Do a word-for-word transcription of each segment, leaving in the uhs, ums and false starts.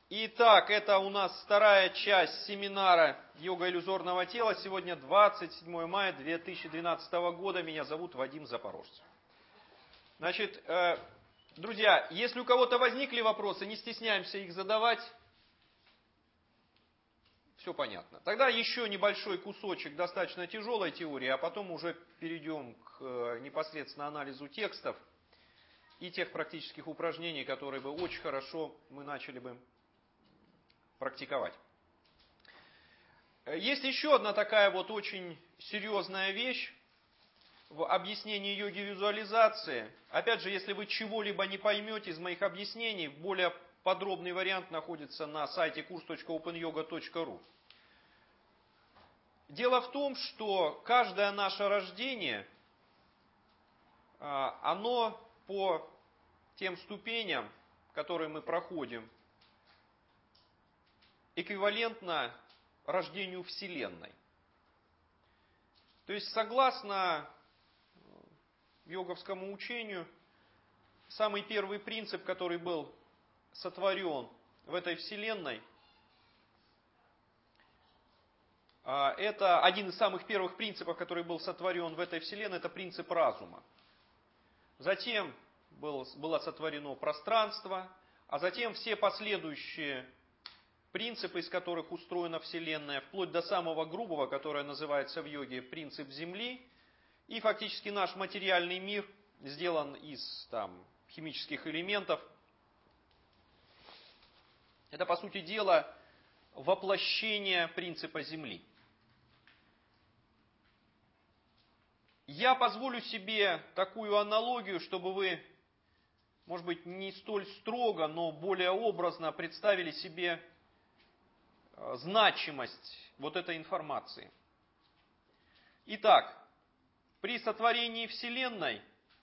Итак, это у нас вторая часть семинара «Йога иллюзорного тела». Сегодня двадцать седьмое мая две тысячи двенадцатого года. Меня зовут Вадим Запорожцев. Значит, друзья, если у кого-то возникли вопросы, не стесняемся их задавать. Все понятно. Тогда еще небольшой кусочек достаточно тяжелой теории, а потом уже перейдем к непосредственно анализу текстов и тех практических упражнений, которые бы очень хорошо мы начали бы практиковать. Есть еще одна такая вот очень серьезная вещь в объяснении йоги визуализации. Опять же, если вы чего-либо не поймете из моих объяснений, более подробный вариант находится на сайте курс точка опен йога точка ру. Дело в том, что каждое наше рождение, оно по тем ступеням, которые мы проходим, эквивалентно рождению Вселенной. То есть, согласно йоговскому учению, самый первый принцип, который был сотворен в этой Вселенной, это один из самых первых принципов, который был сотворен в этой Вселенной, это принцип разума. Затем было сотворено пространство, а затем все последующие принципы, из которых устроена Вселенная, вплоть до самого грубого, которое называется в йоге принцип Земли. И фактически наш материальный мир сделан из там, химических элементов. Это, по сути дела, воплощение принципа Земли. Я позволю себе такую аналогию, чтобы вы, может быть, не столь строго, но более образно представили себе значимость вот этой информации. Итак, при сотворении Вселенной,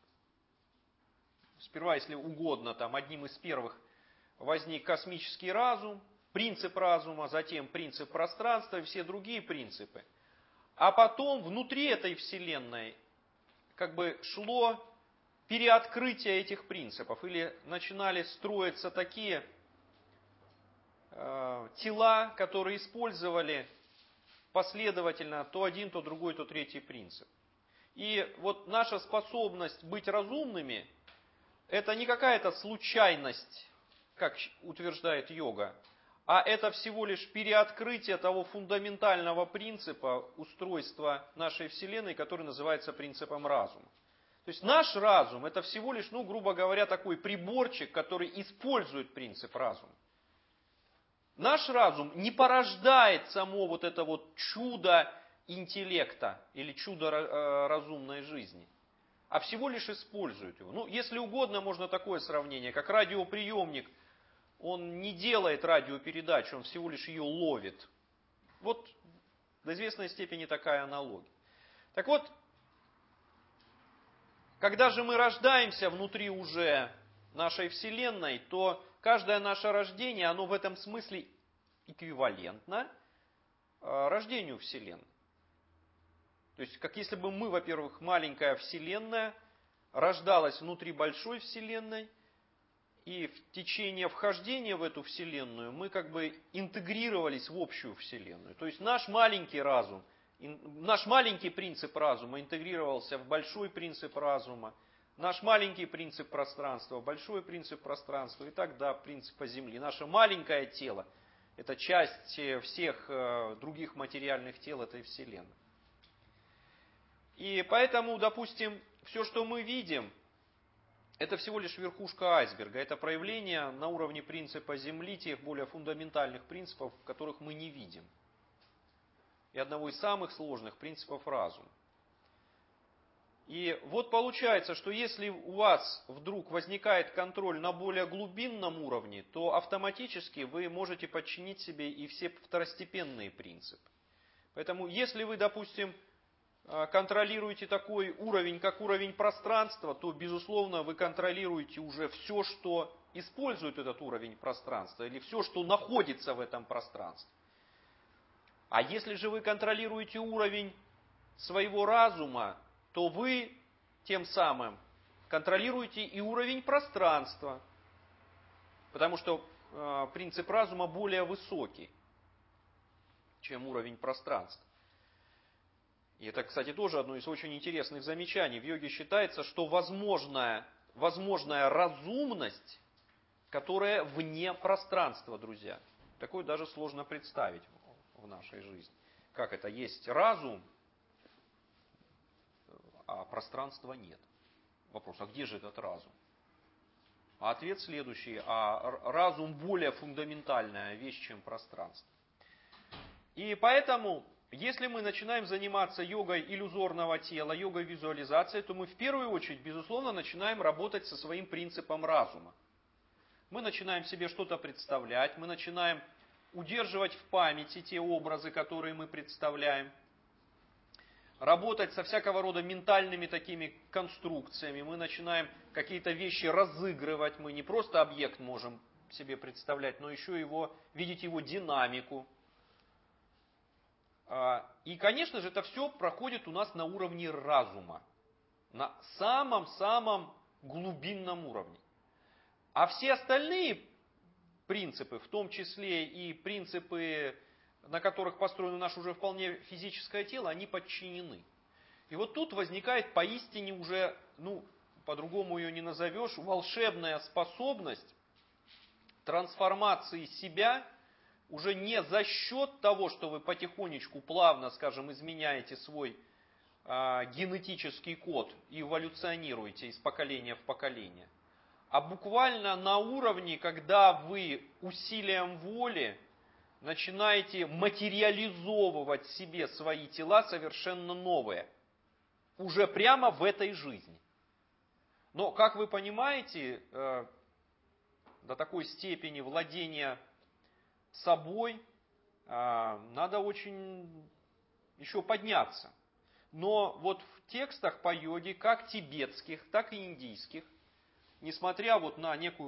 сперва, если угодно, там одним из первых возник космический разум, принцип разума, затем принцип пространства и все другие принципы. А потом внутри этой Вселенной как бы шло переоткрытие этих принципов, или начинали строиться такие тела, которые использовали последовательно то один, то другой, то третий принцип. И вот наша способность быть разумными, это не какая-то случайность, как утверждает йога, а это всего лишь переоткрытие того фундаментального принципа устройства нашей Вселенной, который называется принципом разума. То есть наш разум это всего лишь, ну, грубо говоря, такой приборчик, который использует принцип разума. Наш разум не порождает само вот это вот чудо интеллекта или чудо разумной жизни, а всего лишь использует его. Ну, если угодно, можно такое сравнение, как радиоприемник, он не делает радиопередачу, он всего лишь ее ловит. Вот до известной степени такая аналогия. Так вот, когда же мы рождаемся внутри уже нашей Вселенной, то каждое наше рождение, оно в этом смысле эквивалентно рождению Вселенной. То есть, как если бы мы, во-первых, маленькая Вселенная, рождалась внутри большой Вселенной, и в течение вхождения в эту Вселенную мы как бы интегрировались в общую Вселенную. То есть наш маленький разум, наш маленький принцип разума интегрировался в большой принцип разума, наш маленький принцип пространства, большой принцип пространства и так до принципа Земли. Наше маленькое тело – это часть всех других материальных тел этой Вселенной. И поэтому, допустим, все, что мы видим, это всего лишь верхушка айсберга. Это проявление на уровне принципа Земли тех более фундаментальных принципов, которых мы не видим. И одного из самых сложных принципов разума. И вот получается, что если у вас вдруг возникает контроль на более глубинном уровне, то автоматически вы можете подчинить себе и все второстепенные принципы. Поэтому если вы, допустим, контролируете такой уровень, как уровень пространства, то, безусловно, вы контролируете уже все, что использует этот уровень пространства, или все, что находится в этом пространстве. А если же вы контролируете уровень своего разума, то вы тем самым контролируете и уровень пространства. Потому что принцип разума более высокий, чем уровень пространства. И это, кстати, тоже одно из очень интересных замечаний. В йоге считается, что возможная, возможная разумность, которая вне пространства, друзья. Такое даже сложно представить в нашей жизни. Как это? Есть разум, а пространства нет. Вопрос, а где же этот разум? А ответ следующий, а разум более фундаментальная вещь, чем пространство. И поэтому, если мы начинаем заниматься йогой иллюзорного тела, йогой визуализации, то мы в первую очередь, безусловно, начинаем работать со своим принципом разума. Мы начинаем себе что-то представлять, мы начинаем удерживать в памяти те образы, которые мы представляем, работать со всякого рода ментальными такими конструкциями, мы начинаем какие-то вещи разыгрывать, мы не просто объект можем себе представлять, но еще его, видеть его динамику. И, конечно же, это все проходит у нас на уровне разума, на самом-самом глубинном уровне. А все остальные принципы, в том числе и принципы, на которых построено наше уже вполне физическое тело, они подчинены. И вот тут возникает поистине уже, ну, по-другому ее не назовешь, волшебная способность трансформации себя уже не за счет того, что вы потихонечку, плавно, скажем, изменяете свой э, генетический код и эволюционируете из поколения в поколение, а буквально на уровне, когда вы усилием воли начинаете материализовывать в себе свои тела совершенно новые, уже прямо в этой жизни. Но, как вы понимаете, э, до такой степени владения собой э, надо очень еще подняться. Но вот в текстах по йоге, как тибетских, так и индийских, несмотря вот на некую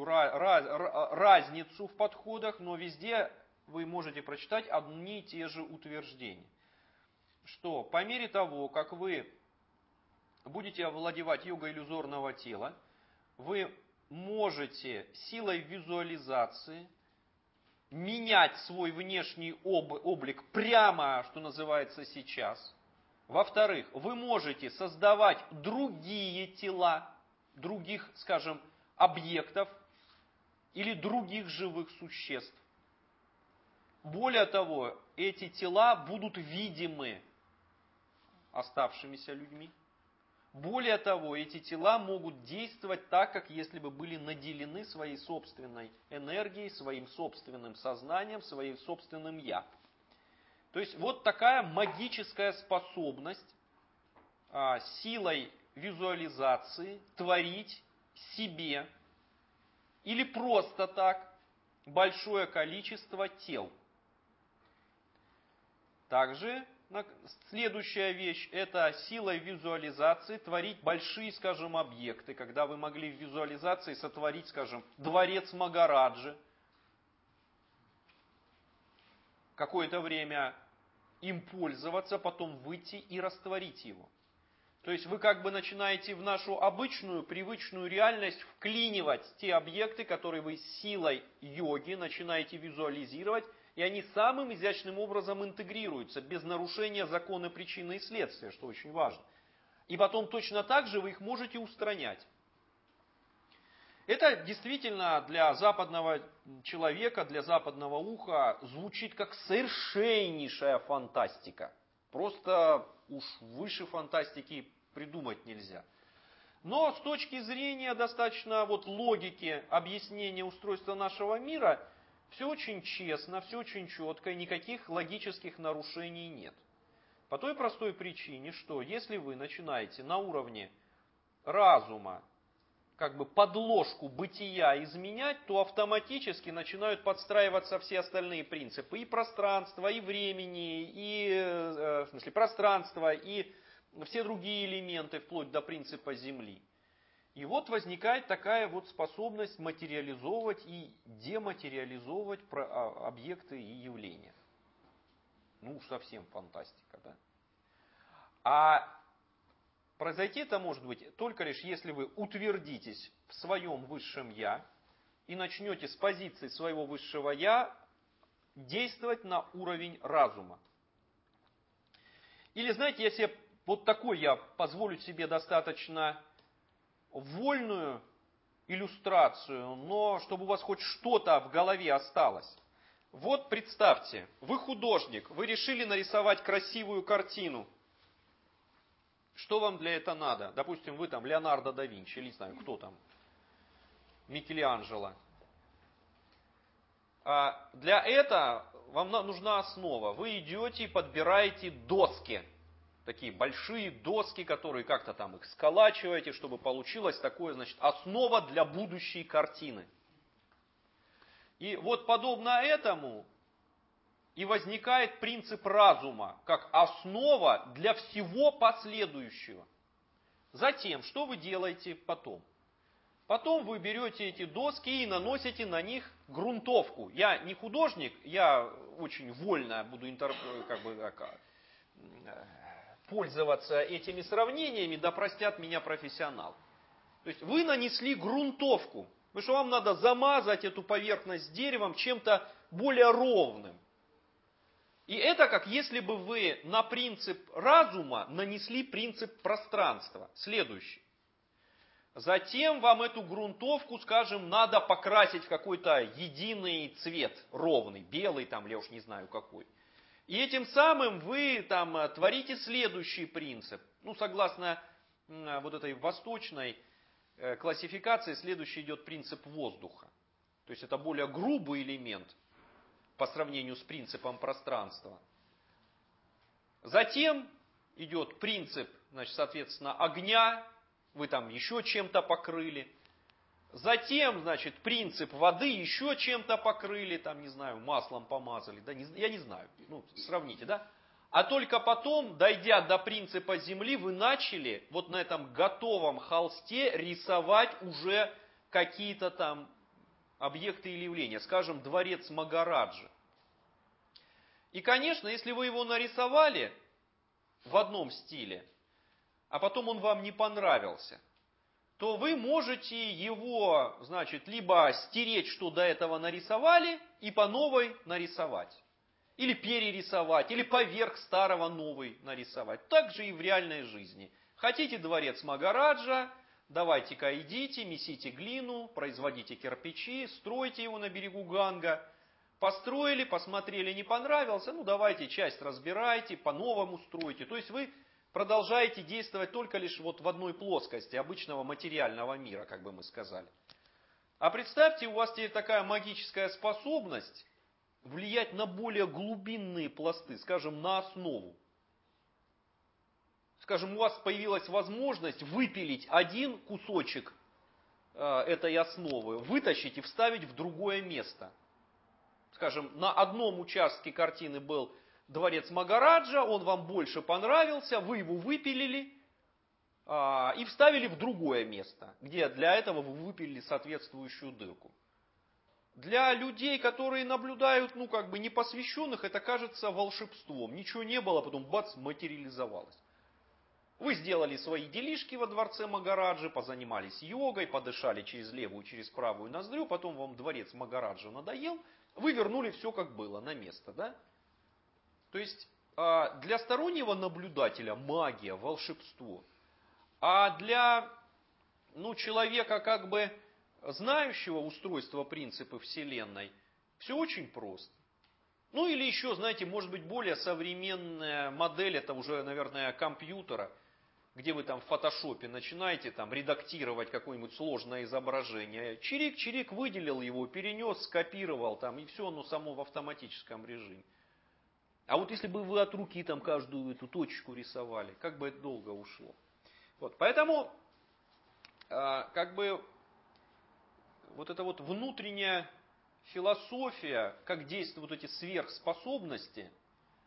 разницу в подходах, но везде вы можете прочитать одни и те же утверждения. Что по мере того, как вы будете овладевать йогой иллюзорного тела, вы можете силой визуализации менять свой внешний об, облик прямо, что называется, сейчас. Во-вторых, вы можете создавать другие тела, других, скажем, объектов или других живых существ. Более того, эти тела будут видимы оставшимися людьми. Более того, эти тела могут действовать так, как если бы были наделены своей собственной энергией, своим собственным сознанием, своим собственным «я». То есть вот такая магическая способность а, силой визуализации творить себе или просто так большое количество тел. Также следующая вещь – это силой визуализации творить большие, скажем, объекты. Когда вы могли в визуализации сотворить, скажем, дворец Магараджи, какое-то время им пользоваться, потом выйти и растворить его. То есть вы как бы начинаете в нашу обычную, привычную реальность вклинивать те объекты, которые вы силой йоги начинаете визуализировать, и они самым изящным образом интегрируются, без нарушения закона причины и следствия, что очень важно. И потом точно так же вы их можете устранять. Это действительно для западного человека, для западного уха звучит как совершеннейшая фантастика. Просто уж выше фантастики придумать нельзя. Но с точки зрения достаточно вот логики объяснения устройства нашего мира, все очень честно, все очень четко, и никаких логических нарушений нет. По той простой причине, что если вы начинаете на уровне разума как бы подложку бытия изменять, то автоматически начинают подстраиваться все остальные принципы. И пространства, и времени, и э, в смысле, пространства, и все другие элементы, вплоть до принципа Земли. И вот возникает такая вот способность материализовывать и дематериализовывать объекты и явления. Ну, уж совсем фантастика, да? А произойти это может быть только лишь, если вы утвердитесь в своем высшем «я», и начнете с позиции своего высшего «я» действовать на уровень разума. Или, знаете, я себе вот такой, я позволю себе достаточно вольную иллюстрацию, но чтобы у вас хоть что-то в голове осталось. Вот представьте, вы художник, вы решили нарисовать красивую картину. Что вам для этого надо? Допустим, вы там Леонардо да Винчи, или не знаю, кто там, Микеланджело. А для этого вам нужна основа. Вы идете и подбираете доски. Такие большие доски, которые как-то там их сколачиваете, чтобы получилась такое, значит, основа для будущей картины. И вот подобно этому и возникает принцип разума, как основа для всего последующего. Затем, что вы делаете потом? Потом вы берете эти доски и наносите на них грунтовку. Я не художник, я очень вольно буду интер... как бы, как, пользоваться этими сравнениями, да простят меня профессионал. То есть вы нанесли грунтовку, потому что вам надо замазать эту поверхность деревом чем-то более ровным. И это как если бы вы на принцип разума нанесли принцип пространства. Следующий. Затем вам эту грунтовку, скажем, надо покрасить в какой-то единый цвет, ровный, белый там, я уж не знаю какой. И этим самым вы там творите следующий принцип. Ну, согласно вот этой восточной классификации, следующий идет принцип воздуха. То есть это более грубый элемент по сравнению с принципом пространства. Затем идет принцип, значит, соответственно, огня. Вы там еще чем-то покрыли. Затем, значит, принцип воды еще чем-то покрыли, там, не знаю, маслом помазали, да, не, я не знаю, ну, сравните, да. А только потом, дойдя до принципа земли, вы начали вот на этом готовом холсте рисовать уже какие-то там объекты или явления, скажем, дворец Магараджи. И, конечно, если вы его нарисовали в одном стиле, а потом он вам не понравился, то вы можете его, значит, либо стереть, что до этого нарисовали, и по новой нарисовать. Или перерисовать, или поверх старого новый нарисовать. Так же и в реальной жизни. Хотите дворец Магараджа, давайте-ка идите, месите глину, производите кирпичи, стройте его на берегу Ганга. Построили, посмотрели, не понравился, ну давайте часть разбирайте, по-новому стройте. То есть вы продолжаете действовать только лишь вот в одной плоскости обычного материального мира, как бы мы сказали. А представьте, у вас теперь такая магическая способность влиять на более глубинные пласты, скажем, на основу. Скажем, у вас появилась возможность выпилить один кусочек э, этой основы, вытащить и вставить в другое место. Скажем, на одном участке картины был дворец Магараджа, он вам больше понравился, вы его выпилили а, и вставили в другое место, где для этого вы выпилили соответствующую дырку. Для людей, которые наблюдают, ну как бы непосвященных, это кажется волшебством. Ничего не было, потом бац, материализовалось. Вы сделали свои делишки во дворце Магараджи, позанимались йогой, подышали через левую, через правую ноздрю, потом вам дворец Магараджа надоел, вы вернули все как было на место, да? То есть для стороннего наблюдателя магия, волшебство. А для ну, человека, как бы знающего устройство принципа Вселенной, все очень просто. Ну или еще, знаете, может быть более современная модель, это уже, наверное, компьютера, где вы там в фотошопе начинаете там редактировать какое-нибудь сложное изображение. Чирик-чирик выделил его, перенес, скопировал там, и все оно само в автоматическом режиме. А вот если бы вы от руки там каждую эту точку рисовали, как бы это долго ушло. Вот, поэтому, э, как бы, вот эта вот внутренняя философия, как действуют эти сверхспособности, э,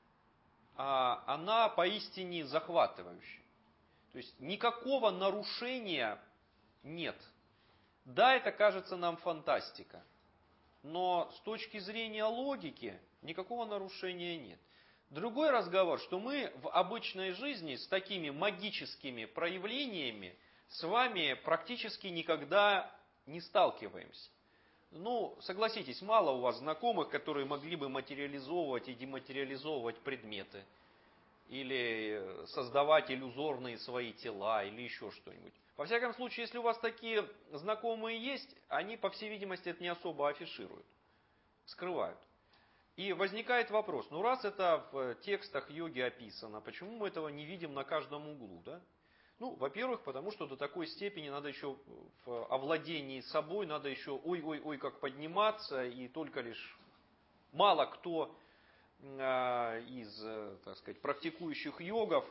она поистине захватывающая. То есть никакого нарушения нет. Да, это кажется нам фантастика, но с точки зрения логики никакого нарушения нет. Другой разговор, что мы в обычной жизни с такими магическими проявлениями с вами практически никогда не сталкиваемся. Ну, согласитесь, мало у вас знакомых, которые могли бы материализовывать и дематериализовывать предметы. Или создавать иллюзорные свои тела, или еще что-нибудь. Во всяком случае, если у вас такие знакомые есть, они, по всей видимости, это не особо афишируют, скрывают. И возникает вопрос, ну раз это в текстах йоги описано, почему мы этого не видим на каждом углу, да? Ну, во-первых, потому что до такой степени надо еще в овладении собой, надо еще ой-ой-ой как подниматься, и только лишь мало кто из, так сказать, практикующих йогов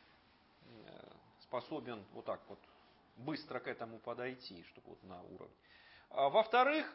способен вот так вот быстро к этому подойти, чтобы вот на уровне. Во-вторых,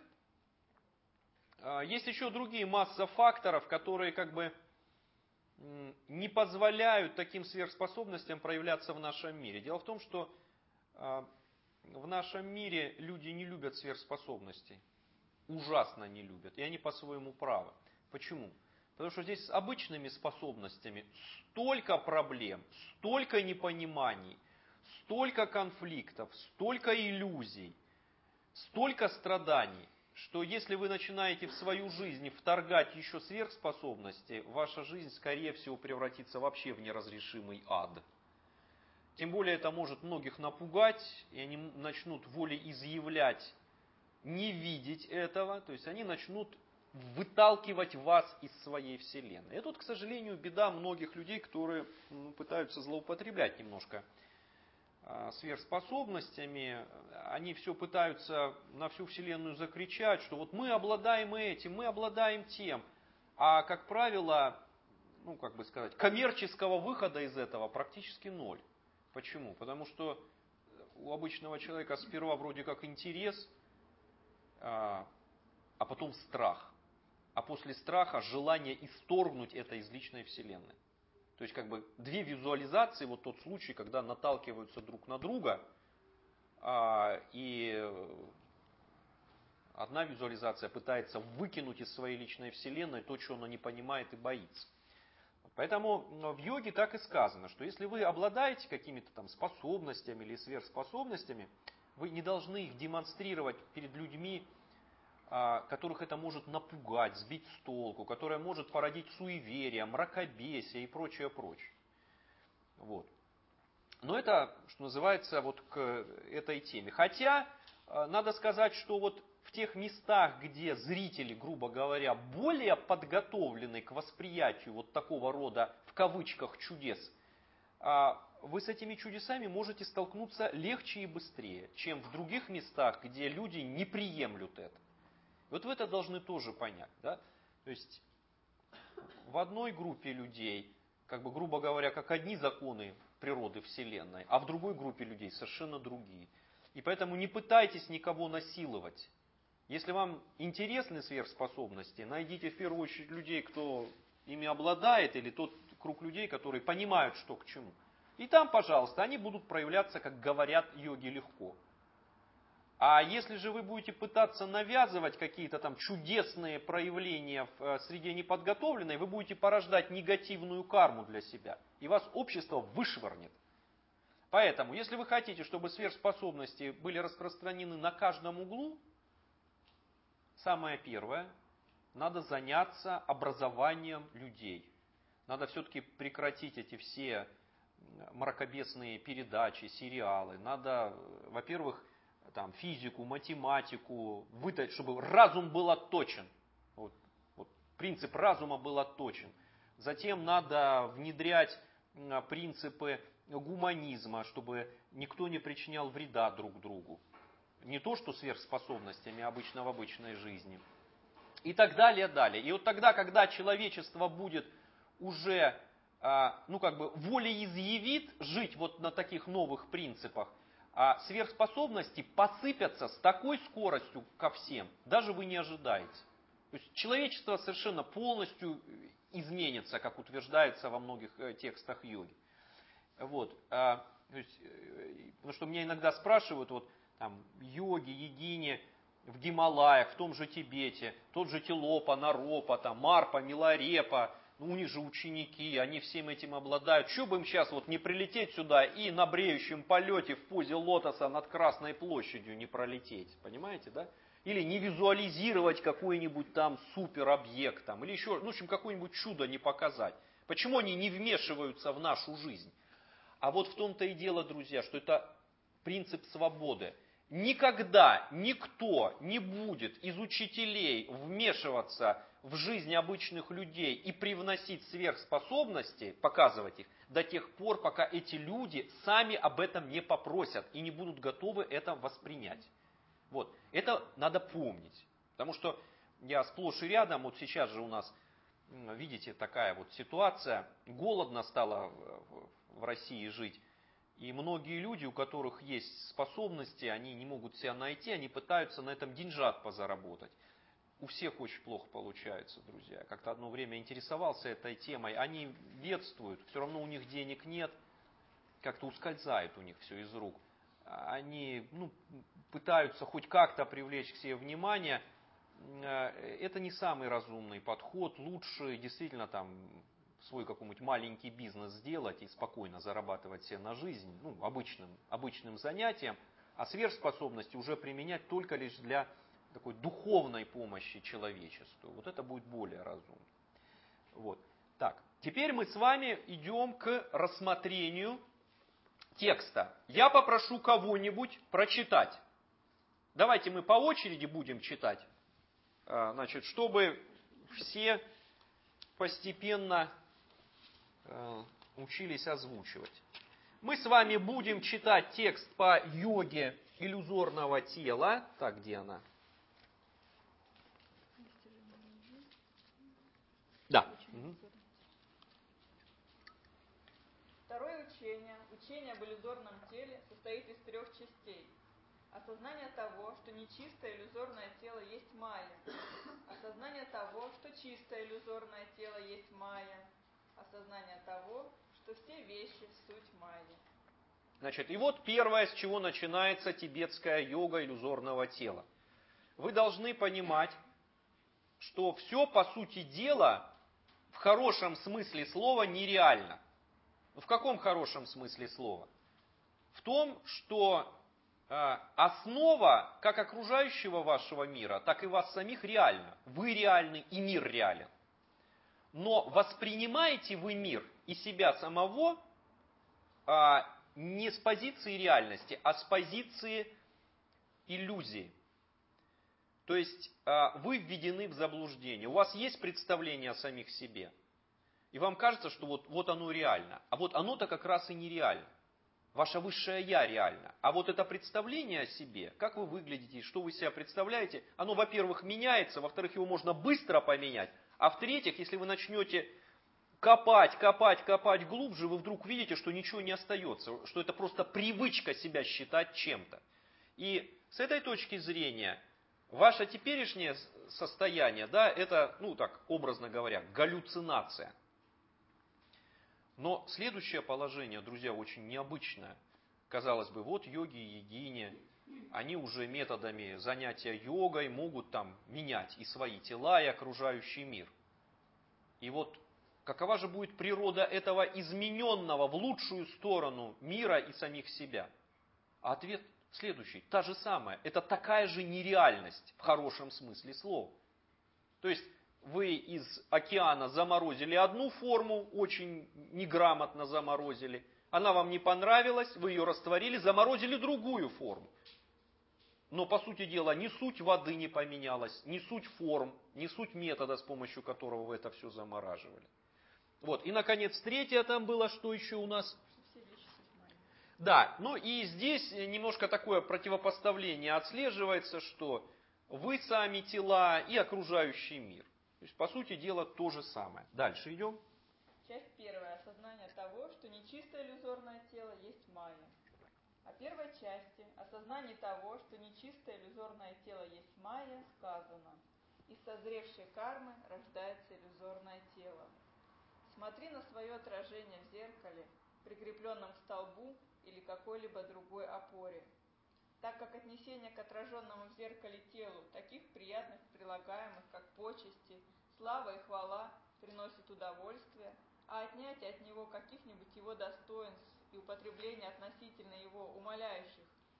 есть еще другие масса факторов, которые как бы не позволяют таким сверхспособностям проявляться в нашем мире. Дело в том, что в нашем мире люди не любят сверхспособностей. Ужасно не любят. И они по-своему правы. Почему? Потому что здесь с обычными способностями столько проблем, столько непониманий, столько конфликтов, столько иллюзий, столько страданий, что если вы начинаете в свою жизнь вторгать еще сверхспособности, ваша жизнь, скорее всего, превратится вообще в неразрешимый ад. Тем более это может многих напугать, и они начнут волеизъявлять, не видеть этого, то есть они начнут выталкивать вас из своей вселенной. И тут, к сожалению, беда многих людей, которые ну, пытаются злоупотреблять немножко а, сверхспособностями. Они все пытаются на всю вселенную закричать, что вот мы обладаем этим, мы обладаем тем. А, как правило, ну, как бы сказать, коммерческого выхода из этого практически ноль. Почему? Потому что у обычного человека сперва вроде как интерес, а, а потом страх. А после страха желание исторгнуть это из личной вселенной. То есть как бы две визуализации, вот тот случай, когда наталкиваются друг на друга, а, и одна визуализация пытается выкинуть из своей личной вселенной то, что она не понимает и боится. Поэтому в йоге так и сказано, что если вы обладаете какими-то там способностями или сверхспособностями, вы не должны их демонстрировать перед людьми, которых это может напугать, сбить с толку, которое может породить суеверие, мракобесие и прочее, прочее. Вот. Но это, что называется, вот к этой теме. Хотя, надо сказать, что вот в тех местах, где зрители, грубо говоря, более подготовлены к восприятию вот такого рода, в кавычках, чудес, вы с этими чудесами можете столкнуться легче и быстрее, чем в других местах, где люди не приемлют это. Вот вы это должны тоже понять. Да? То есть в одной группе людей, как бы, грубо говоря, как одни законы природы Вселенной, а в другой группе людей совершенно другие. И поэтому не пытайтесь никого насиловать. Если вам интересны сверхспособности, найдите в первую очередь людей, кто ими обладает, или тот круг людей, которые понимают, что к чему. И там, пожалуйста, они будут проявляться, как говорят йоги, легко. А если же вы будете пытаться навязывать какие-то там чудесные проявления в среде неподготовленной, вы будете порождать негативную карму для себя. И вас общество вышвырнет. Поэтому, если вы хотите, чтобы сверхспособности были распространены на каждом углу, самое первое, надо заняться образованием людей. Надо все-таки прекратить эти все мракобесные передачи, сериалы. Надо, во-первых, там, физику, математику, вытащить, чтобы разум был отточен. Вот, вот, принцип разума был отточен. Затем надо внедрять принципы гуманизма, чтобы никто не причинял вреда друг другу. Не то, что сверхспособностями обычно в обычной жизни. И так далее, далее. И вот тогда, когда человечество будет уже, ну как бы, волеизъявит жить вот на таких новых принципах, а сверхспособности посыпятся с такой скоростью ко всем, даже вы не ожидаете. То есть человечество совершенно полностью изменится, как утверждается во многих текстах йоги. Вот. То есть, потому что меня иногда спрашивают, вот там йоги, йогини в Гималаях, в том же Тибете, тот же Тилопа, Наропа, там, Марпа, Миларепа, ну, у них же ученики, они всем этим обладают. Что бы им сейчас вот не прилететь сюда и на бреющем полете в позе лотоса над Красной площадью не пролететь, понимаете, да? или не визуализировать какой-нибудь там суперобъект, там, или еще, ну, в общем, какое-нибудь чудо не показать. Почему они не вмешиваются в нашу жизнь? А вот в том-то и дело, друзья, что это принцип свободы. Никогда никто не будет из учителей вмешиваться в жизнь обычных людей и привносить сверхспособности, показывать их, до тех пор, пока эти люди сами об этом не попросят и не будут готовы это воспринять. Вот. Это надо помнить. Потому что я сплошь и рядом, вот сейчас же у нас, видите, такая вот ситуация, голодно стало в России жить. И многие люди, у которых есть способности, они не могут себя найти, они пытаются на этом деньжат позаработать. У всех очень плохо получается, друзья. Как-то одно время интересовался этой темой. Они бедствуют, все равно у них денег нет, как-то ускользает у них все из рук. Они ну, пытаются хоть как-то привлечь к себе внимание. Это не самый разумный подход. Лучше действительно там свой какой-нибудь маленький бизнес сделать и спокойно зарабатывать себе на жизнь, ну, обычным, обычным занятием, а сверхспособности уже применять только лишь для такой духовной помощи человечеству. Вот это будет более разумно. Вот. Так, теперь мы с вами идем к рассмотрению текста. Я попрошу кого-нибудь прочитать. Давайте мы по очереди будем читать, значит, чтобы все постепенно учились озвучивать. Мы с вами будем читать текст по йоге иллюзорного тела. Так, где она? Да. Второе учение, учение об иллюзорном теле, состоит из трех частей. Осознание того, что нечистое иллюзорное тело есть майя. Осознание того, что чистое иллюзорное тело есть майя. Осознание того, что все вещи – суть майя. Значит, и вот первое, с чего начинается тибетская йога иллюзорного тела. Вы должны понимать, что все, по сути дела, в хорошем смысле слова нереально. В каком хорошем смысле слова? В том, что э, основа как окружающего вашего мира, так и вас самих реальна. Вы реальны и мир реален. Но воспринимаете вы мир и себя самого э, не с позиции реальности, а с позиции иллюзии. То есть э, вы введены в заблуждение. У вас есть представление о самих себе. И вам кажется, что вот, вот оно реально. А вот оно-то как раз и нереально. Ваше высшее Я реально. А вот это представление о себе, как вы выглядите, что вы себя представляете, оно, во-первых, меняется, во-вторых, его можно быстро поменять. А в-третьих, если вы начнете копать, копать, копать глубже, вы вдруг видите, что ничего не остается, что это просто привычка себя считать чем-то. И с этой точки зрения, ваше теперешнее состояние, да, это, ну так, образно говоря, галлюцинация. Но следующее положение, друзья, очень необычное. Казалось бы, вот йоги и йогини, они уже методами занятия йогой могут там менять и свои тела, и окружающий мир. И вот какова же будет природа этого измененного в лучшую сторону мира и самих себя? А ответ следующий, та же самая. Это такая же нереальность в хорошем смысле слова. То есть вы из океана заморозили одну форму, очень неграмотно заморозили. Она вам не понравилась, вы ее растворили, заморозили другую форму. Но, по сути дела, ни суть воды не поменялась, ни суть форм, ни суть метода, с помощью которого вы это все замораживали. Вот. И, наконец, третье там было, что еще у нас? Да, ну и здесь немножко такое противопоставление отслеживается, что вы сами тела и окружающий мир. То есть, по сути дела, то же самое. Дальше идем. Часть первая. Осознание того, что нечистое иллюзорное тело есть майя. О первой части, осознании того, что нечистое иллюзорное тело есть майя, сказано: из созревшей кармы рождается иллюзорное тело. Смотри на свое отражение в зеркале, прикрепленном к столбу или какой-либо другой опоре. Так как отнесение к отраженному в зеркале телу таких приятных прилагаемых, как почести, слава и хвала, приносит удовольствие, а отнятие от него каких-нибудь его достоинств и употребление относительно его умаляющих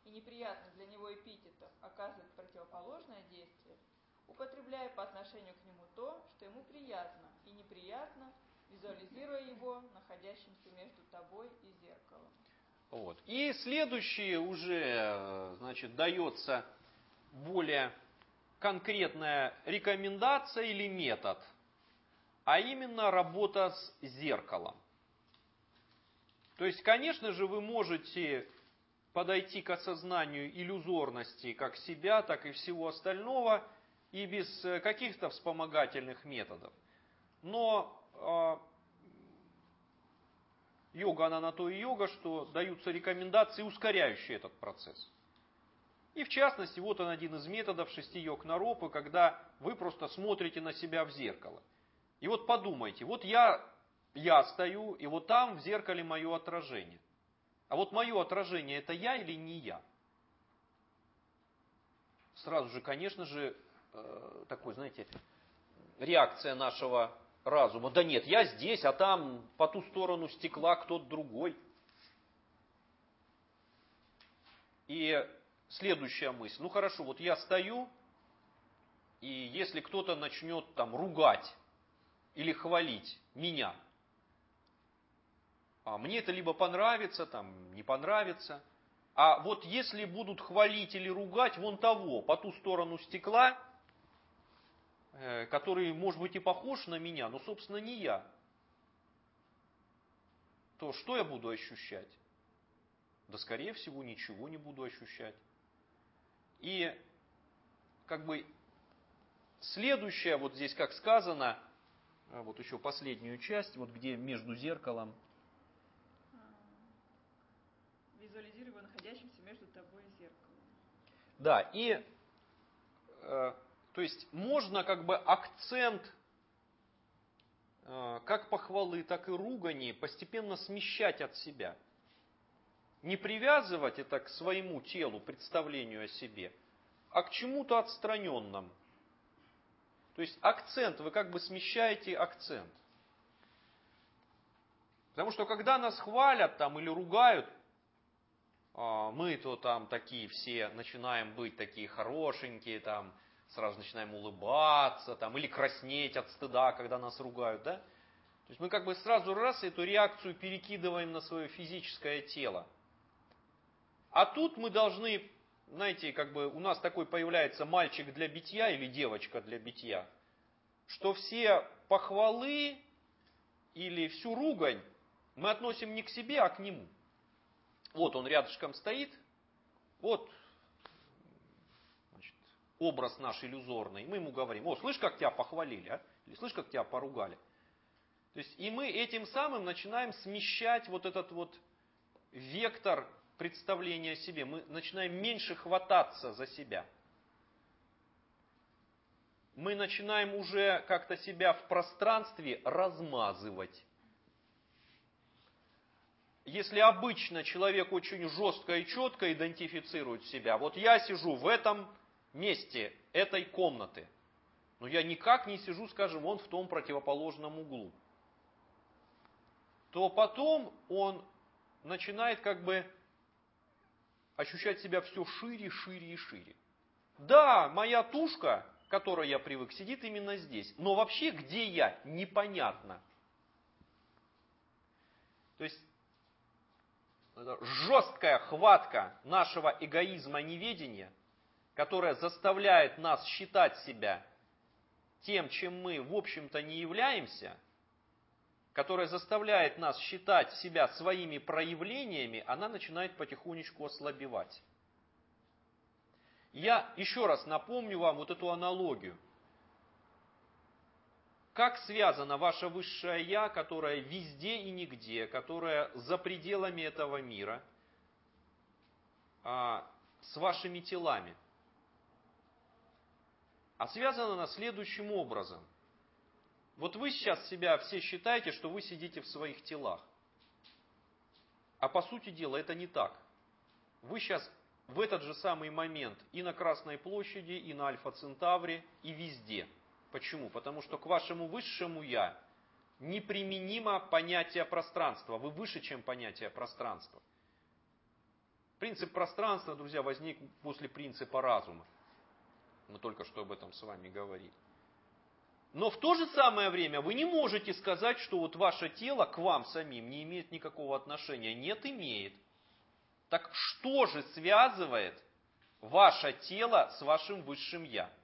и неприятных для него эпитетов оказывает противоположное действие, употребляя по отношению к нему то, что ему приятно и неприятно, визуализируя его находящимся между тобой и зеркалом. Вот. И следующее уже, значит, дается более конкретная рекомендация или метод, а именно работа с зеркалом. То есть, конечно же, вы можете подойти к осознанию иллюзорности как себя, так и всего остального, и без каких-то вспомогательных методов. Но э, йога, она на то и йога, что даются рекомендации, ускоряющие этот процесс. И в частности, вот он один из методов шести йог Наропы, когда вы просто смотрите на себя в зеркало. И вот подумайте, вот я, я стою, и вот там в зеркале мое отражение. А вот мое отражение это я или не я? Сразу же, конечно же, э, такой, знаете, реакция нашего разума. Да нет, я здесь, а там по ту сторону стекла кто-то другой. И следующая мысль. Ну хорошо, вот я стою, и если кто-то начнет там ругать или хвалить меня, а мне это либо понравится, там, не понравится. А вот если будут хвалить или ругать вон того, по ту сторону стекла, э, который, может быть, и похож на меня, но, собственно, не я, то что я буду ощущать? Да, скорее всего, ничего не буду ощущать. И, как бы, следующее, вот здесь, как сказано, вот еще последнюю часть, вот где между зеркалом, визуализируй его находящимся между тобой и зеркалом. Да, и э, то есть можно как бы акцент э, как похвалы, так и ругани постепенно смещать от себя. Не привязывать это к своему телу, представлению о себе, а к чему-то отстраненному. То есть акцент, вы как бы смещаете акцент. Потому что когда нас хвалят там или ругают, мы то там такие все начинаем быть такие хорошенькие, там сразу начинаем улыбаться, там, или краснеть от стыда, когда нас ругают, да? То есть мы как бы сразу раз эту реакцию перекидываем на свое физическое тело. А тут мы должны, знаете, как бы у нас такой появляется мальчик для битья или девочка для битья, что все похвалы или всю ругань мы относим не к себе, а к нему. Вот он рядышком стоит, вот значит, образ наш иллюзорный. Мы ему говорим: о, слышь, как тебя похвалили, а? Или слышь, как тебя поругали. То есть и мы этим самым начинаем смещать вот этот вот вектор представления о себе. Мы начинаем меньше хвататься за себя. Мы начинаем уже как-то себя в пространстве размазывать. Если обычно человек очень жестко и четко идентифицирует себя, вот я сижу в этом месте этой комнаты, но я никак не сижу, скажем, вон в том противоположном углу, то потом он начинает как бы ощущать себя все шире, шире и шире. Да, моя тушка, к которой я привык, сидит именно здесь, но вообще где я, непонятно. То есть жесткая хватка нашего эгоизма неведения, которая заставляет нас считать себя тем, чем мы, в общем-то, не являемся, которая заставляет нас считать себя своими проявлениями, она начинает потихонечку ослабевать. Я еще раз напомню вам вот эту аналогию. Как связано ваше высшее Я, которое везде и нигде, которое за пределами этого мира, а, с вашими телами? А связано оно следующим образом. Вот вы сейчас себя все считаете, что вы сидите в своих телах. А по сути дела это не так. Вы сейчас в этот же самый момент и на Красной площади, и на Альфа-Центавре, и везде. Почему? Потому что к вашему высшему Я неприменимо понятие пространства. Вы выше, чем понятие пространства. Принцип пространства, друзья, возник после принципа разума. Мы только что об этом с вами говорили. Но в то же самое время вы не можете сказать, что вот ваше тело к вам самим не имеет никакого отношения. Нет, имеет. Так что же связывает ваше тело с вашим высшим Я?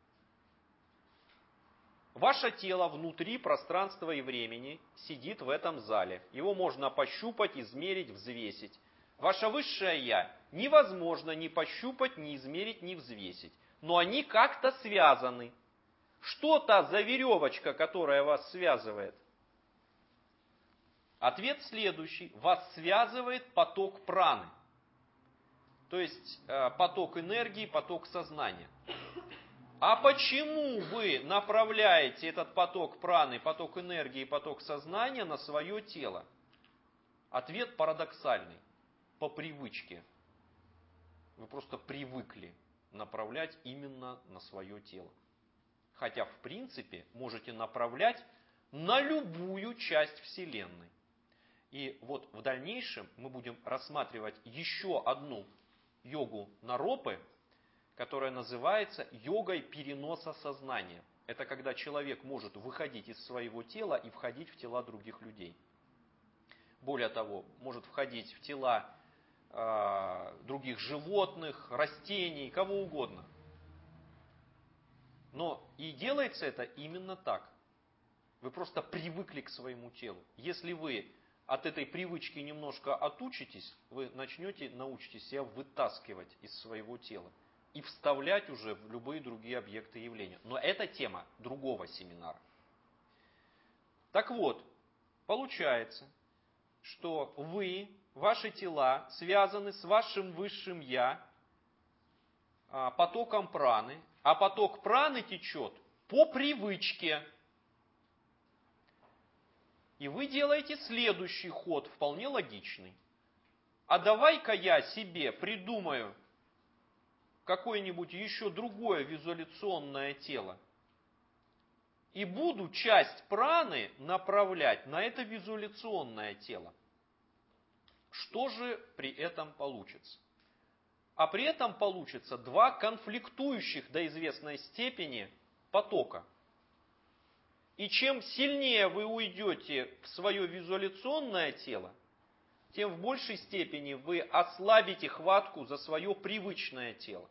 Ваше тело внутри пространства и времени сидит в этом зале. Его можно пощупать, измерить, взвесить. Ваше высшее Я невозможно ни пощупать, ни измерить, ни взвесить. Но они как-то связаны. Что та за веревочка, которая вас связывает? Ответ следующий. Вас связывает поток праны. То есть поток энергии, поток сознания. А почему вы направляете этот поток праны, поток энергии, поток сознания на свое тело? Ответ парадоксальный. По привычке. Вы просто привыкли направлять именно на свое тело. Хотя, в принципе, можете направлять на любую часть Вселенной. И вот в дальнейшем мы будем рассматривать еще одну йогу Наропы, которая называется йогой переноса сознания. Это когда человек может выходить из своего тела и входить в тела других людей. Более того, может входить в тела э, других животных, растений, кого угодно. Но и делается это именно так. Вы просто привыкли к своему телу. Если вы от этой привычки немножко отучитесь, вы начнете, научитесь себя вытаскивать из своего тела и вставлять уже в любые другие объекты явления. Но это тема другого семинара. Так вот, получается, что вы, ваши тела связаны с вашим высшим Я потоком праны, а поток праны течет по привычке. И вы делаете следующий ход, вполне логичный. А давай-ка я себе придумаю какое-нибудь еще другое визуализационное тело. И буду часть праны направлять на это визуализационное тело. Что же при этом получится? А при этом получится два конфликтующих до известной степени потока. И чем сильнее вы уйдете в свое визуализационное тело, тем в большей степени вы ослабите хватку за свое привычное тело.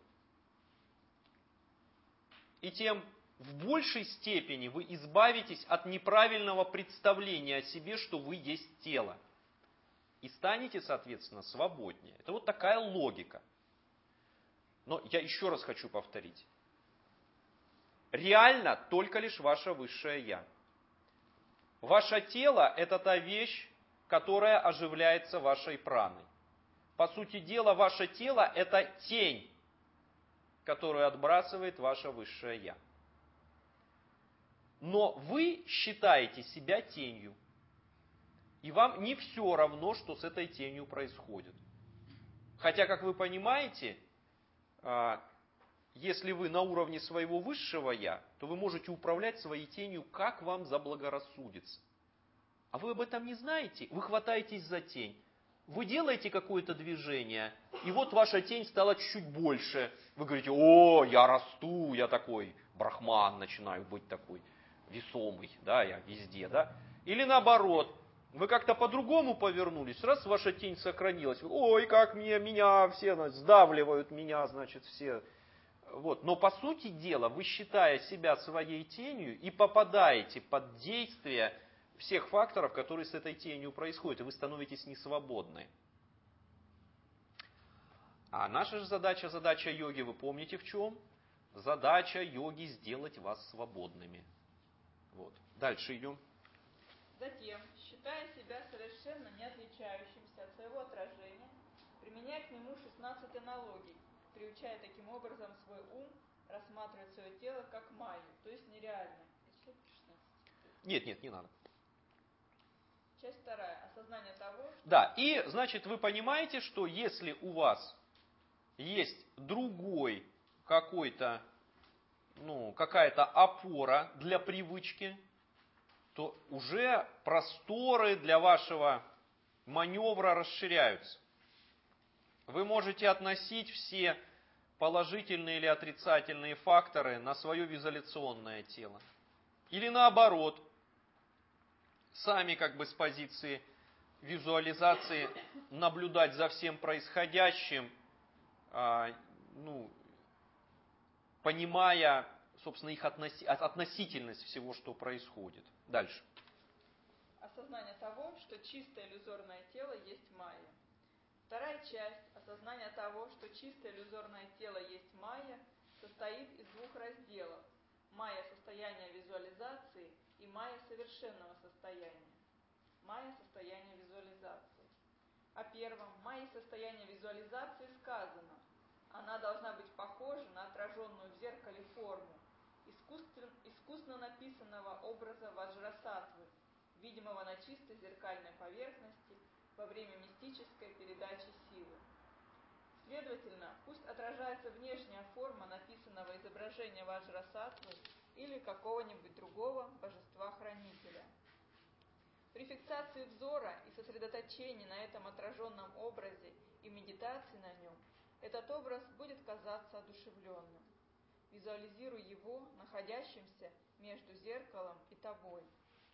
И тем в большей степени вы избавитесь от неправильного представления о себе, что вы есть тело. И станете, соответственно, свободнее. Это вот такая логика. Но я еще раз хочу повторить. Реально только лишь ваше высшее Я. Ваше тело – это та вещь, которая оживляется вашей праной. По сути дела, ваше тело – это тень, которую отбрасывает ваше высшее Я. Но вы считаете себя тенью. И вам не все равно, что с этой тенью происходит. Хотя, как вы понимаете, если вы на уровне своего высшего Я, то вы можете управлять своей тенью, как вам заблагорассудится. А вы об этом не знаете, вы хватаетесь за тень. Вы делаете какое-то движение, и вот ваша тень стала чуть-чуть больше. Вы говорите: о, я расту, я такой брахман, начинаю быть такой весомый, да, я везде, да. Или наоборот, вы как-то по-другому повернулись, раз ваша тень сохранилась. Ой, как мне, меня все значит, сдавливают, меня, значит, все. Вот. Но по сути дела, вы, считая себя своей тенью, и попадаете под действие всех факторов, которые с этой тенью происходят, и вы становитесь несвободны. А наша же задача, задача йоги, вы помните в чем? Задача йоги сделать вас свободными. Вот. Дальше идем. Затем, считая себя совершенно не отличающимся от своего отражения, применяя к нему шестнадцать аналогий, приучая таким образом свой ум рассматривать свое тело как майю, то есть нереально. Нет, нет, не надо. Часть вторая. Осознание того, что... Да, и, значит, вы понимаете, что если у вас есть другой какой-то, ну, какая-то опора для привычки, то уже просторы для вашего маневра расширяются. вы можете относить все положительные или отрицательные факторы на свое визуализационное тело. Или наоборот, сами как бы с позиции визуализации наблюдать за всем происходящим, ну, понимая, собственно, их относи, относительность всего, что происходит. Дальше. Осознание того, что чистое иллюзорное тело есть майя. Вторая часть осознания того, что чистое иллюзорное тело есть майя, состоит из двух разделов. Майя состояния визуализации и майя совершенного состояния. Майя состояния визуализации. О первом, майе состояния визуализации сказано: она должна быть похожа на отраженную в зеркале форму искусственно, искусно написанного образа ваджрасаттвы, видимого на чистой зеркальной поверхности во время мистической передачи силы. Следовательно, пусть отражается внешняя форма написанного изображения ваджрасаттвы или какого-нибудь другого божества-хранителя. При фиксации взора и сосредоточении на этом отраженном образе и медитации на нем, этот образ будет казаться одушевленным. Визуализируй его, находящимся между зеркалом и тобой.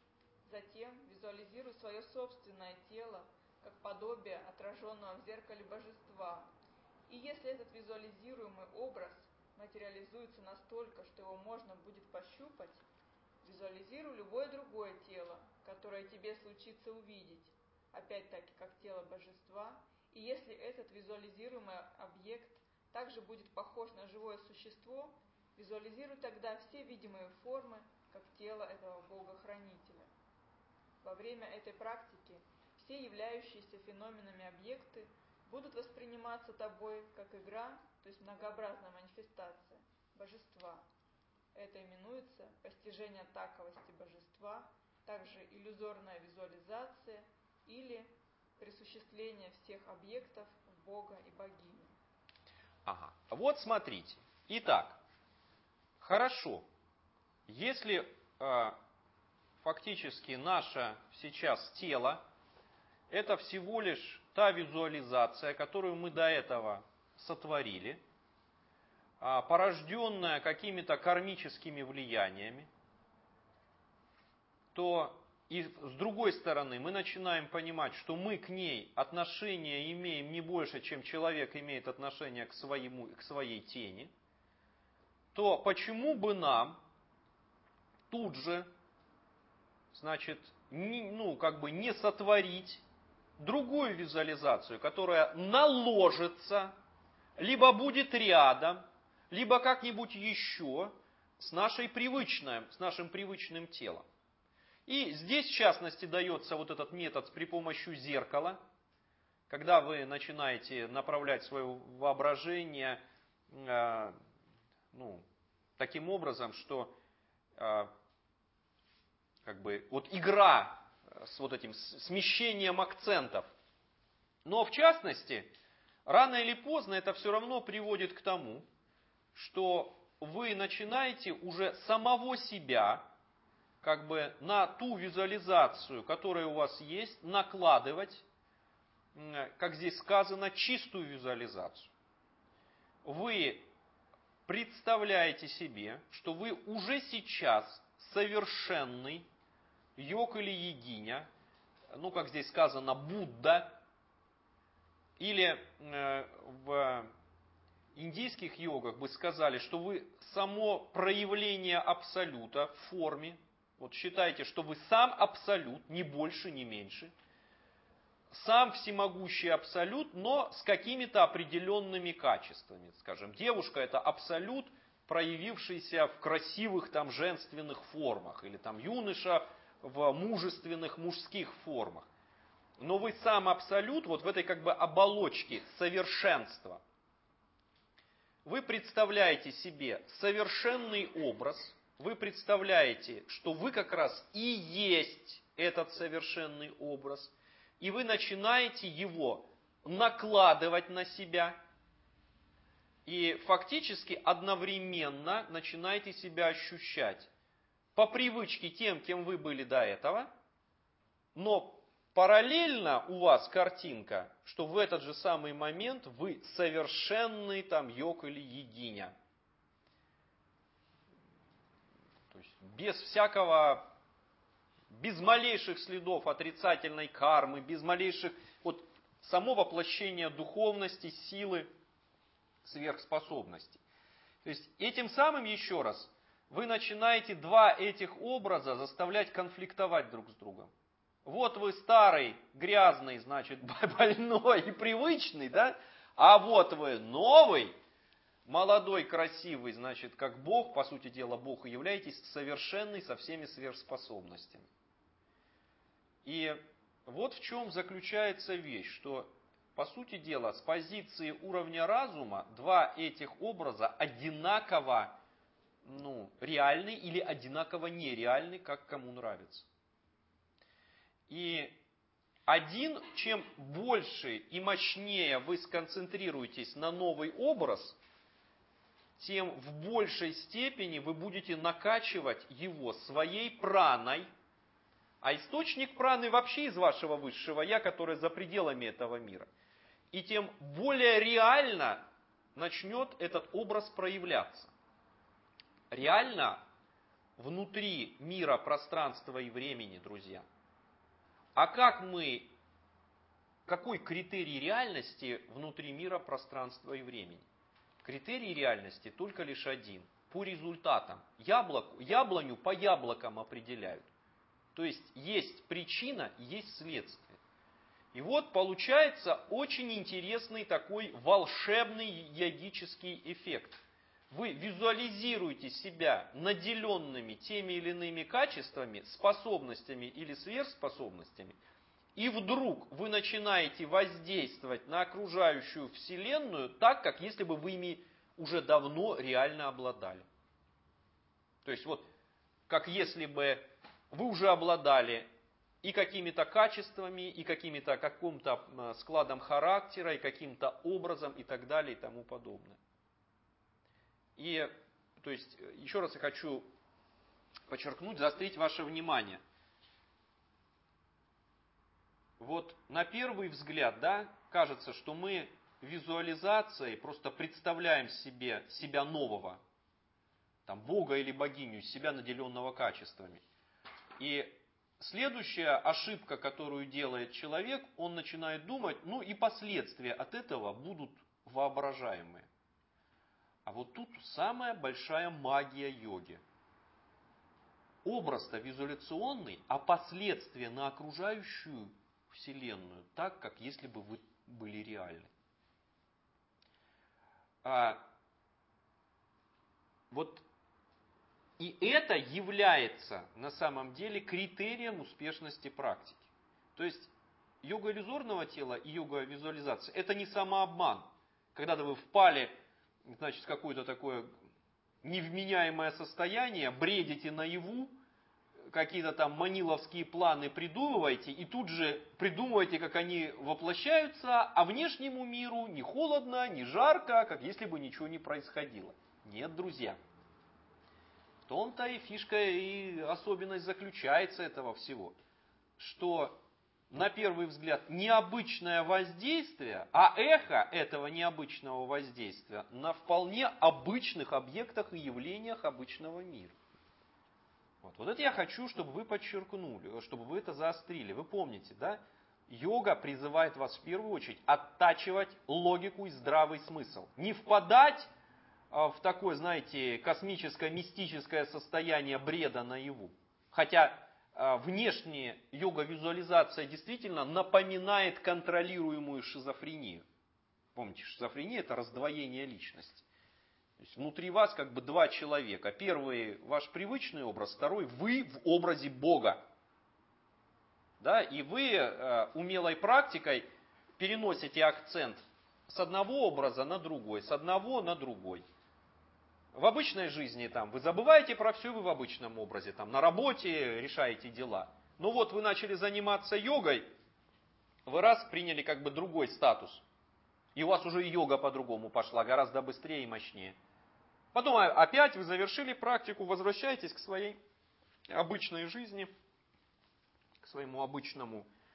Затем визуализируй свое собственное тело, как подобие отраженного в зеркале божества. И если этот визуализируемый образ материализуется настолько, что его можно будет пощупать, визуализируй любое другое тело, которое тебе случится увидеть, опять-таки как тело божества, и если этот визуализируемый объект также будет похож на живое существо, визуализируй тогда все видимые формы, как тело этого Бога-хранителя. Во время этой практики все являющиеся феноменами объекты будут восприниматься тобой как игра, то есть многообразная манифестация божества. Это именуется постижение таковости божества, также иллюзорная визуализация или присуществление всех объектов в Бога и богиню. Ага, вот смотрите. Итак, хорошо, если э, фактически наше сейчас тело это всего лишь та визуализация, которую мы до этого сотворили, порожденная какими-то кармическими влияниями, то и с другой стороны мы начинаем понимать, что мы к ней отношение имеем не больше, чем человек имеет отношение к, своему, к своей тени, то почему бы нам тут же, значит, не, ну, как бы не сотворить другую визуализацию, которая наложится, либо будет рядом, либо как-нибудь еще с, нашей привычной, с нашим привычным телом. И здесь, в частности, дается вот этот метод при помощи зеркала, когда вы начинаете направлять свое воображение э, ну, таким образом, что э, как бы вот игра с вот этим смещением акцентов. Но в частности, рано или поздно это все равно приводит к тому, что вы начинаете уже самого себя, как бы на ту визуализацию, которая у вас есть, накладывать, как здесь сказано, чистую визуализацию. Вы представляете себе, что вы уже сейчас совершенный йог или йогиня, ну, как здесь сказано, Будда, или э, в индийских йогах бы сказали, что вы само проявление абсолюта в форме, вот считайте, что вы сам абсолют, ни больше, ни меньше, сам всемогущий абсолют, но с какими-то определенными качествами. Скажем, девушка это абсолют, проявившийся в красивых там женственных формах, или там юноша в мужественных мужских формах. Но вы сам абсолют, вот в этой как бы оболочке совершенства. Вы представляете себе совершенный образ, вы представляете, что вы как раз и есть этот совершенный образ, и вы начинаете его накладывать на себя, и фактически одновременно начинаете себя ощущать по привычке тем, кем вы были до этого, но параллельно у вас картинка, что в этот же самый момент вы совершенный там йог или йогиня. То есть без всякого, без малейших следов отрицательной кармы, без малейших, вот само воплощение духовности, силы, сверхспособностей. То есть этим самым, еще раз, вы начинаете два этих образа заставлять конфликтовать друг с другом. Вот вы старый, грязный, значит, больной и привычный, да? А вот вы новый, молодой, красивый, значит, как Бог, по сути дела, Бог, и являетесь совершенный со всеми сверхспособностями. И вот в чем заключается вещь, что, по сути дела, с позиции уровня разума два этих образа одинаково, ну, реальны или одинаково нереальны, как кому нравится. И один, чем больше и мощнее вы сконцентрируетесь на новый образ, тем в большей степени вы будете накачивать его своей праной, а источник праны вообще из вашего высшего я, который за пределами этого мира. И тем более реально начнет этот образ проявляться. Реально внутри мира, пространства и времени, друзья. А как мы, какой критерий реальности внутри мира, пространства и времени? Критерий реальности только лишь один. По результатам. Яблоку, яблоню по яблокам определяют. То есть есть причина, есть следствие. И вот получается очень интересный такой волшебный йогический эффект. Вы визуализируете себя наделенными теми или иными качествами, способностями или сверхспособностями, и вдруг вы начинаете воздействовать на окружающую Вселенную так, как если бы вы ими уже давно реально обладали. То есть вот, как если бы вы уже обладали и какими-то качествами, и какими-то каким-то складом характера, и каким-то образом, и так далее, и тому подобное. И, то есть, еще раз я хочу подчеркнуть, заострить ваше внимание. Вот на первый взгляд, да, кажется, что мы визуализацией просто представляем себе себя нового, там, Бога или богиню, себя наделенного качествами. И следующая ошибка, которую делает человек, он начинает думать, ну и последствия от этого будут воображаемые. А вот тут самая большая магия йоги. Образ-то визуляционный, а последствия на окружающую Вселенную, так, как если бы вы были реальны. А, вот и это является на самом деле критерием успешности практики. То есть йога иллюзорного тела и йога визуализации — это не самообман. Когда-то вы впали, значит, в какое-то такое невменяемое состояние, бредите наяву, какие-то там маниловские планы придумываете, и тут же придумываете, как они воплощаются, а внешнему миру ни холодно, ни жарко, как если бы ничего не происходило. Нет, друзья. В том-то и фишка, и особенность заключается этого всего, что на первый взгляд необычное воздействие, а эхо этого необычного воздействия на вполне обычных объектах и явлениях обычного мира. Вот, вот это я хочу, чтобы вы подчеркнули, чтобы вы это заострили. Вы помните, да? Йога призывает вас в первую очередь оттачивать логику и здравый смысл. Не впадать в такое, знаете, космическое, мистическое состояние бреда наяву. Хотя внешняя йога-визуализация действительно напоминает контролируемую шизофрению. Помните, шизофрения — это раздвоение личности. То есть внутри вас как бы два человека. Первый ваш привычный образ, второй вы в образе Бога. Да? И вы э, умелой практикой переносите акцент с одного образа на другой, с одного на другой. В обычной жизни там, вы забываете про все, вы в обычном образе, там, на работе решаете дела. Но вот вы начали заниматься йогой, вы раз приняли как бы другой статус. И у вас уже йога по-другому пошла, гораздо быстрее и мощнее. Потом опять вы завершили практику, возвращаетесь к своей обычной жизни, к своему обычному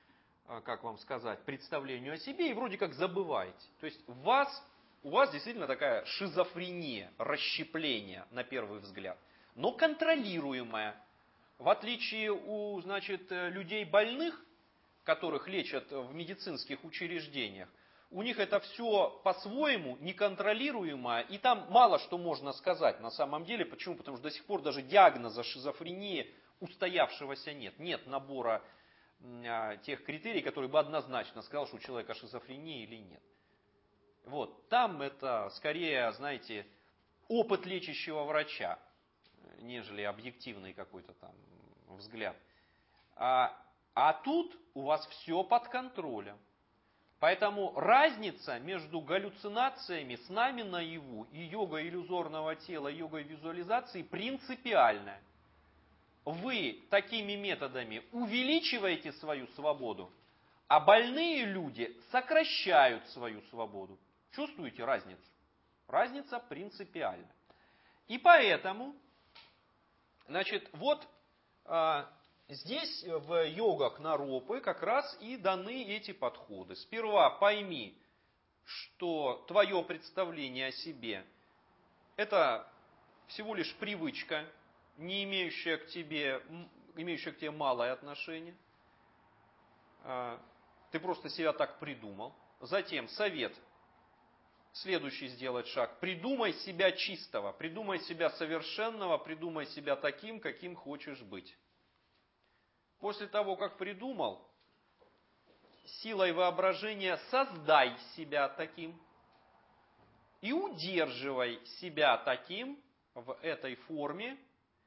как вам сказать, представлению о себе и вроде как забываете. То есть в вас, у вас действительно такая шизофрения, расщепление на первый взгляд, но контролируемая. В отличие у, значит, людей больных, которых лечат в медицинских учреждениях, у них это все по-своему неконтролируемо, и там мало что можно сказать на самом деле. Почему? Потому что до сих пор даже диагноза шизофрении устоявшегося нет. Нет набора тех критерий, которые бы однозначно сказал, что у человека шизофрения или нет. Вот. Там это скорее, знаете, опыт лечащего врача, нежели объективный какой-то там взгляд. А, а тут у вас все под контролем. Поэтому разница между галлюцинациями, снами наяву и йогой иллюзорного тела, йогой визуализации принципиальная. Вы такими методами увеличиваете свою свободу, а больные люди сокращают свою свободу. Чувствуете разницу? Разница принципиальна. И поэтому, значит, вот а, здесь в йогах Наропы как раз и даны эти подходы. Сперва пойми, что твое представление о себе это всего лишь привычка, не имеющая к тебе, имеющая к тебе малое отношение. Ты просто себя так придумал. Затем совет. Следующий сделать шаг. Придумай себя чистого, придумай себя совершенного, придумай себя таким, каким хочешь быть. После того, как придумал, силой воображения создай себя таким и удерживай себя таким в этой форме,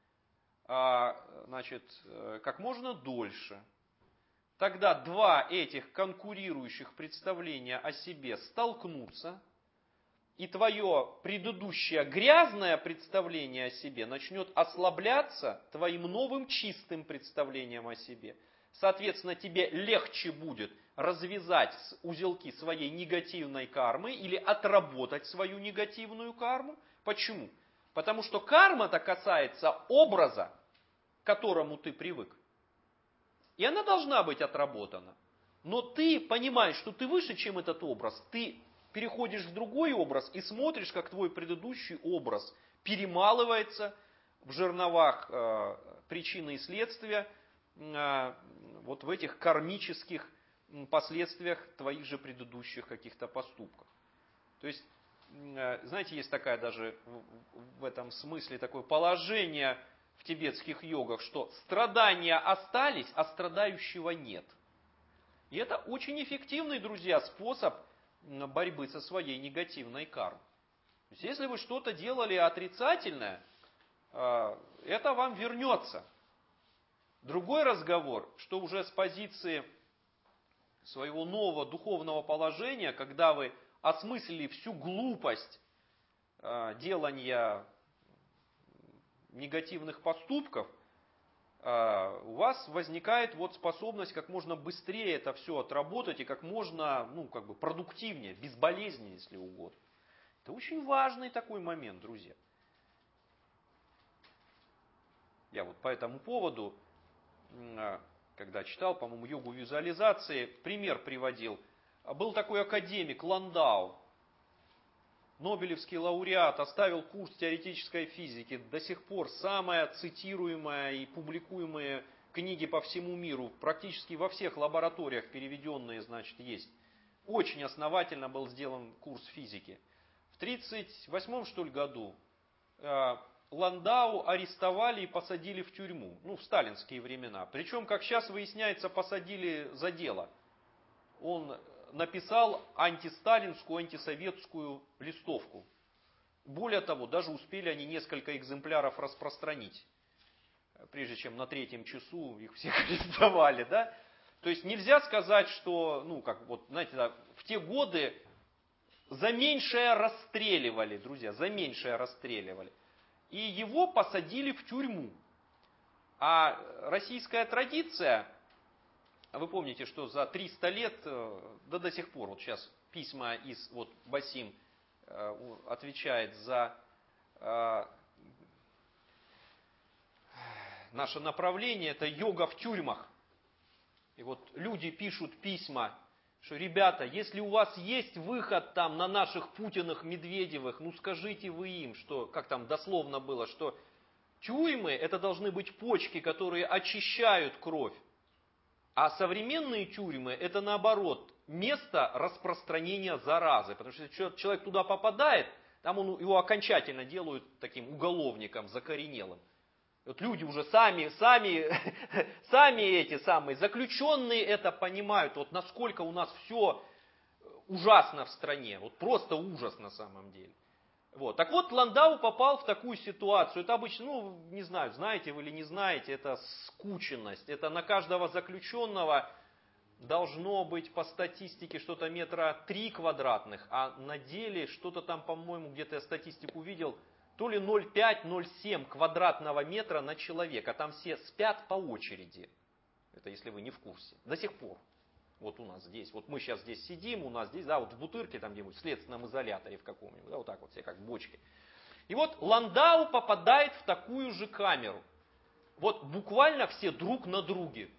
значит, как можно дольше. Тогда два этих конкурирующих представления о себе столкнутся, и твое предыдущее грязное представление о себе начнет ослабляться твоим новым чистым представлением о себе. Соответственно, тебе легче будет развязать узелки своей негативной кармы или отработать свою негативную карму. Почему? Потому что карма-то касается образа, к которому ты привык. И она должна быть отработана. Но ты понимаешь, что ты выше, чем этот образ. Ты переходишь в другой образ и смотришь, как твой предыдущий образ перемалывается в жерновах э, причины и следствия, э, вот в этих кармических последствиях твоих же предыдущих каких-то поступков. То есть, э, знаете, есть такая даже в, в этом смысле такое положение в тибетских йогах, что страдания остались, а страдающего нет. И это очень эффективный, друзья, способ борьбы со своей негативной кармой. То есть, если вы что-то делали отрицательное, это вам вернется. Другой разговор, что уже с позиции своего нового духовного положения, когда вы осмыслили всю глупость делания негативных поступков, у вас возникает вот способность как можно быстрее это все отработать и как можно, ну, как бы продуктивнее, безболезненнее, если угодно. Это очень важный такой момент, друзья. Я вот по этому поводу, когда читал, по-моему, йогу визуализации, пример приводил. Был такой академик Ландау, Нобелевский лауреат, оставил курс теоретической физики. До сих пор самая цитируемая и публикуемая книги по всему миру, практически во всех лабораториях переведенные, значит, есть. Очень основательно был сделан курс физики. В тридцать восьмом, что ли, году э, Ландау арестовали и посадили в тюрьму. Ну, в сталинские времена. Причем, как сейчас выясняется, посадили за дело. Он написал антисталинскую, антисоветскую листовку. Более того, даже успели они несколько экземпляров распространить, прежде чем на третьем часу их всех арестовали, да? То есть нельзя сказать, что, ну, как вот, знаете, да, в те годы за меньшее расстреливали, друзья, за меньшее расстреливали. И его посадили в тюрьму. А российская традиция, вы помните, что за триста лет, да до сих пор, вот сейчас письма из, вот Басим отвечает за э, наше направление, это йога в тюрьмах. И вот люди пишут письма, что, ребята, если у вас есть выход там на наших Путиных, Медведевых, ну скажите вы им, что, как там дословно было, что тюрьмы это должны быть почки, которые очищают кровь. А современные тюрьмы это наоборот, место распространения заразы. Потому что если человек туда попадает, там он, его окончательно делают таким уголовником, закоренелым. Вот люди уже сами, сами, сами эти самые заключенные это понимают, вот насколько у нас все ужасно в стране, вот просто ужас на самом деле. Вот. Так вот, Ландау попал в такую ситуацию, это обычно, ну, не знаю, знаете вы или не знаете, это скученность, это на каждого заключенного должно быть по статистике что-то метра три квадратных, а на деле что-то там, по-моему, где-то я статистику видел, то ли ноль пять - ноль семь квадратного метра на человека. Там все спят по очереди. Это если вы не в курсе. До сих пор. Вот у нас здесь. Вот мы сейчас здесь сидим, у нас здесь, да, вот в Бутырке там где-нибудь, в следственном изоляторе в каком-нибудь. Да, вот так вот все как бочки. И вот Ландау попадает в такую же камеру. Вот буквально все друг на друге.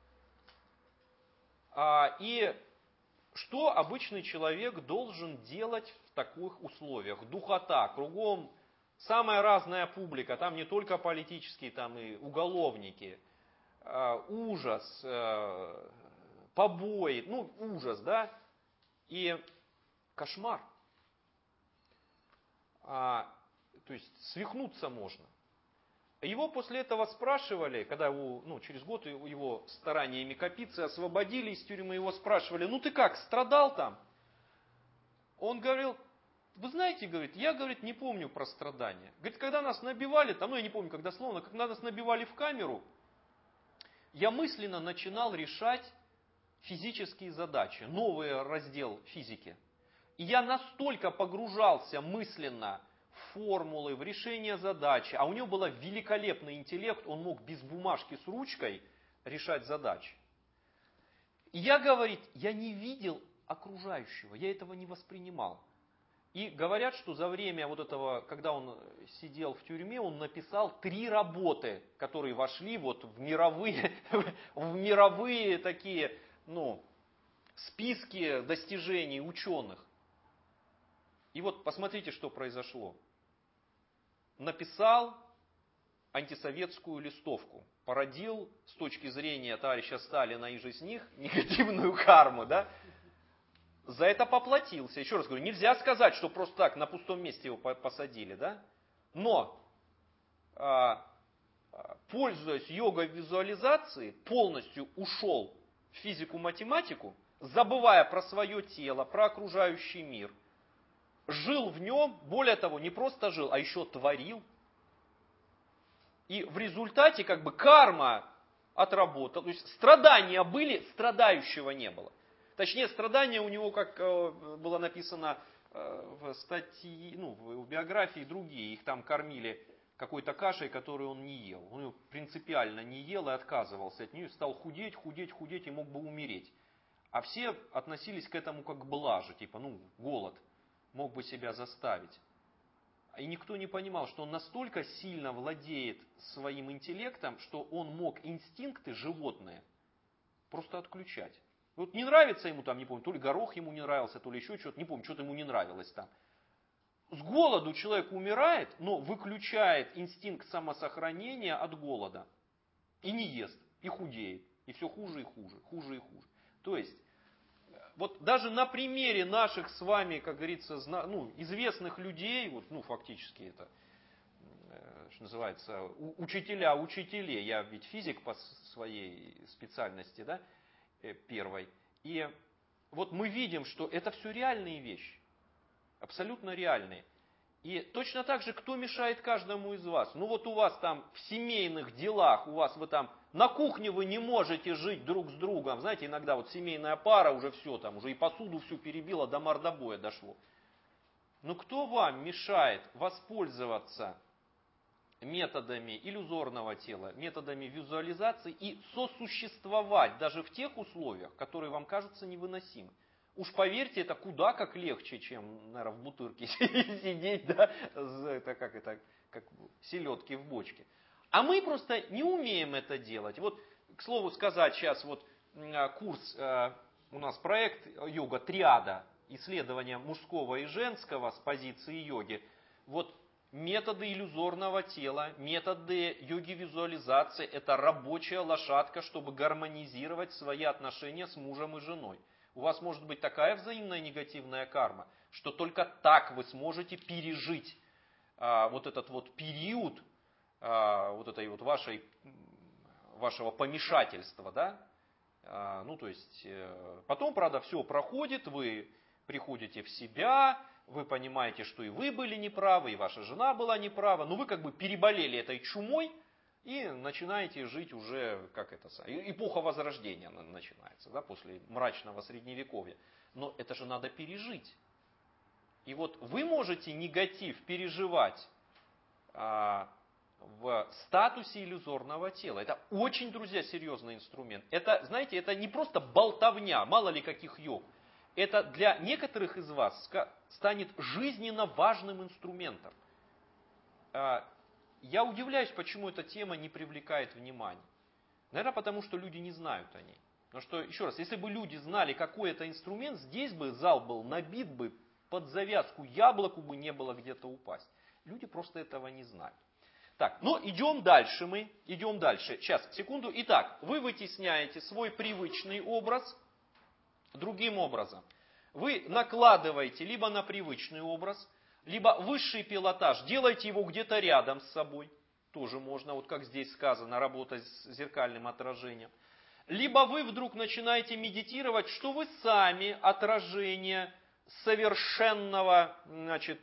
А, и что обычный человек должен делать в таких условиях? Духота, кругом самая разная публика, там не только политические, там и уголовники, э, ужас, э, побои, ну ужас, да, и кошмар. А, то есть свихнуться можно. Его после этого спрашивали, когда его, ну, через год его стараниями копиться освободили из тюрьмы, его спрашивали, ну ты как, страдал там? Он говорил, вы знаете, говорит, я, говорит, не помню про страдания. Говорит, когда нас набивали, там, ну я не помню, как дословно, когда нас набивали в камеру, я мысленно начинал решать физические задачи, новый раздел физики. И я настолько погружался мысленно в формулы, в решение задачи, а у него был великолепный интеллект, он мог без бумажки с ручкой решать задачи. И я, говорит, я не видел окружающего, я этого не воспринимал. И говорят, что за время вот этого, когда он сидел в тюрьме, он написал три работы, которые вошли вот в мировые, в мировые такие, ну, списки достижений ученых. И вот посмотрите, что произошло. Написал антисоветскую листовку, породил с точки зрения товарища Сталина и же с них негативную карму, да? За это поплатился. Еще раз говорю, нельзя сказать, что просто так на пустом месте его посадили, да? Но, пользуясь йога-визуализацией, полностью ушел в физику-математику, забывая про свое тело, про окружающий мир. Жил в нем, более того, не просто жил, а еще творил. И в результате как бы карма отработала. То есть страдания были, страдающего не было. Точнее, страдания у него, как было написано в статье, ну, в биографии, другие. Их там кормили какой-то кашей, которую он не ел. Он ее принципиально не ел и отказывался от нее. Стал худеть, худеть, худеть и мог бы умереть. А все относились к этому как к блаже. Типа, ну, голод мог бы себя заставить. И никто не понимал, что он настолько сильно владеет своим интеллектом, что он мог инстинкты животные просто отключать. Вот не нравится ему там, не помню, то ли горох ему не нравился, то ли еще что-то, не помню, что-то ему не нравилось там. С голоду человек умирает, но выключает инстинкт самосохранения от голода. И не ест, и худеет, и все хуже и хуже, хуже и хуже. То есть, вот даже на примере наших с вами, как говорится, ну, известных людей, вот, ну фактически это, что называется, учителя учителей, я ведь физик по своей специальности, да, первой. И вот мы видим, что это все реальные вещи. Абсолютно реальные. И точно так же, кто мешает каждому из вас? Ну вот у вас там в семейных делах, у вас вы там на кухне вы не можете жить друг с другом. Знаете, иногда вот семейная пара уже все там, уже и посуду всю перебила, до мордобоя дошло. Но кто вам мешает воспользоваться методами иллюзорного тела, методами визуализации и сосуществовать даже в тех условиях, которые вам кажутся невыносимы? Уж поверьте, это куда как легче, чем, наверное, в Бутырке сидеть, да, это как это, как селедки в бочке. А мы просто не умеем это делать. Вот, к слову сказать, сейчас вот курс, у нас проект йога триада, исследование мужского и женского с позиции йоги. Вот методы иллюзорного тела, методы йоги-визуализации – это рабочая лошадка, чтобы гармонизировать свои отношения с мужем и женой. У вас может быть такая взаимная негативная карма, что только так вы сможете пережить а, вот этот вот период а, вот этой вот вашей, вашего помешательства, да? А, ну, то есть, потом, правда, все проходит, вы приходите в себя, вы понимаете, что и вы были неправы, и ваша жена была неправа, но вы как бы переболели этой чумой и начинаете жить уже, как это, эпоха Возрождения начинается, да, после мрачного Средневековья. Но это же надо пережить. И вот вы можете негатив переживать а, в статусе иллюзорного тела. Это очень, друзья, серьезный инструмент. Это, знаете, это не просто болтовня, мало ли каких йог. Это для некоторых из вас станет жизненно важным инструментом. Я удивляюсь, почему эта тема не привлекает внимания. Наверное, потому что люди не знают о ней. Потому что, еще раз, если бы люди знали, какой это инструмент, здесь бы зал был набит бы под завязку, яблоку бы не было где-то упасть. Люди просто этого не знают. Так, ну идем дальше мы, идем дальше. Сейчас, секунду. Итак, вы вытесняете свой привычный образ другим образом. Вы накладываете либо на привычный образ, либо высший пилотаж, делайте его где-то рядом с собой. Тоже можно, вот как здесь сказано, работать с зеркальным отражением. Либо вы вдруг начинаете медитировать, что вы сами отражение совершенного, значит,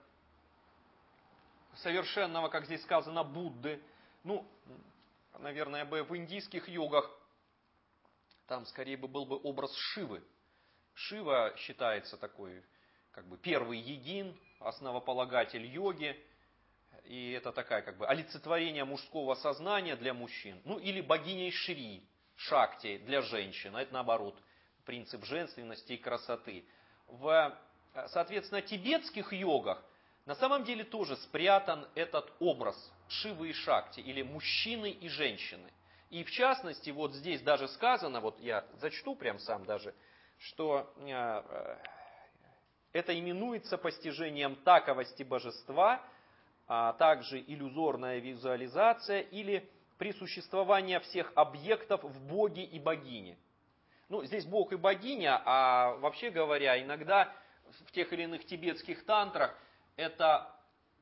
совершенного, как здесь сказано, Будды. Ну, наверное, бы в индийских йогах там скорее бы был бы образ Шивы. Шива считается такой, как бы, первый йогин, основополагатель йоги. И это такая, как бы, олицетворение мужского сознания для мужчин. Ну, или богиней Шри, Шакти для женщин. А это, наоборот, принцип женственности и красоты. В, соответственно, тибетских йогах на самом деле тоже спрятан этот образ Шивы и Шакти, или мужчины и женщины. И в частности, вот здесь даже сказано, вот я зачту прям сам даже, что э, это именуется постижением таковости божества, а также иллюзорная визуализация или присуществование всех объектов в боге и богине. Ну, здесь бог и богиня, а вообще говоря, иногда в тех или иных тибетских тантрах это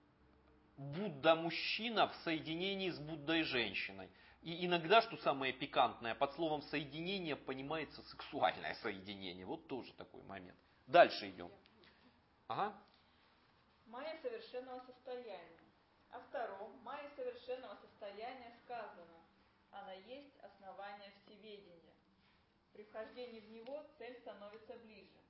Будда-мужчина в соединении с Буддой-женщиной. И иногда, что самое пикантное, под словом соединение понимается сексуальное соединение. Вот тоже такой момент. Дальше идем. Ага. Майя совершенного состояния. О втором, майя совершенного состояния сказано: она есть основание всеведения. При вхождении в него цель становится ближе.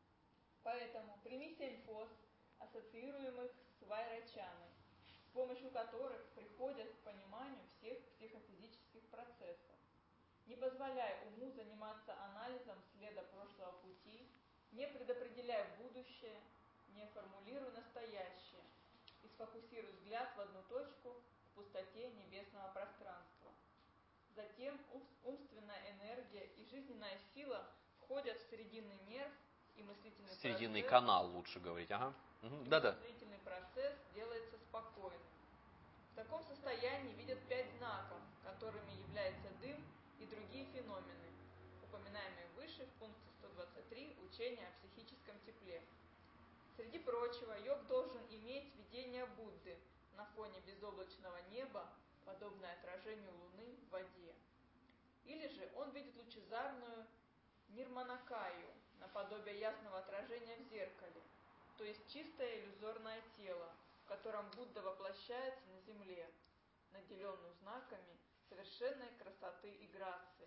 Поэтому прими семь фоз, ассоциируемых с вайрачаной, с помощью которых приходят к пониманию всех психофизических процессов. Не позволяй уму заниматься анализом следа прошлого пути, не предопределяй будущее, не формулируй настоящее и сфокусируй взгляд в одну точку в пустоте небесного пространства. Затем умственная энергия и жизненная сила входят в срединный нерв, и мыслительный Срединный процесс, канал, лучше говорить. Ага. Угу. Да-да. мыслительный процесс делается спокойным. В таком состоянии видят пять знаков, которыми является дым и другие феномены, упоминаемые выше в пункте сто двадцать три учения о психическом тепле. Среди прочего, йог должен иметь видение Будды на фоне безоблачного неба, подобное отражению луны в воде. Или же он видит лучезарную нирманакаю, наподобие ясного отражения в зеркале, то есть чистое иллюзорное тело, в котором Будда воплощается на земле, наделенную знаками совершенной красоты и грации.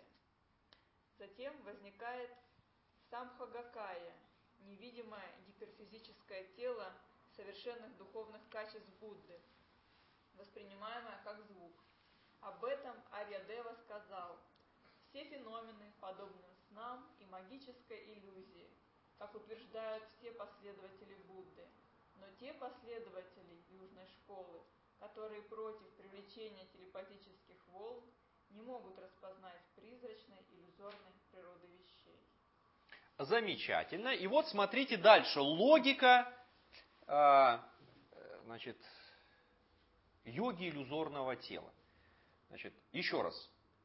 Затем возникает самбхагакая, невидимое гиперфизическое тело совершенных духовных качеств Будды, воспринимаемое как звук. Об этом Арьядева сказал: все феномены подобны снам и магической иллюзии, как утверждают все последователи Будды. Но те последователи южной школы, которые против привлечения телепатических волн, не могут распознать призрачной иллюзорной Замечательно. И вот смотрите дальше. Логика, э, значит, йоги иллюзорного тела. Значит, еще раз.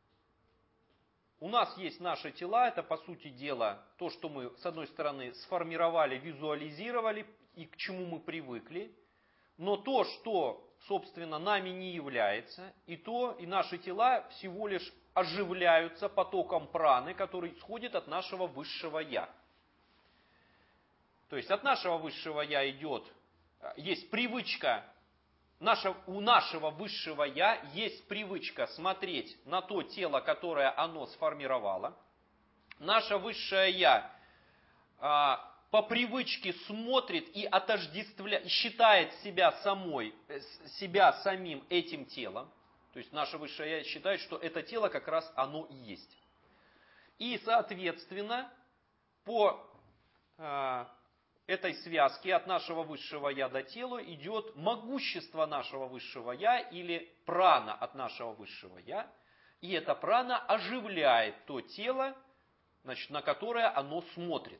У нас есть наши тела, это по сути дела то, что мы с одной стороны сформировали, визуализировали и к чему мы привыкли. Но то, что, собственно, нами не является, и то, и наши тела всего лишь оживляются потоком праны, который исходит от нашего высшего Я. То есть от нашего высшего Я идет, есть привычка, наша, у нашего высшего Я есть привычка смотреть на то тело, которое оно сформировало. Наше высшее Я а, по привычке смотрит и отождествляет, считает себя самой, себя самим этим телом. То есть наше высшее Я считает, что это тело как раз оно и есть. И, соответственно, по э, этой связке от нашего высшего Я до тела идет могущество нашего высшего Я или прана от нашего высшего Я. И эта прана оживляет то тело, значит, на которое оно смотрит.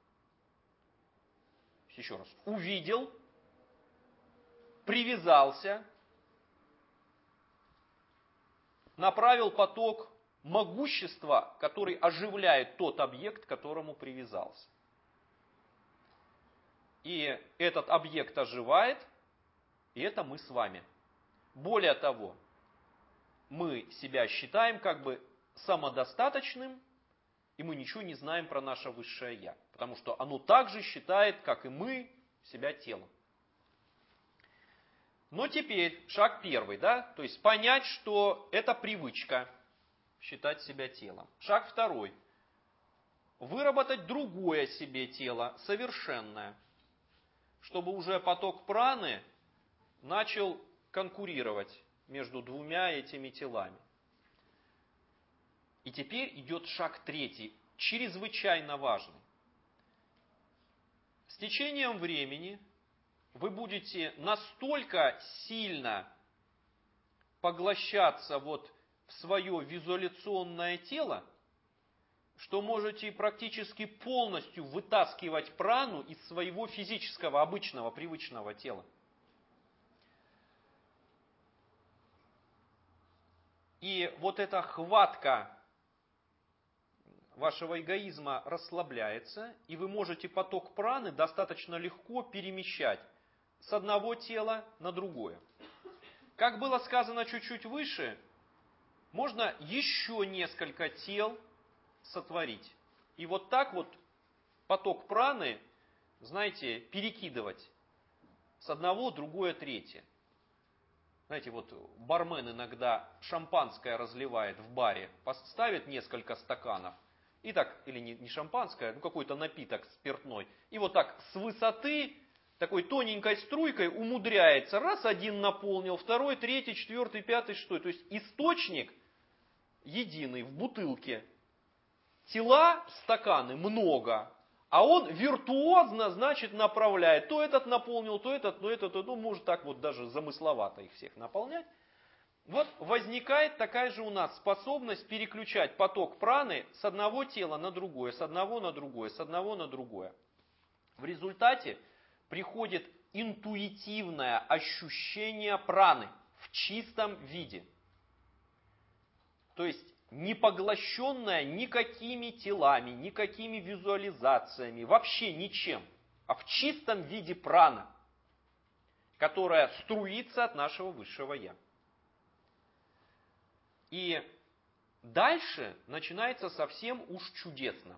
Еще раз. Увидел, привязался, направил поток могущества, который оживляет тот объект, к которому привязался. И этот объект оживает, и это мы с вами. Более того, мы себя считаем как бы самодостаточным, и мы ничего не знаем про наше высшее Я. Потому что оно также считает, как и мы, себя телом. Но теперь шаг первый, да, то есть понять, что это привычка считать себя телом. Шаг второй. Выработать другое себе тело, совершенное, чтобы уже поток праны начал конкурировать между двумя этими телами. И теперь идет шаг третий, чрезвычайно важный. С течением времени вы будете настолько сильно поглощаться вот в свое визуаляционное тело, что можете практически полностью вытаскивать прану из своего физического, обычного, привычного тела. И вот эта хватка вашего эгоизма расслабляется, и вы можете поток праны достаточно легко перемещать с одного тела на другое. Как было сказано чуть-чуть выше, можно еще несколько тел сотворить. И вот так вот поток праны, знаете, перекидывать с одного, другое, третье. Знаете, вот бармен иногда шампанское разливает в баре, поставит несколько стаканов, и так, или не, не шампанское, ну какой-то напиток спиртной, и вот так с высоты такой тоненькой струйкой умудряется, раз один наполнил, второй, третий, четвертый, пятый, шестой. То есть источник единый в бутылке. Тела, стаканы много, а он виртуозно, значит, направляет. То этот наполнил, то этот, то этот, ну может так вот даже замысловато их всех наполнять. Вот возникает такая же у нас способность переключать поток праны с одного тела на другое, с одного на другое, с одного на другое. В результате приходит интуитивное ощущение праны в чистом виде. То есть не поглощенное никакими телами, никакими визуализациями, вообще ничем, а в чистом виде прана, которая струится от нашего высшего Я. И дальше начинается совсем уж чудесно.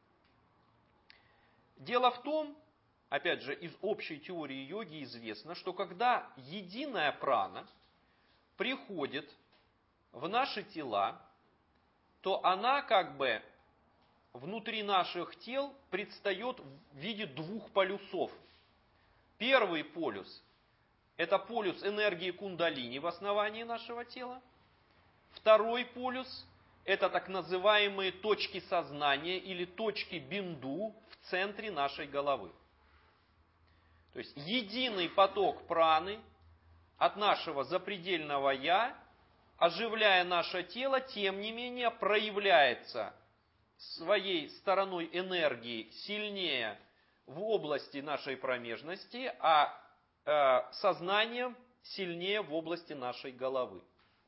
Дело в том, опять же, из общей теории йоги известно, что когда единая прана приходит в наши тела, то она как бы внутри наших тел предстает в виде двух полюсов. Первый полюс – это полюс энергии кундалини в основании нашего тела. Второй полюс – это так называемые точки сознания или точки бинду в центре нашей головы. То есть единый поток праны от нашего запредельного Я, оживляя наше тело, тем не менее проявляется своей стороной энергии сильнее в области нашей промежности, а э, сознанием сильнее в области нашей головы.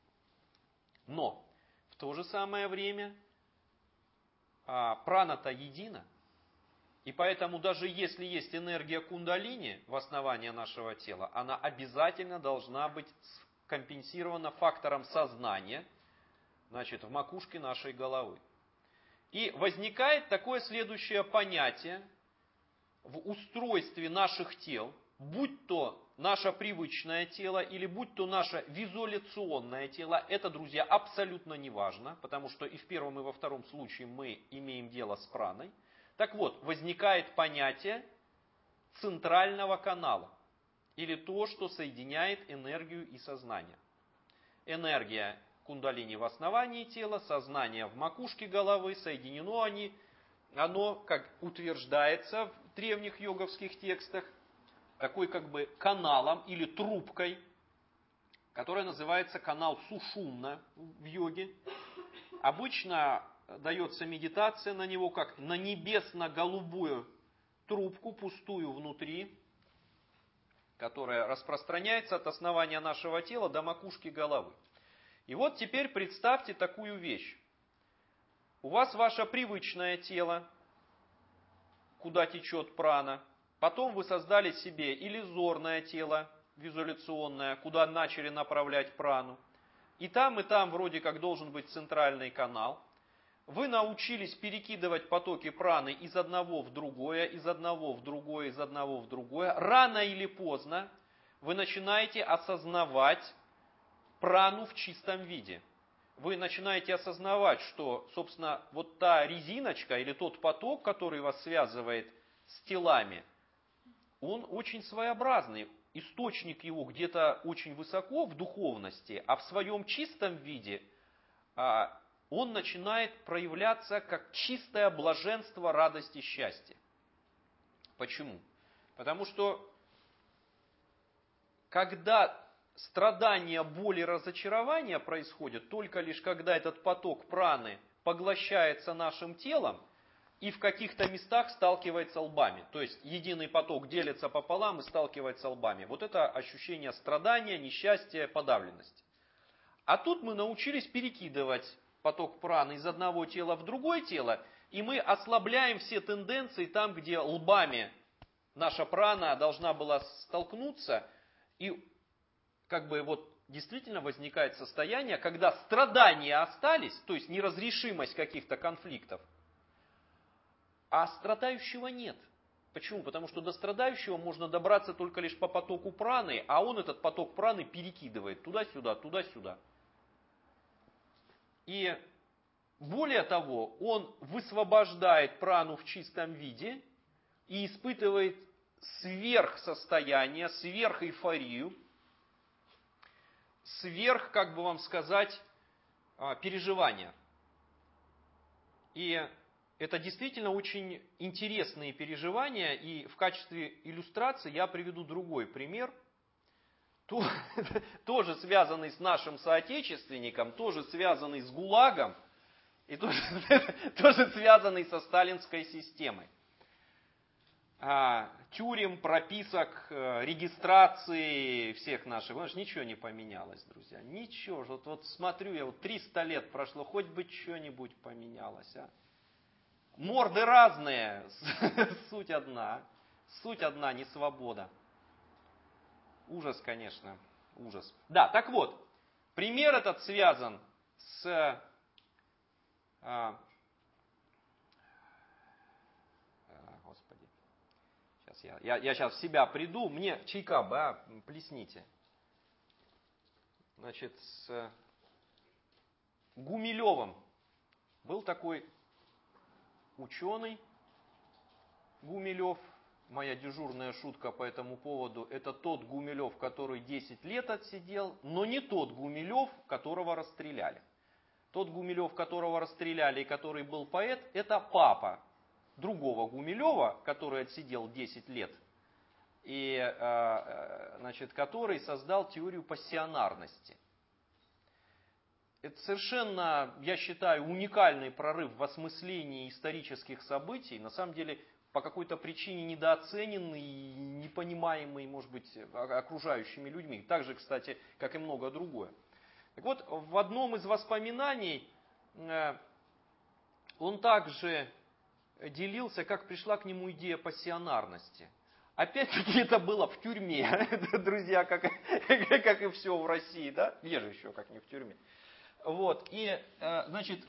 Но в то же самое время э, прана-то едина. И поэтому даже если есть энергия кундалини в основании нашего тела, она обязательно должна быть компенсирована фактором сознания, значит, в макушке нашей головы. И возникает такое следующее понятие в устройстве наших тел, будь то наше привычное тело или будь то наше визуаляционное тело, это, друзья, абсолютно не важно, потому что и в первом, и во втором случае мы имеем дело с праной. Так вот, возникает понятие центрального канала, или то, что соединяет энергию и сознание. Энергия кундалини в основании тела, сознание в макушке головы, соединено они, оно, как утверждается в древних йоговских текстах, такой как бы каналом или трубкой, которая называется канал Сушумна в йоге. Обычно дается медитация на него как на небесно-голубую трубку, пустую внутри, которая распространяется от основания нашего тела до макушки головы. И вот теперь представьте такую вещь. У вас ваше привычное тело, куда течет прана. Потом вы создали себе иллюзорное тело, визуаляционное, куда начали направлять прану. И там, и там вроде как должен быть центральный канал. Вы научились перекидывать потоки праны из одного в другое, из одного в другое, из одного в другое. Рано или поздно вы начинаете осознавать прану в чистом виде. Вы начинаете осознавать, что, собственно, вот та резиночка или тот поток, который вас связывает с телами, он очень своеобразный. Источник его где-то очень высоко в духовности, а в своем чистом виде он начинает проявляться как чистое блаженство, радость и счастье. Почему? Потому что когда страдания, боли, разочарования происходят, только лишь когда этот поток праны поглощается нашим телом и в каких-то местах сталкивается лбами. То есть единый поток делится пополам и сталкивается лбами. Вот это ощущение страдания, несчастья, подавленности. А тут мы научились перекидывать поток праны из одного тела в другое тело, и мы ослабляем все тенденции там, где лбами наша прана должна была столкнуться, и как бы вот действительно возникает состояние, когда страдания остались, то есть неразрешимость каких-то конфликтов, а страдающего нет. Почему? Потому что до страдающего можно добраться только лишь по потоку праны, а он этот поток праны перекидывает туда-сюда, туда-сюда. И более того, он высвобождает прану в чистом виде и испытывает сверхсостояние, сверхэйфорию, сверх, как бы вам сказать, переживания. И это действительно очень интересные переживания, и в качестве иллюстрации я приведу другой пример, тоже связанный с нашим соотечественником, тоже связанный с ГУЛАГом, и тоже, тоже связанный со сталинской системой. А, тюрем, прописок, регистрации всех наших, знаешь, ничего не поменялось, друзья, ничего. Вот, вот смотрю, я вот триста лет прошло, хоть бы что-нибудь поменялось, а. Морды разные, суть одна, суть одна, не свобода. Ужас, конечно, ужас. Да, так вот, пример этот связан с... А, Господи, сейчас я, я, я сейчас в себя приду, мне чайка бы, а, плесните. Значит, с Гумилевым был такой ученый Гумилев. Моя дежурная шутка по этому поводу, это тот Гумилев, который десять лет отсидел, но не тот Гумилев, которого расстреляли. Тот Гумилев, которого расстреляли и который был поэт, это папа другого Гумилева, который отсидел десять лет, и, значит, который создал теорию пассионарности. это совершенно, я считаю, уникальный прорыв в осмыслении исторических событий, на самом деле по какой-то причине недооцененный и непонимаемый, может быть, окружающими людьми. Так же, кстати, как и многое другое. Так вот, в одном из воспоминаний он также делился, как пришла к нему идея пассионарности. Опять-таки это было в тюрьме, друзья, как, как и все в России, да? Где же еще, как не в тюрьме? Вот, и, значит,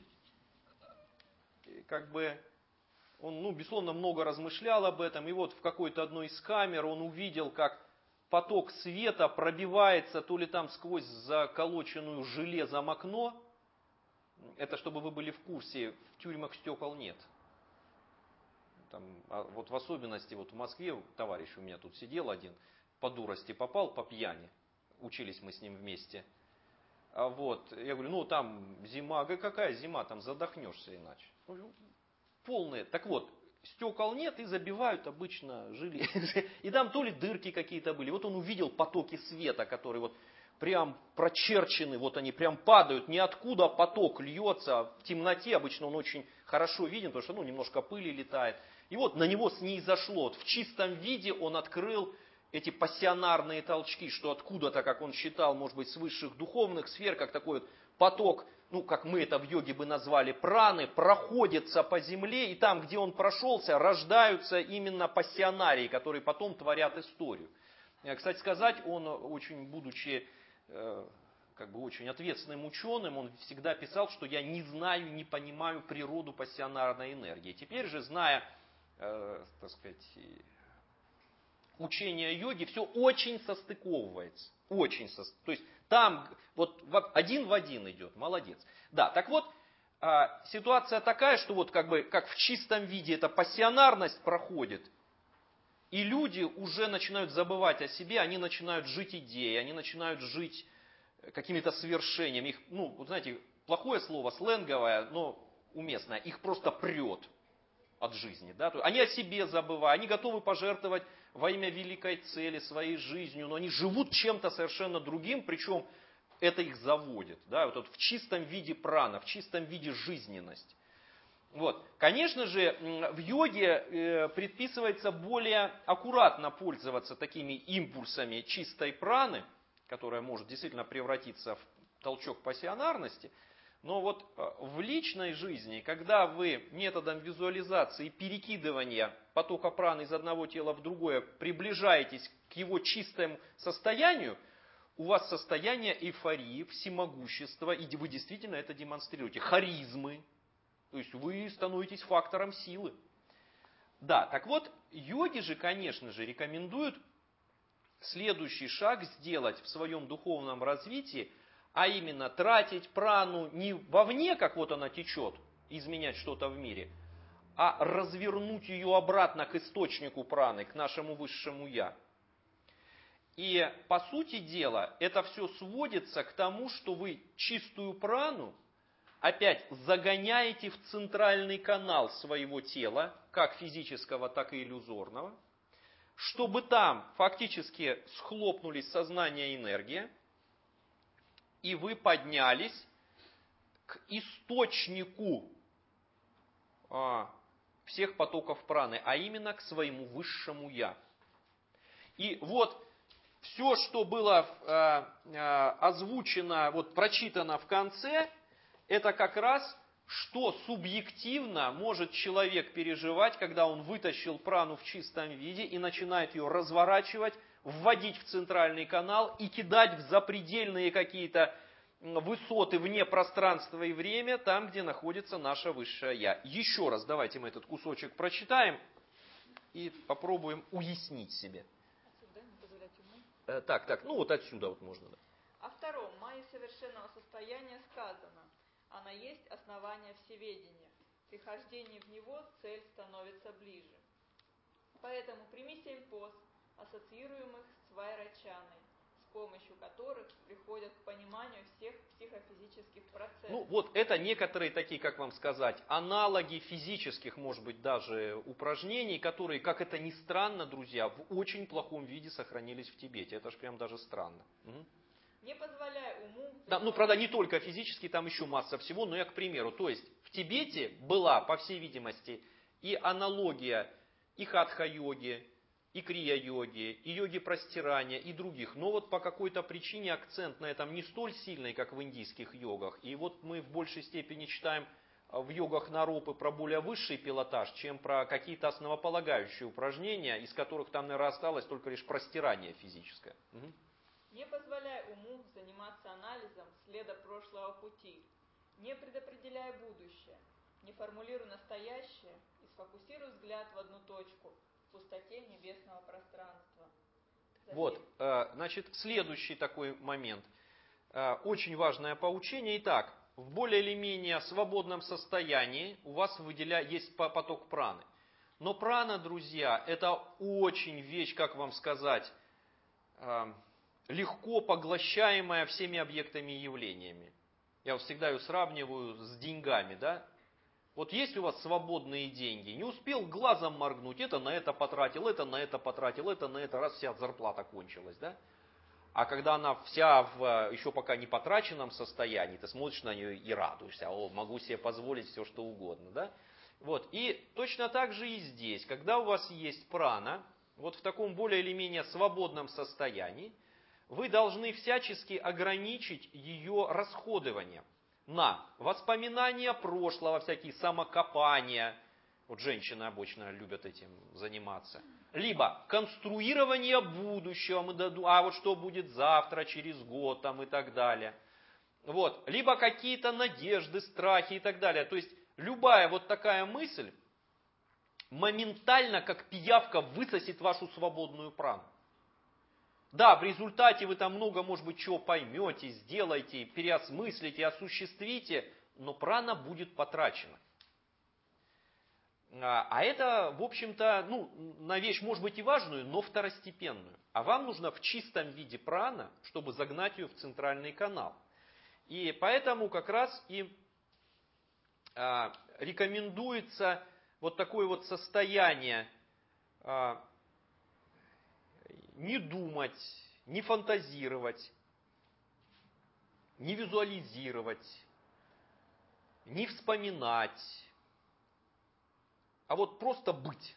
как бы, он, ну, безусловно, много размышлял об этом, и вот в какой-то одной из камер он увидел, как поток света пробивается то ли там сквозь заколоченную железом окно. Это чтобы вы были в курсе, в тюрьмах стекол нет. Там, а вот в особенности вот в Москве товарищ у меня тут сидел один, по дурости попал, по пьяни. Учились мы с ним вместе. А вот, я говорю, ну там зима, говорю, какая зима, там задохнешься иначе. Полные. Так вот, стекол нет и забивают обычно железо. И там то ли дырки какие-то были. Вот он увидел потоки света, которые вот прям прочерчены, вот они прям падают, ниоткуда поток льется в темноте. Обычно он очень хорошо виден, потому что ну, немножко пыли летает. И вот на него снизошло. Вот в чистом виде он открыл эти пассионарные толчки, что откуда-то, как он считал, может быть, с высших духовных сфер, как такой вот поток, ну, как мы это в йоге бы назвали, праны, проходится по земле, и там, где он прошелся, рождаются именно пассионарии, которые потом творят историю. Кстати сказать, он, очень будучи э, как бы очень ответственным ученым, он всегда писал, что я не знаю, не понимаю природу пассионарной энергии. Теперь же, зная, э, так сказать, учение йоги, все очень состыковывается. Очень состыковывается. То есть там вот один в один идет. Молодец. Да, так вот, ситуация такая, что вот как бы как в чистом виде эта пассионарность проходит, и люди уже начинают забывать о себе, они начинают жить идеей, они начинают жить какими-то свершениями. Их, ну, вот знаете, плохое слово, сленговое, но уместное, их просто прет от жизни. Да? Они о себе забывают, они готовы пожертвовать во имя великой цели своей жизнью, но они живут чем-то совершенно другим, причем это их заводит. Да? Вот в чистом виде прана, в чистом виде жизненность. Вот. Конечно же, в йоге предписывается более аккуратно пользоваться такими импульсами чистой праны, которая может действительно превратиться в толчок пассионарности. Но вот в личной жизни, когда вы методом визуализации и перекидывания потока праны из одного тела в другое приближаетесь к его чистому состоянию, у вас состояние эйфории, всемогущества, и вы действительно это демонстрируете. Харизмы, то есть вы становитесь фактором силы. Да, так вот, йоги же, конечно же, рекомендуют следующий шаг сделать в своем духовном развитии, а именно тратить прану не вовне, как вот она течет, изменять что-то в мире, а развернуть ее обратно к источнику праны, к нашему высшему Я. И по сути дела, это все сводится к тому, что вы чистую прану опять загоняете в центральный канал своего тела, как физического, так и иллюзорного, чтобы там фактически схлопнулись сознание и энергия, и вы поднялись к источнику а, всех потоков праны, а именно к своему высшему Я. И вот все, что было а, а, озвучено, вот прочитано в конце, это как раз, что субъективно может человек переживать, когда он вытащил прану в чистом виде и начинает ее разворачивать, вводить в центральный канал и кидать в запредельные какие-то высоты вне пространства и время, там, где находится наше высшее Я. Еще раз давайте мы этот кусочек прочитаем и попробуем уяснить себе. Отсюда, не позволять уму. Э, так, так, ну вот отсюда вот можно. Да. О втором мае совершенного состояния сказано: она есть основание всеведения. При хождении в него цель становится ближе. Поэтому прими семь поз, ассоциируемых с вайрачаной, с помощью которых приходят к пониманию всех психофизических процессов. Ну вот это некоторые такие, как вам сказать, аналоги физических, может быть, даже упражнений, которые, как это ни странно, друзья, в очень плохом виде сохранились в Тибете. Это ж прям даже странно. Угу. Не позволяй уму... Да, ну, правда, не только физически, там еще масса всего, но я к примеру. То есть в Тибете была, по всей видимости, и аналогия и хатха-йоги, и крия-йоги, и йоги простирания, и других. Но вот по какой-то причине акцент на этом не столь сильный, как в индийских йогах. И вот мы в большей степени читаем в йогах Наропы про более высший пилотаж, чем про какие-то основополагающие упражнения, из которых там, наверное, осталось только лишь простирание физическое. Угу. Не позволяй уму заниматься анализом следа прошлого пути. Не предопределяй будущее. Не формулируй настоящее и сфокусируй взгляд в одну точку, в пустоте небесного пространства. Затем... Вот, значит, следующий такой момент. Очень важное поучение. Итак, в более или менее свободном состоянии у вас выделя... есть поток праны. Но прана, друзья, это очень вещь, как вам сказать, легко поглощаемая всеми объектами и явлениями. Я вот всегда ее сравниваю с деньгами, да? Вот есть у вас свободные деньги, не успел глазом моргнуть, это на это потратил, это на это потратил, это на это, раз вся зарплата кончилась, да? А когда она вся в еще пока не потраченном состоянии, ты смотришь на нее и радуешься, о, могу себе позволить все, что угодно, да? Вот, и точно так же и здесь, когда у вас есть прана, вот в таком более или менее свободном состоянии, вы должны всячески ограничить ее расходование на воспоминания прошлого, всякие самокопания. Вот женщины обычно любят этим заниматься. Либо конструирование будущего, мы даду, а вот что будет завтра, через год там, и так далее. Вот. Либо какие-то надежды, страхи и так далее. То есть любая вот такая мысль моментально, как пиявка, высосет вашу свободную прану. Да, в результате вы там много, может быть, чего поймете, сделаете, переосмыслите, осуществите, но прана будет потрачена. А это, в общем-то, ну, на вещь, может быть, и важную, но второстепенную. А вам нужно в чистом виде прана, чтобы загнать ее в центральный канал. И поэтому как раз и а, рекомендуется вот такое вот состояние а, не думать, не фантазировать, не визуализировать, не вспоминать, а вот просто быть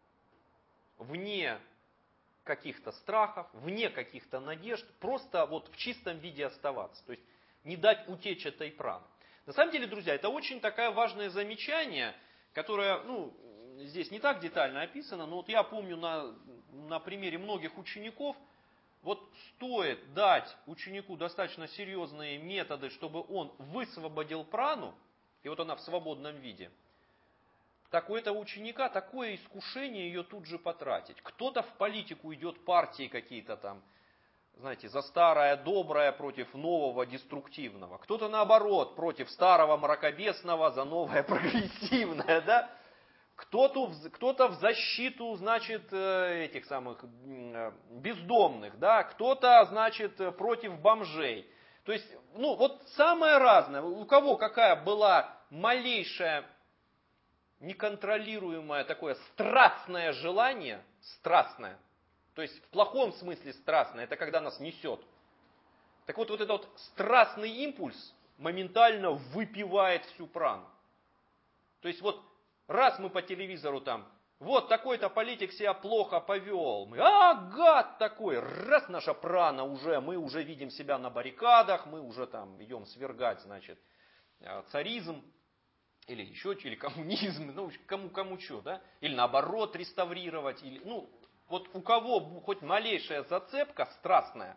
вне каких-то страхов, вне каких-то надежд, просто вот в чистом виде оставаться, то есть не дать утечь этой праны. На самом деле, друзья, это очень такое важное замечание, которое, ну, здесь не так детально описано, но вот я помню на, на примере многих учеников, вот стоит дать ученику достаточно серьезные методы, чтобы он высвободил прану, и вот она в свободном виде, так у этого ученика такое искушение ее тут же потратить. Кто-то в политику идет, партии какие-то там, знаете, за старое доброе против нового деструктивного. Кто-то наоборот, против старого мракобесного за новое прогрессивное, да? Кто-то, кто-то в защиту, значит, этих самых бездомных, да? Кто-то, значит, против бомжей. То есть, ну, вот самое разное. У кого какая была малейшая, неконтролируемое такое страстное желание, страстное, то есть в плохом смысле страстное, это когда нас несет. Так вот, вот этот вот страстный импульс моментально выпивает всю прану. То есть вот раз мы по телевизору там, вот такой-то политик себя плохо повел, мы, а, гад такой, раз наша прана уже, мы уже видим себя на баррикадах, мы уже там идем свергать, значит, царизм, или еще, или коммунизм, ну, кому, кому что, да, или наоборот реставрировать, или, ну, вот у кого хоть малейшая зацепка страстная,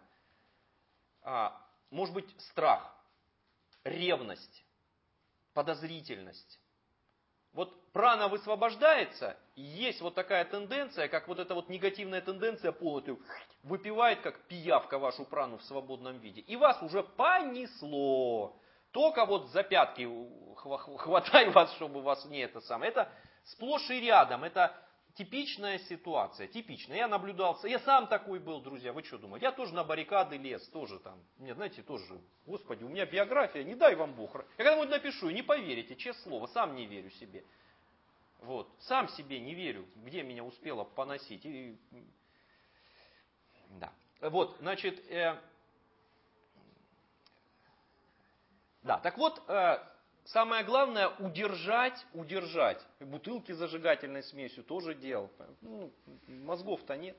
а, может быть страх, ревность, подозрительность. Вот прана высвобождается, и есть вот такая тенденция, как вот эта вот негативная тенденция полностью выпивает, как пиявка, вашу прану в свободном виде. И вас уже понесло. Только вот за пятки хватай вас, чтобы вас не это самое. Это сплошь и рядом, это типичная ситуация, типичная. Я наблюдался, я сам такой был, друзья, вы что думаете? Я тоже на баррикады лез, тоже там, мне, знаете, тоже, господи, у меня биография, не дай вам Бог. Я когда-нибудь напишу, и не поверите, честное слово, сам не верю себе. Вот, сам себе не верю, где меня успело поносить. И, да. Вот, значит, э, Да, так вот, э, самое главное удержать, удержать. Бутылки с зажигательной смесью тоже делал. Ну, мозгов-то нет.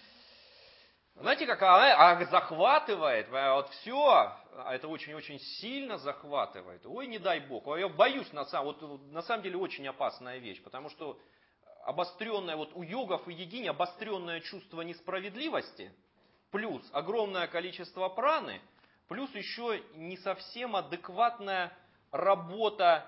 Знаете, как а, а захватывает, вот все, это очень-очень сильно захватывает. Ой, не дай бог. Я боюсь, на самом, вот, на самом деле, очень опасная вещь, потому что обостренное, вот у йогов и йогинь обостренное чувство несправедливости, плюс огромное количество праны, плюс еще не совсем адекватная работа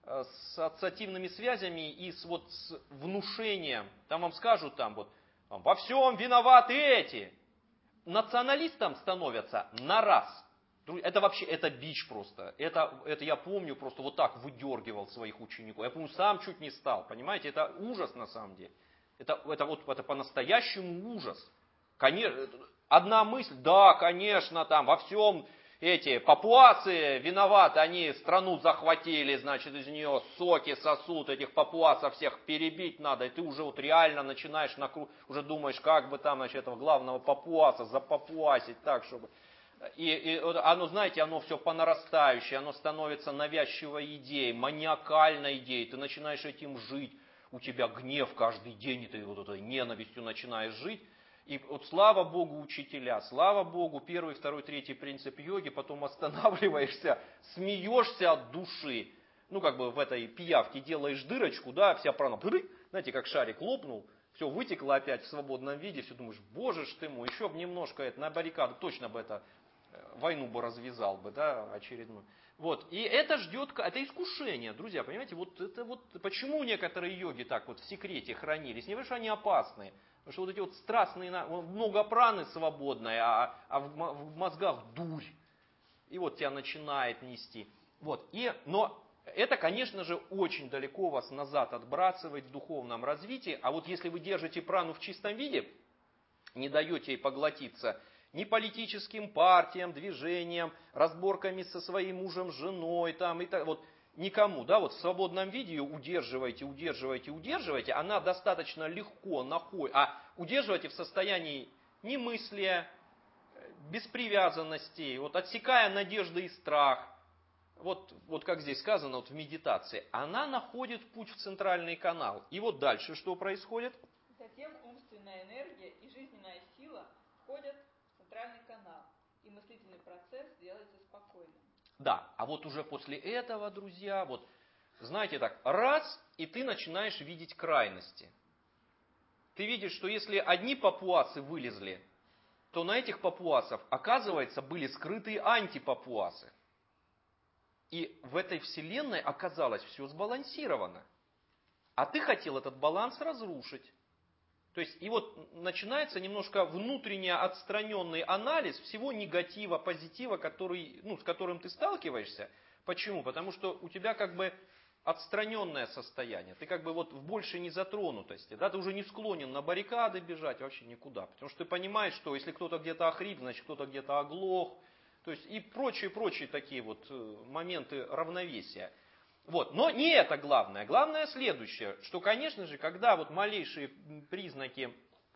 с ассоциативными связями и с, вот, с внушением. Там вам скажут, там вот, во всем виноваты эти. Националистом становятся на раз. Это вообще, это бич просто. Это, это я помню, просто вот так выдергивал своих учеников. Я помню, сам чуть не стал, понимаете, это ужас на самом деле. Это, это вот это по-настоящему ужас. Конечно, одна мысль, да, конечно, там во всем эти папуасы виноваты, они страну захватили, значит, из нее соки сосут, этих папуасов всех перебить надо, и ты уже вот реально начинаешь, накру... уже думаешь, как бы там, значит, этого главного папуаса запапуасить так, чтобы... И, и оно, знаете, оно все по нарастающей, оно становится навязчивой идеей, маниакальной идеей, ты начинаешь этим жить, у тебя гнев каждый день, и ты вот этой ненавистью начинаешь жить. И вот слава Богу учителя, слава Богу первый, второй, третий принцип йоги, потом останавливаешься, смеешься от души. Ну как бы в этой пиявке делаешь дырочку, да, вся прана, знаете, как шарик лопнул, все вытекло опять в свободном виде, все думаешь, боже ж ты мой, еще бы немножко это, на баррикаду, точно бы это, войну бы развязал бы, да, очередную. Вот, и это ждет, это искушение, друзья, понимаете, вот это вот, почему некоторые йоги так вот в секрете хранились, не потому что они опасные, потому что вот эти вот страстные, много праны свободной, а, а в, в мозгах дурь, и вот тебя начинает нести. Вот, и, но это, конечно же, очень далеко вас назад отбрасывает в духовном развитии, а вот если вы держите прану в чистом виде, не даете ей поглотиться ни политическим партиям, движениям, разборками со своим мужем, женой, там, и так, вот, никому, да, вот в свободном виде ее удерживаете, удерживаете, удерживаете, она достаточно легко находит, а удерживаете в состоянии немыслия, без привязанностей, вот отсекая надежды и страх, вот, вот как здесь сказано, вот в медитации, она находит путь в центральный канал. И вот дальше что происходит? Затем умственная энергия и жизненная сила входят в центральный канал, и мыслительный процесс делается спокойным. Да, а вот уже после этого, друзья, вот, знаете так, раз, и ты начинаешь видеть крайности. Ты видишь, что если одни папуасы вылезли, то на этих папуасов, оказывается, были скрытые антипапуасы. И в этой вселенной оказалось все сбалансировано. А ты хотел этот баланс разрушить. То есть, и вот начинается немножко внутренне отстраненный анализ всего негатива, позитива, который, ну, с которым ты сталкиваешься. Почему? Потому что у тебя как бы отстраненное состояние. Ты как бы вот в большей незатронутости. Да? Ты уже не склонен на баррикады бежать, вообще никуда. Потому что ты понимаешь, что если кто-то где-то охрип, значит кто-то где-то оглох. То есть и прочие-прочие такие вот моменты равновесия. Вот. Но не это главное. Главное следующее, что, конечно же, когда вот малейшие признаки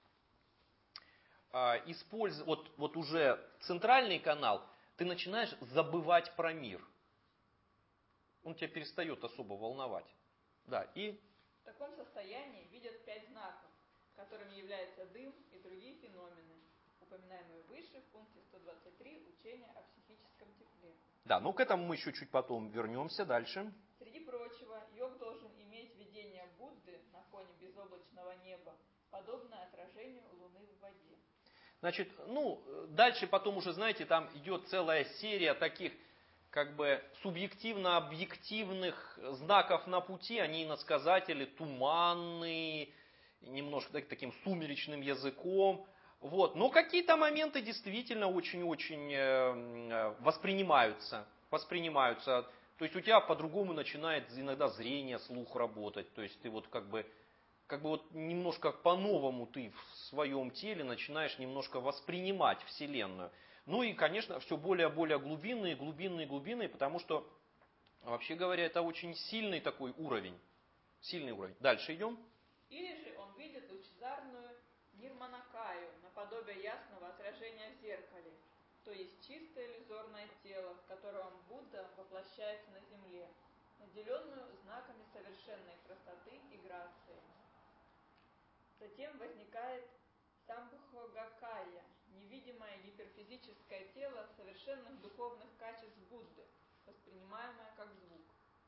э, используют, вот, вот уже центральный канал, ты начинаешь забывать про мир. Он тебя перестает особо волновать. Да, и... В таком состоянии видят пять знаков, которыми являются дым и другие феномены, упоминаемые выше в пункте сто двадцать три учения о психическом тепле. Да, ну к этому мы еще чуть потом вернемся дальше. Среди прочего, йог должен иметь видение Будды на фоне безоблачного неба, подобное отражению луны в воде. Значит, ну, дальше потом уже, знаете, там идет целая серия таких, как бы, субъективно-объективных знаков на пути, они иносказатели, туманные, немножко так, таким сумеречным языком. Вот. Но какие-то моменты действительно очень-очень воспринимаются, воспринимаются. То есть у тебя по-другому начинает иногда зрение, слух работать. То есть ты вот как бы, как бы вот немножко по-новому ты в своем теле начинаешь немножко воспринимать Вселенную. Ну и, конечно, все более и более глубинные, глубинные, глубинные, потому что, вообще говоря, это очень сильный такой уровень. Сильный уровень. Дальше идем. Или же он видит лучезарную нирманакаю, наподобие ясного отражения в зеркале, то есть чистое иллюзорное тело, в котором Будда воплощается на земле, наделенную знаками совершенной красоты и грации. Затем возникает Самбхогакая, невидимое гиперфизическое тело совершенных духовных качеств Будды, воспринимаемое как звук.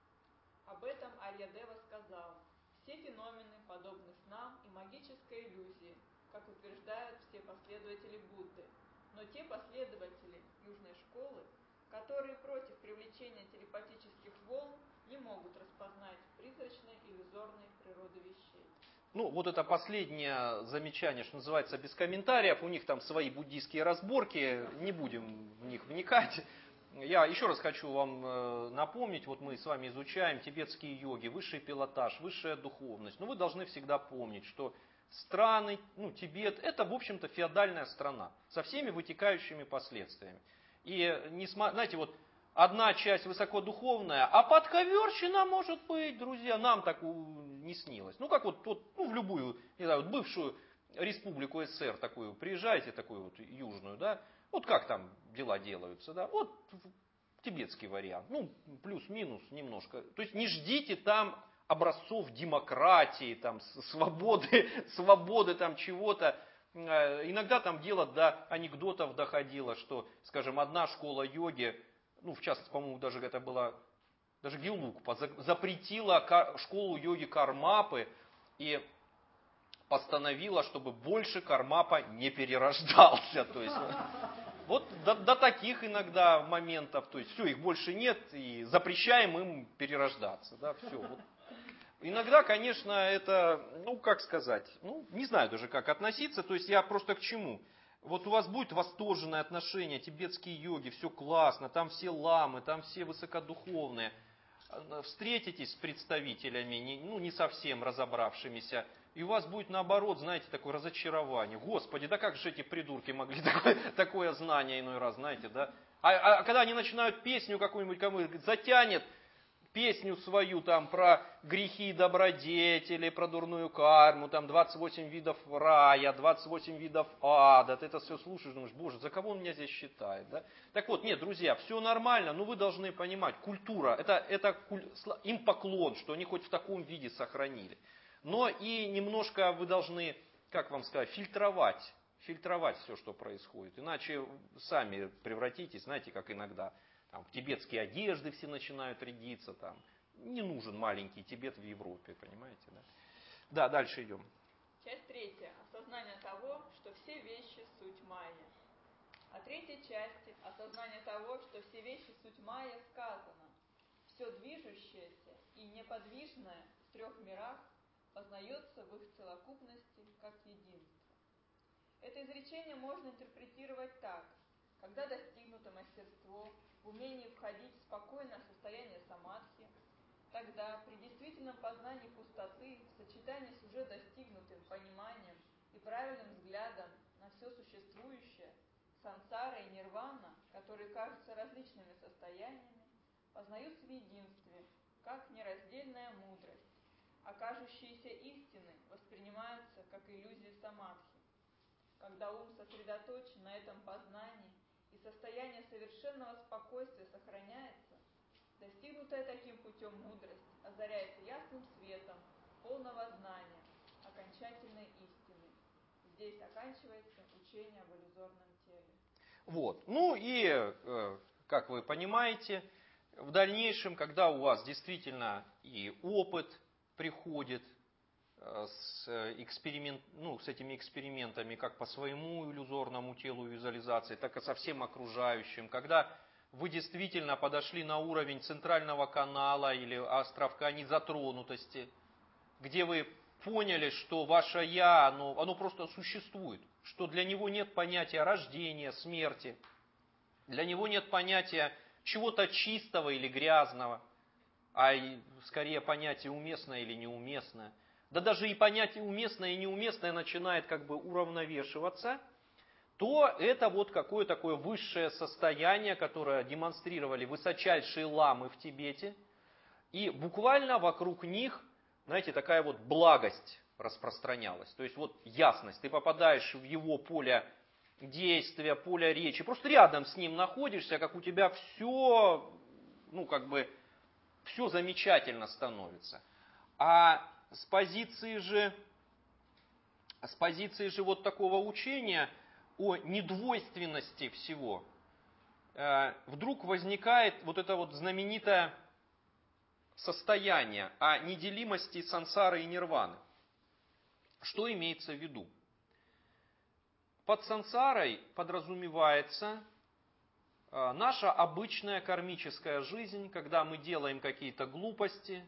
Об этом Арьядева сказал: все феномены подобны снам и магической иллюзии, как утверждают все последователи Будды. Но те последователи Южной школы, которые против привлечения телепатических волн, не могут распознать призрачной иллюзорной природы вещей. Ну, вот это последнее замечание, что называется, без комментариев. У них там свои буддийские разборки, не будем в них вникать. Я еще раз хочу вам напомнить, вот мы с вами изучаем тибетские йоги, высший пилотаж, высшая духовность. Но вы должны всегда помнить, что страны, ну, Тибет, это, в общем-то, феодальная страна со всеми вытекающими последствиями. И, не, знаете, вот одна часть высокодуховная, а подковерщина, может быть, друзья, нам так не снилось. Ну, как вот, вот ну, в любую, не знаю, вот бывшую республику СССР такую, приезжаете, такую вот южную, да, вот как там дела делаются, да, вот тибетский вариант, ну, плюс-минус немножко. То есть не ждите там образцов демократии, там, свободы, свободы там чего-то. Иногда там дело до анекдотов доходило, что, скажем, одна школа йоги, ну, в частности, по-моему, даже это была, даже Гелугпа, запретила школу йоги Кармапы и постановила, чтобы больше Кармапа не перерождался. То есть, вот до, до таких иногда моментов, то есть, все, их больше нет, и запрещаем им перерождаться. Да, все, вот. Иногда, конечно, это, ну, как сказать, ну, не знаю даже, как относиться, то есть, я просто к чему. Вот у вас будет восторженное отношение, тибетские йоги, все классно, там все ламы, там все высокодуховные. Встретитесь с представителями, не, ну, не совсем разобравшимися, и у вас будет наоборот, знаете, такое разочарование. Господи, да как же эти придурки могли такое, такое знание иной раз, знаете, да? А, а когда они начинают песню какую-нибудь, кому-нибудь затянет, песню свою там про грехи, добродетели, про дурную карму, там двадцать восемь видов рая, двадцать восемь видов ада. Ты это все слушаешь, думаешь, боже, за кого он меня здесь считает? Да? Так вот, нет, друзья, все нормально, но вы должны понимать, культура, это, это им поклон, что они хоть в таком виде сохранили. Но и немножко вы должны, как вам сказать, фильтровать, фильтровать все, что происходит. Иначе сами превратитесь, знаете, как иногда. Там, в тибетские одежды все начинают рядиться. Там. Не нужен маленький Тибет в Европе, понимаете? Да, да, дальше идем. Часть третья. Осознание того, что все вещи суть майя. О третьей части осознание того, что все вещи суть майя, сказано: все движущееся и неподвижное в трех мирах познается в их целокупности как единство. Это изречение можно интерпретировать так: когда достигнуто мастерство в умении входить в спокойное состояние самадхи, тогда при действительном познании пустоты в сочетании с уже достигнутым пониманием и правильным взглядом на все существующее, сансара и нирвана, которые кажутся различными состояниями, познаются в единстве, как нераздельная мудрость, а кажущиеся истины воспринимаются как иллюзии самадхи. Когда ум сосредоточен на этом познании и состояние совершенного спокойствия сохраняется, достигнутая таким путем мудрость озаряется ясным светом полного знания, окончательной истины. Здесь оканчивается учение об иллюзорном теле. Вот. Ну и, как вы понимаете, в дальнейшем, когда у вас действительно и опыт приходит с, эксперимент, ну, с этими экспериментами, как по своему иллюзорному телу визуализации, так и со всем окружающим, когда вы действительно подошли на уровень центрального канала или островка незатронутости, где вы поняли, что ваше «я», оно, оно просто существует, что для него нет понятия рождения, смерти, для него нет понятия чего-то чистого или грязного, а скорее понятие уместное или неуместное. Да даже и понятие уместное и неуместное начинает как бы уравновешиваться, то это вот какое такое высшее состояние, которое демонстрировали высочайшие ламы в Тибете. И буквально вокруг них, знаете, такая вот благость распространялась. То есть вот ясность. Ты попадаешь в его поле действия, поля речи. Просто рядом с ним находишься, как у тебя все, ну как бы, все замечательно становится. А с позиции же, с позиции же вот такого учения о недвойственности всего, вдруг возникает вот это вот знаменитое состояние о неделимости сансары и нирваны. Что имеется в виду? Под сансарой подразумевается наша обычная кармическая жизнь, когда мы делаем какие-то глупости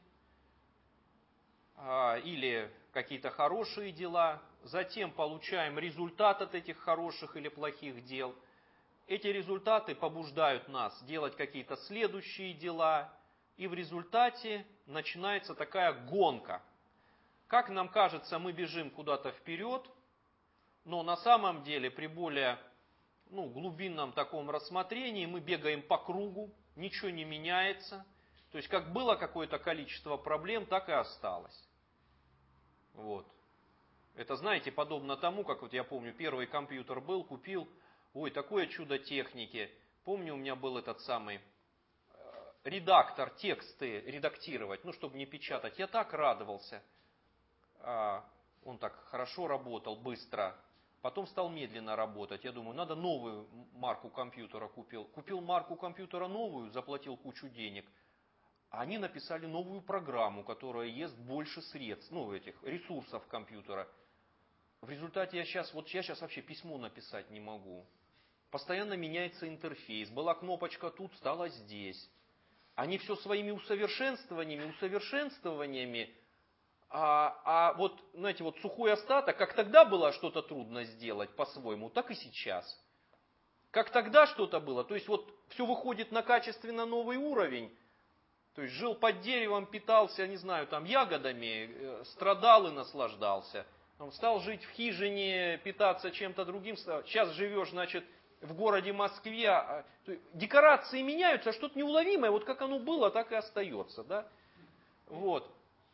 или какие-то хорошие дела, затем получаем результат от этих хороших или плохих дел. Эти результаты побуждают нас делать какие-то следующие дела, и в результате начинается такая гонка. Как нам кажется, мы бежим куда-то вперед, но на самом деле при более ну, глубинном таком рассмотрении мы бегаем по кругу, ничего не меняется. То есть как было какое-то количество проблем, так и осталось. Вот. Это, знаете, подобно тому, как вот я помню, первый компьютер был, купил, ой, такое чудо техники. Помню, у меня был этот самый э, редактор, тексты редактировать, ну, чтобы не печатать. Я так радовался. А, он так хорошо работал, быстро. Потом стал медленно работать. Я думаю, надо новую марку компьютера купил. Купил марку компьютера новую, заплатил кучу денег. А они написали новую программу, которая ест больше средств, ну, этих ресурсов компьютера. В результате я сейчас, вот я сейчас вообще письмо написать не могу. Постоянно меняется интерфейс. Была кнопочка тут, стала здесь. Они все своими усовершенствованиями, усовершенствованиями. А, а вот, знаете, вот сухой остаток, как тогда было что-то трудно сделать по-своему, так и сейчас. Как тогда что-то было, то есть вот все выходит на качественно новый уровень. То есть жил под деревом, питался, не знаю, там ягодами, страдал и наслаждался. Стал жить в хижине, питаться чем-то другим. Сейчас живешь, значит, в городе Москве. Декорации меняются, что-то неуловимое. Вот как оно было, так и остается. Да? Вот.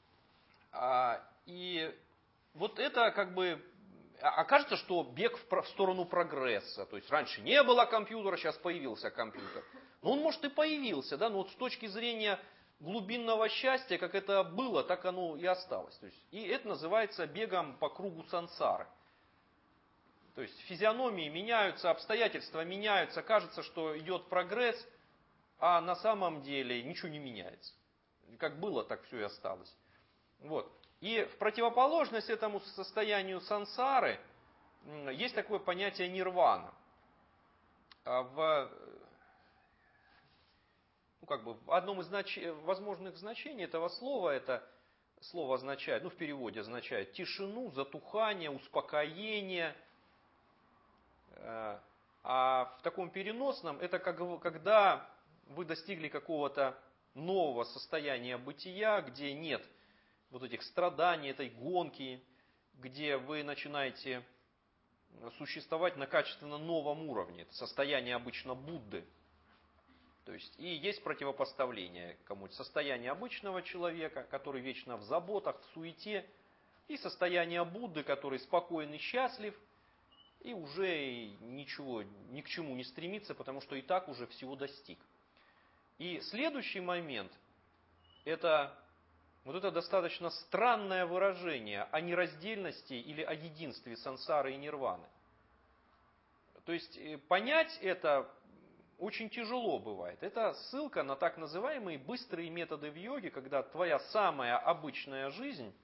И вот это как бы... Окажется, что бег в сторону прогресса. То есть раньше не было компьютера, сейчас появился компьютер. Но он, может, и появился, да, но вот с точки зрения глубинного счастья, как это было, так оно и осталось. То есть, и это называется бегом по кругу сансары. То есть физиономии меняются, обстоятельства меняются, кажется, что идет прогресс, а на самом деле ничего не меняется. Как было, так все и осталось. Вот. И в противоположность этому состоянию сансары есть такое понятие нирвана. В, ну, как бы, в одном из знач... возможных значений этого слова, это слово означает, ну в переводе означает тишину, затухание, успокоение. А в таком переносном это как, когда вы достигли какого-то нового состояния бытия, где нет вот этих страданий, этой гонки, где вы начинаете существовать на качественно новом уровне. Это состояние обычно Будды. То есть, и есть противопоставление кому-то. Состояние обычного человека, который вечно в заботах, в суете, и состояние Будды, который спокоен и счастлив, и уже ничего, ни к чему не стремится, потому что и так уже всего достиг. И следующий момент, это вот это достаточно странное выражение о нераздельности или о единстве сансары и нирваны. То есть понять это очень тяжело бывает. Это ссылка на так называемые быстрые методы в йоге, когда твоя самая обычная жизнь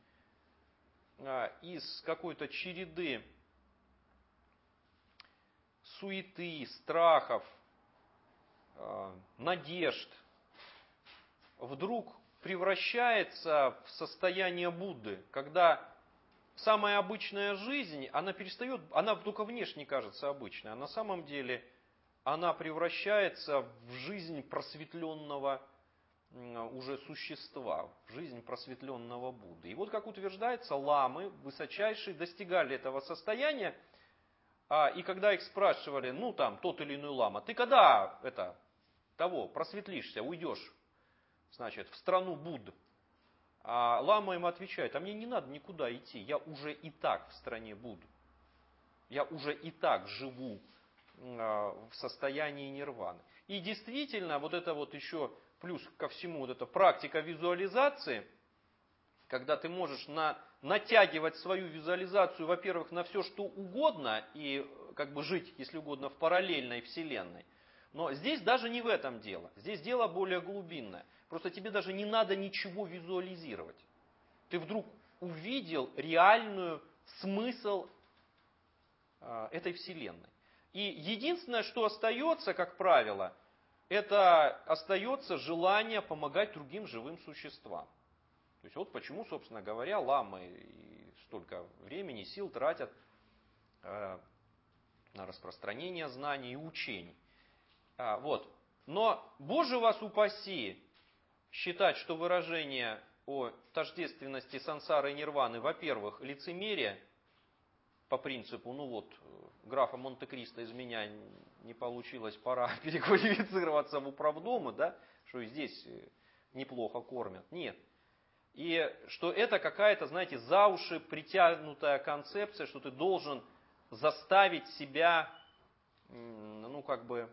из какой-то череды суеты, страхов, надежд вдруг превращается в состояние Будды, когда самая обычная жизнь, она перестает, она только внешне кажется обычной, а на самом деле она превращается в жизнь просветленного уже существа, в жизнь просветленного Будды. И вот как утверждается, ламы высочайшие достигали этого состояния, и когда их спрашивали, ну там тот или иной лама, ты когда это, того, просветлишься, уйдешь, значит, в страну Будд. А лама им отвечает, а мне не надо никуда идти, я уже и так в стране Будд. Я уже и так живу в состоянии нирваны. И действительно, вот это вот еще плюс ко всему, вот эта практика визуализации, когда ты можешь на, натягивать свою визуализацию, во-первых, на все, что угодно, и как бы жить, если угодно, в параллельной вселенной. Но здесь даже не в этом дело. Здесь дело более глубинное. Просто тебе даже не надо ничего визуализировать. Ты вдруг увидел реальную смысл э, этой вселенной. И единственное, что остается, как правило, это остается желание помогать другим живым существам. То есть вот почему, собственно говоря, ламы столько времени, сил тратят э, на распространение знаний и учений. А, вот. Но, Боже вас упаси, считать, что выражение о тождественности сансары и нирваны, во-первых, лицемерие, по принципу, ну вот, графа Монте-Кристо из меня не получилось, пора переквалифицироваться в управдомы, да, что и здесь неплохо кормят. Нет. И что это какая-то, знаете, за уши притянутая концепция, что ты должен заставить себя, ну как бы,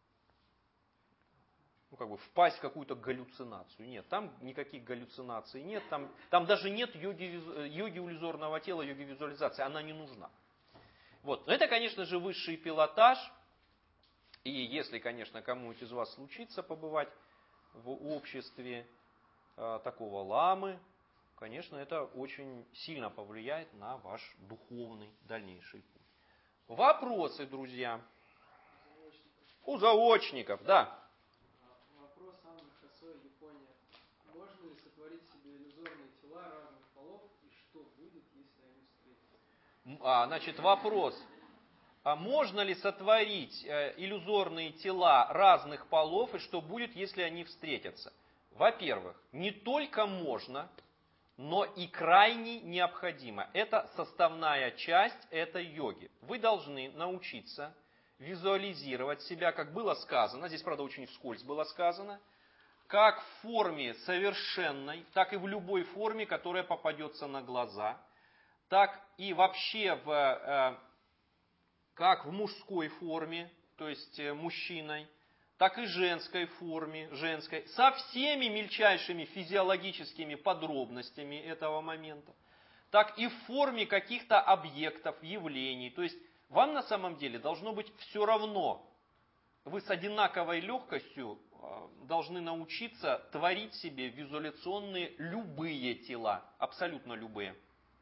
ну как бы впасть в какую-то галлюцинацию. Нет, там никаких галлюцинаций нет, там, там даже нет йоги, йоги иллюзорного тела, йоги визуализации, она не нужна. Вот. Но это, конечно же, высший пилотаж, и если, конечно, кому-нибудь из вас случится побывать в обществе э, такого ламы, конечно, это очень сильно повлияет на ваш духовный дальнейший путь. Вопросы, друзья? У заочников, да. Вопрос Анны Хасой, Япония. Можно ли сотворить себе иллюзорные тела разных полов, и что будет, если они встретятся? А, значит, вопрос. А можно ли сотворить э, иллюзорные тела разных полов, и что будет, если они встретятся? Во-первых, не только можно, но и крайне необходимо. Это составная часть этой йоги. Вы должны научиться визуализировать себя, как было сказано, здесь, правда, очень вскользь было сказано, как в форме совершенной, так и в любой форме, которая попадется на глаза, так и вообще в, э, как в мужской форме, то есть мужчиной, так и женской форме, женской, со всеми мельчайшими физиологическими подробностями этого момента, так и в форме каких-то объектов, явлений. То есть вам на самом деле должно быть все равно. Вы с одинаковой легкостью должны научиться творить себе визуляционные любые тела, абсолютно любые.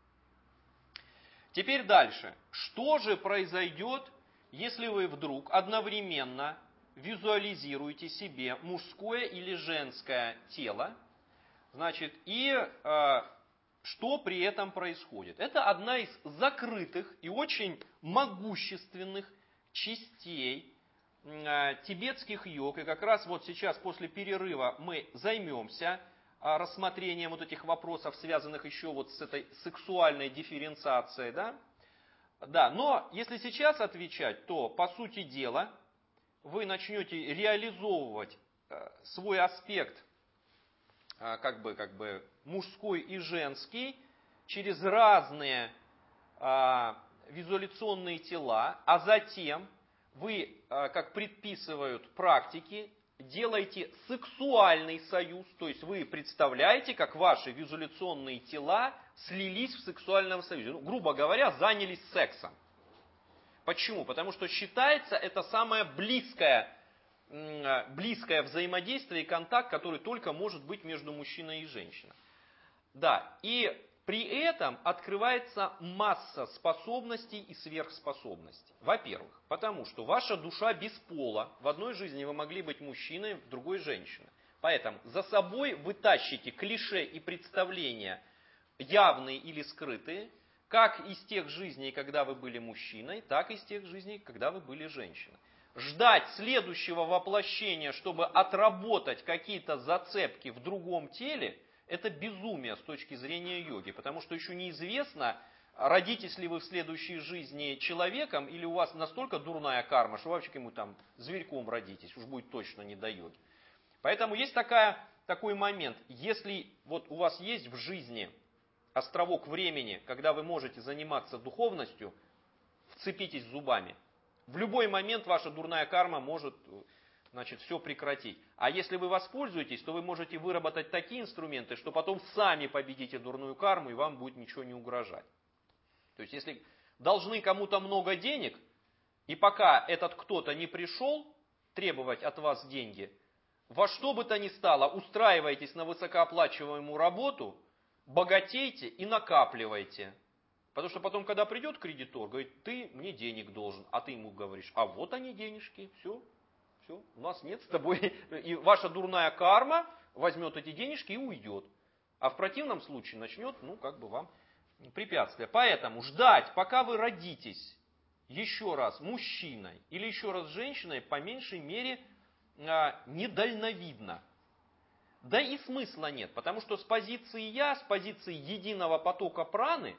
Теперь дальше. Что же произойдет, если вы вдруг одновременно визуализируете себе мужское или женское тело? Значит, и э, что при этом происходит? Это одна из закрытых и очень могущественных частей э, тибетских йог. И как раз вот сейчас после перерыва мы займемся рассмотрением вот этих вопросов, связанных еще вот с этой сексуальной дифференциацией, да? Да, но если сейчас отвечать, то, по сути дела, вы начнете реализовывать свой аспект, как бы, как бы мужской и женский, через разные визуляционные тела, а затем вы, как предписывают практики, делаете сексуальный союз, то есть вы представляете, как ваши визуляционные тела слились в сексуальном союзе. Ну, грубо говоря, занялись сексом. Почему? Потому что считается это самое близкое, близкое взаимодействие и контакт, который только может быть между мужчиной и женщиной. Да, и при этом открывается масса способностей и сверхспособностей. Во-первых, потому что ваша душа без пола. В одной жизни вы могли быть мужчиной, в другой женщиной. Поэтому за собой вы тащите клише и представления, явные или скрытые, как из тех жизней, когда вы были мужчиной, так и из тех жизней, когда вы были женщиной. Ждать следующего воплощения, чтобы отработать какие-то зацепки в другом теле, это безумие с точки зрения йоги, потому что еще неизвестно, родитесь ли вы в следующей жизни человеком, или у вас настолько дурная карма, что вы вообще кому там зверьком родитесь, уж будет точно не до йоги. Поэтому есть такая, такой момент, если вот у вас есть в жизни островок времени, когда вы можете заниматься духовностью, в вцепитесь зубами. В любой момент ваша дурная карма может, значит, все прекратить. А если вы воспользуетесь, то вы можете выработать такие инструменты, что потом сами победите дурную карму, и вам будет ничего не угрожать. То есть, если должны кому-то много денег, и пока этот кто-то не пришел требовать от вас деньги, во что бы то ни стало, устраивайтесь на высокооплачиваемую работу, богатейте и накапливайте. Потому что потом, когда придет кредитор, говорит, ты мне денег должен, а ты ему говоришь, а вот они денежки, все, все, у нас нет с тобой. И ваша дурная карма возьмет эти денежки и уйдет. А в противном случае начнет, ну, как бы вам препятствие. Поэтому ждать, пока вы родитесь еще раз мужчиной или еще раз женщиной, по меньшей мере, недальновидно. Да и смысла нет, потому что с позиции «я», с позиции единого потока праны,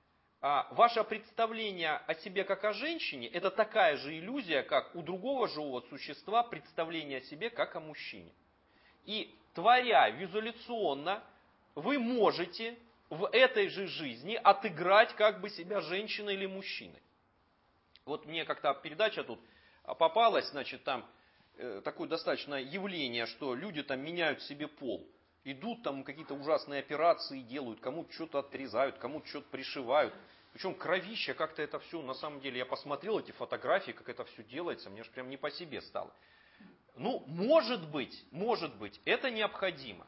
ваше представление о себе как о женщине – это такая же иллюзия, как у другого живого существа представление о себе как о мужчине. И творя визуляционно, вы можете в этой же жизни отыграть как бы себя женщиной или мужчиной. Вот мне как-то передача тут попалась, значит, там такое достаточно явление, что люди там меняют себе пол. Идут там какие-то ужасные операции делают, кому-то что-то отрезают, кому-то что-то пришивают. Причем кровища, как-то это все, на самом деле, я посмотрел эти фотографии, как это все делается, мне же прям не по себе стало. Ну, может быть, может быть, это необходимо.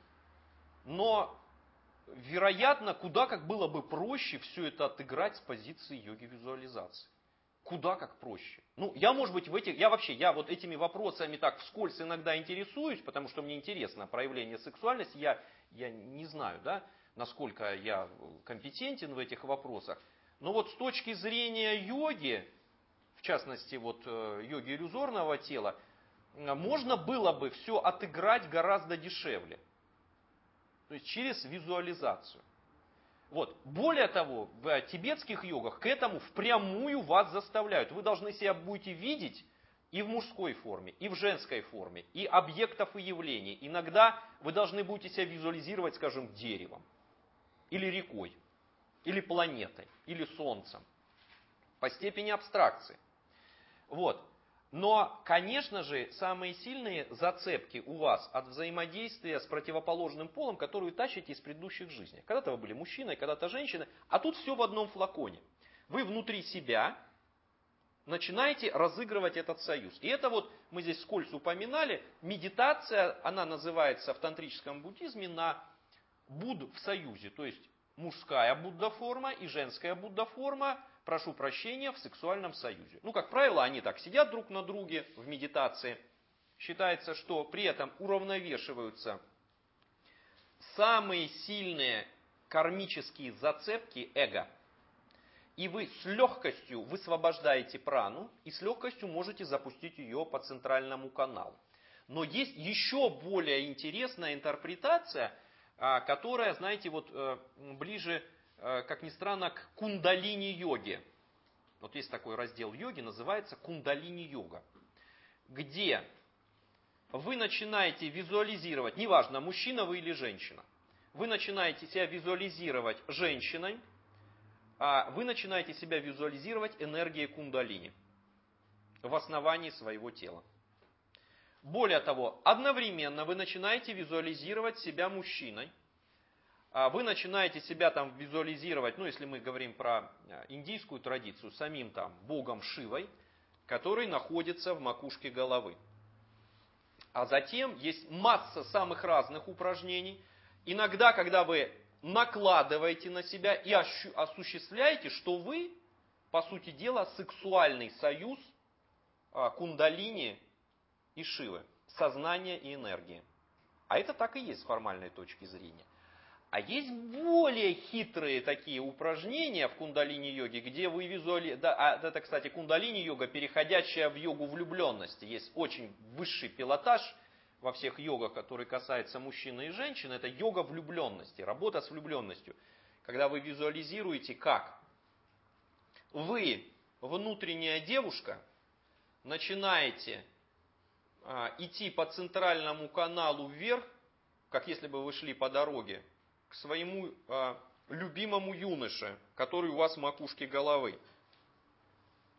Но, вероятно, куда как было бы проще все это отыграть с позиции йоги-визуализации. Куда как проще. Ну, я, может быть, в этих, я вообще, я вот этими вопросами так вскользь иногда интересуюсь, потому что мне интересно проявление сексуальности, я, я не знаю, да, насколько я компетентен в этих вопросах. Но вот с точки зрения йоги, в частности, вот йоги иллюзорного тела, можно было бы все отыграть гораздо дешевле. То есть через визуализацию. Вот. Более того, в тибетских йогах к этому впрямую вас заставляют. Вы должны себя будете видеть и в мужской форме, и в женской форме, и объектов и явлений. Иногда вы должны будете себя визуализировать, скажем, деревом, или рекой, или планетой, или солнцем. По степени абстракции. Вот. Но, конечно же, самые сильные зацепки у вас от взаимодействия с противоположным полом, которые вы тащите из предыдущих жизней. Когда-то вы были мужчиной, когда-то женщиной, а тут все в одном флаконе. Вы внутри себя начинаете разыгрывать этот союз. И это вот, мы здесь вскользь упоминали, медитация, она называется в тантрическом буддизме на Будд в союзе. То есть мужская Будда-форма и женская Будда-форма, прошу прощения, в сексуальном союзе. Ну, как правило, они так сидят друг на друге в медитации. Считается, что при этом уравновешиваются самые сильные кармические зацепки эго. И вы с легкостью высвобождаете прану и с легкостью можете запустить ее по центральному каналу. Но есть еще более интересная интерпретация, которая, знаете, вот ближе, как ни странно, к кундалини-йоге. Вот есть такой раздел йоги, называется кундалини-йога, где вы начинаете визуализировать, неважно, мужчина вы или женщина, вы начинаете себя визуализировать женщиной, а вы начинаете себя визуализировать энергией кундалини в основании своего тела. Более того, одновременно вы начинаете визуализировать себя мужчиной. Вы начинаете себя там визуализировать, ну если мы говорим про индийскую традицию, самим там богом Шивой, который находится в макушке головы. А затем есть масса самых разных упражнений. Иногда, когда вы накладываете на себя и осуществляете, что вы, по сути дела, сексуальный союз кундалини и Шивы, сознания и энергии. А это так и есть с формальной точки зрения. А есть более хитрые такие упражнения в кундалини-йоге, где вы визуали... Да, а это, кстати, кундалини-йога, переходящая в йогу влюбленности. Есть очень высший пилотаж во всех йогах, который касается мужчины и женщины. Это йога влюбленности, работа с влюбленностью. Когда вы визуализируете, как вы, внутренняя девушка, начинаете а, идти по центральному каналу вверх, как если бы вы шли по дороге, к своему э, любимому юноше, который у вас в макушке головы.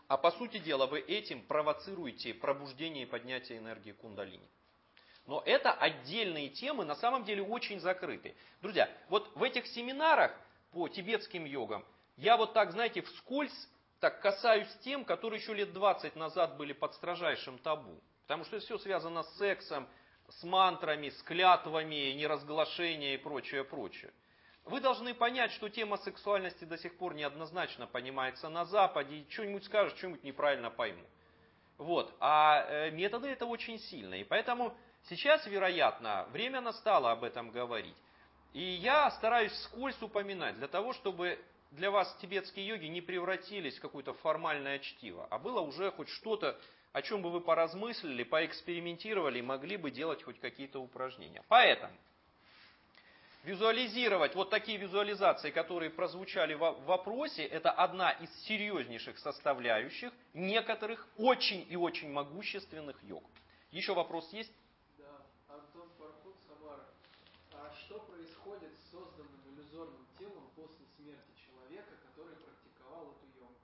А по сути дела вы этим провоцируете пробуждение и поднятие энергии кундалини. Но это отдельные темы, на самом деле очень закрытые. Друзья, вот в этих семинарах по тибетским йогам я вот так, знаете, вскользь так касаюсь тем, которые еще лет двадцать назад были под строжайшим табу. Потому что это все связано с сексом, с мантрами, с клятвами, неразглашение и прочее, прочее. Вы должны понять, что тема сексуальности до сих пор неоднозначно понимается на Западе. И что-нибудь скажешь, что-нибудь неправильно пойму. Вот. А э, методы это очень сильные. И поэтому сейчас, вероятно, время настало об этом говорить. И я стараюсь вскользь упоминать, для того, чтобы для вас тибетские йоги не превратились в какое-то формальное чтиво, а было уже хоть что-то, о чем бы вы поразмыслили, поэкспериментировали и могли бы делать хоть какие-то упражнения. Поэтому визуализировать, вот такие визуализации, которые прозвучали в вопросе, это одна из серьезнейших составляющих некоторых очень и очень могущественных йог. Еще вопрос есть? Да, Антон Пархут, Самара. А что происходит с созданным иллюзорным телом после смерти человека, который практиковал эту йогу?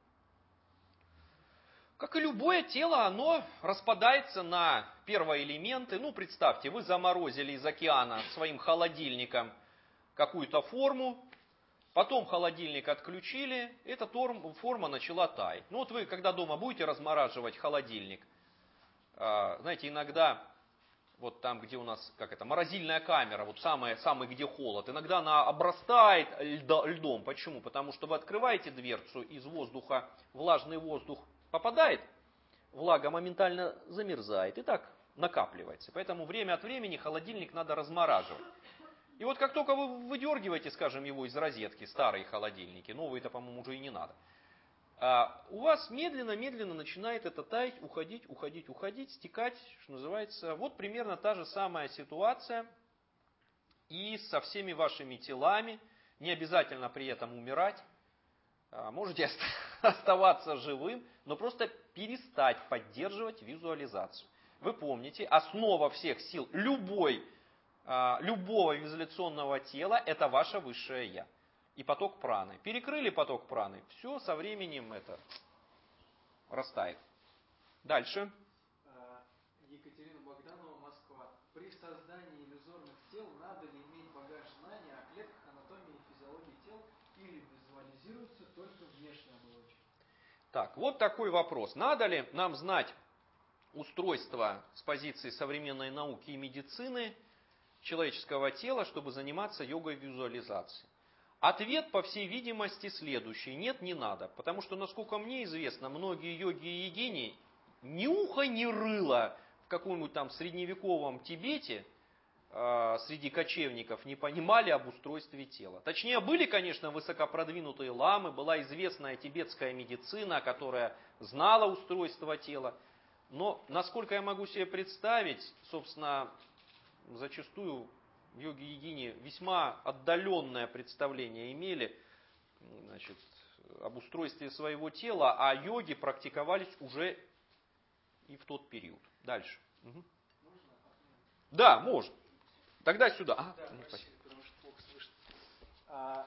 Как и любое тело, оно распадается на первоэлементы. Ну, представьте, вы заморозили из океана своим холодильником какую-то форму, потом холодильник отключили, эта форма начала таять. Ну, вот вы, когда дома будете размораживать холодильник, знаете, иногда, вот там, где у нас, как это, морозильная камера, вот самая, самый, где холод, иногда она обрастает льдом. Почему? Потому что вы открываете дверцу, из воздуха влажный воздух попадает, влага моментально замерзает и так накапливается. Поэтому время от времени холодильник надо размораживать. И вот как только вы выдергиваете, скажем, его из розетки, старые холодильники, новые-то, по-моему, уже и не надо, у вас медленно-медленно начинает это таять, уходить, уходить, уходить, стекать, что называется. Вот примерно та же самая ситуация и со всеми вашими телами. Не обязательно при этом умирать. Можете оставаться живым, но просто перестать поддерживать визуализацию. Вы помните, основа всех сил любой, любого визуализационного тела – это ваше высшее Я. И поток праны. Перекрыли поток праны, все со временем это растает. Дальше. Екатерина Богданова, Москва. При создании иллюзорных тел надо ли иметь багаж знаний о клетках анатомии и физиологии тел или визуализируется только внешняя оболочка? Так, вот такой вопрос. Надо ли нам знать устройство с позиции современной науки и медицины человеческого тела, чтобы заниматься йогой визуализации? Ответ, по всей видимости, следующий. Нет, не надо. Потому что, насколько мне известно, многие йоги и йогини ни уха, ни рыла в каком-нибудь там средневековом Тибете э, среди кочевников не понимали об устройстве тела. Точнее, были, конечно, высокопродвинутые ламы, была известная тибетская медицина, которая знала устройство тела. Но, насколько я могу себе представить, собственно, зачастую йоги-йогини весьма отдаленное представление имели, значит, об устройстве своего тела, а йоги практиковались уже и в тот период. Дальше. Угу. Можно? Да, можно. Тогда сюда. А, да, ну, спасибо, потому что плохо слышно. А,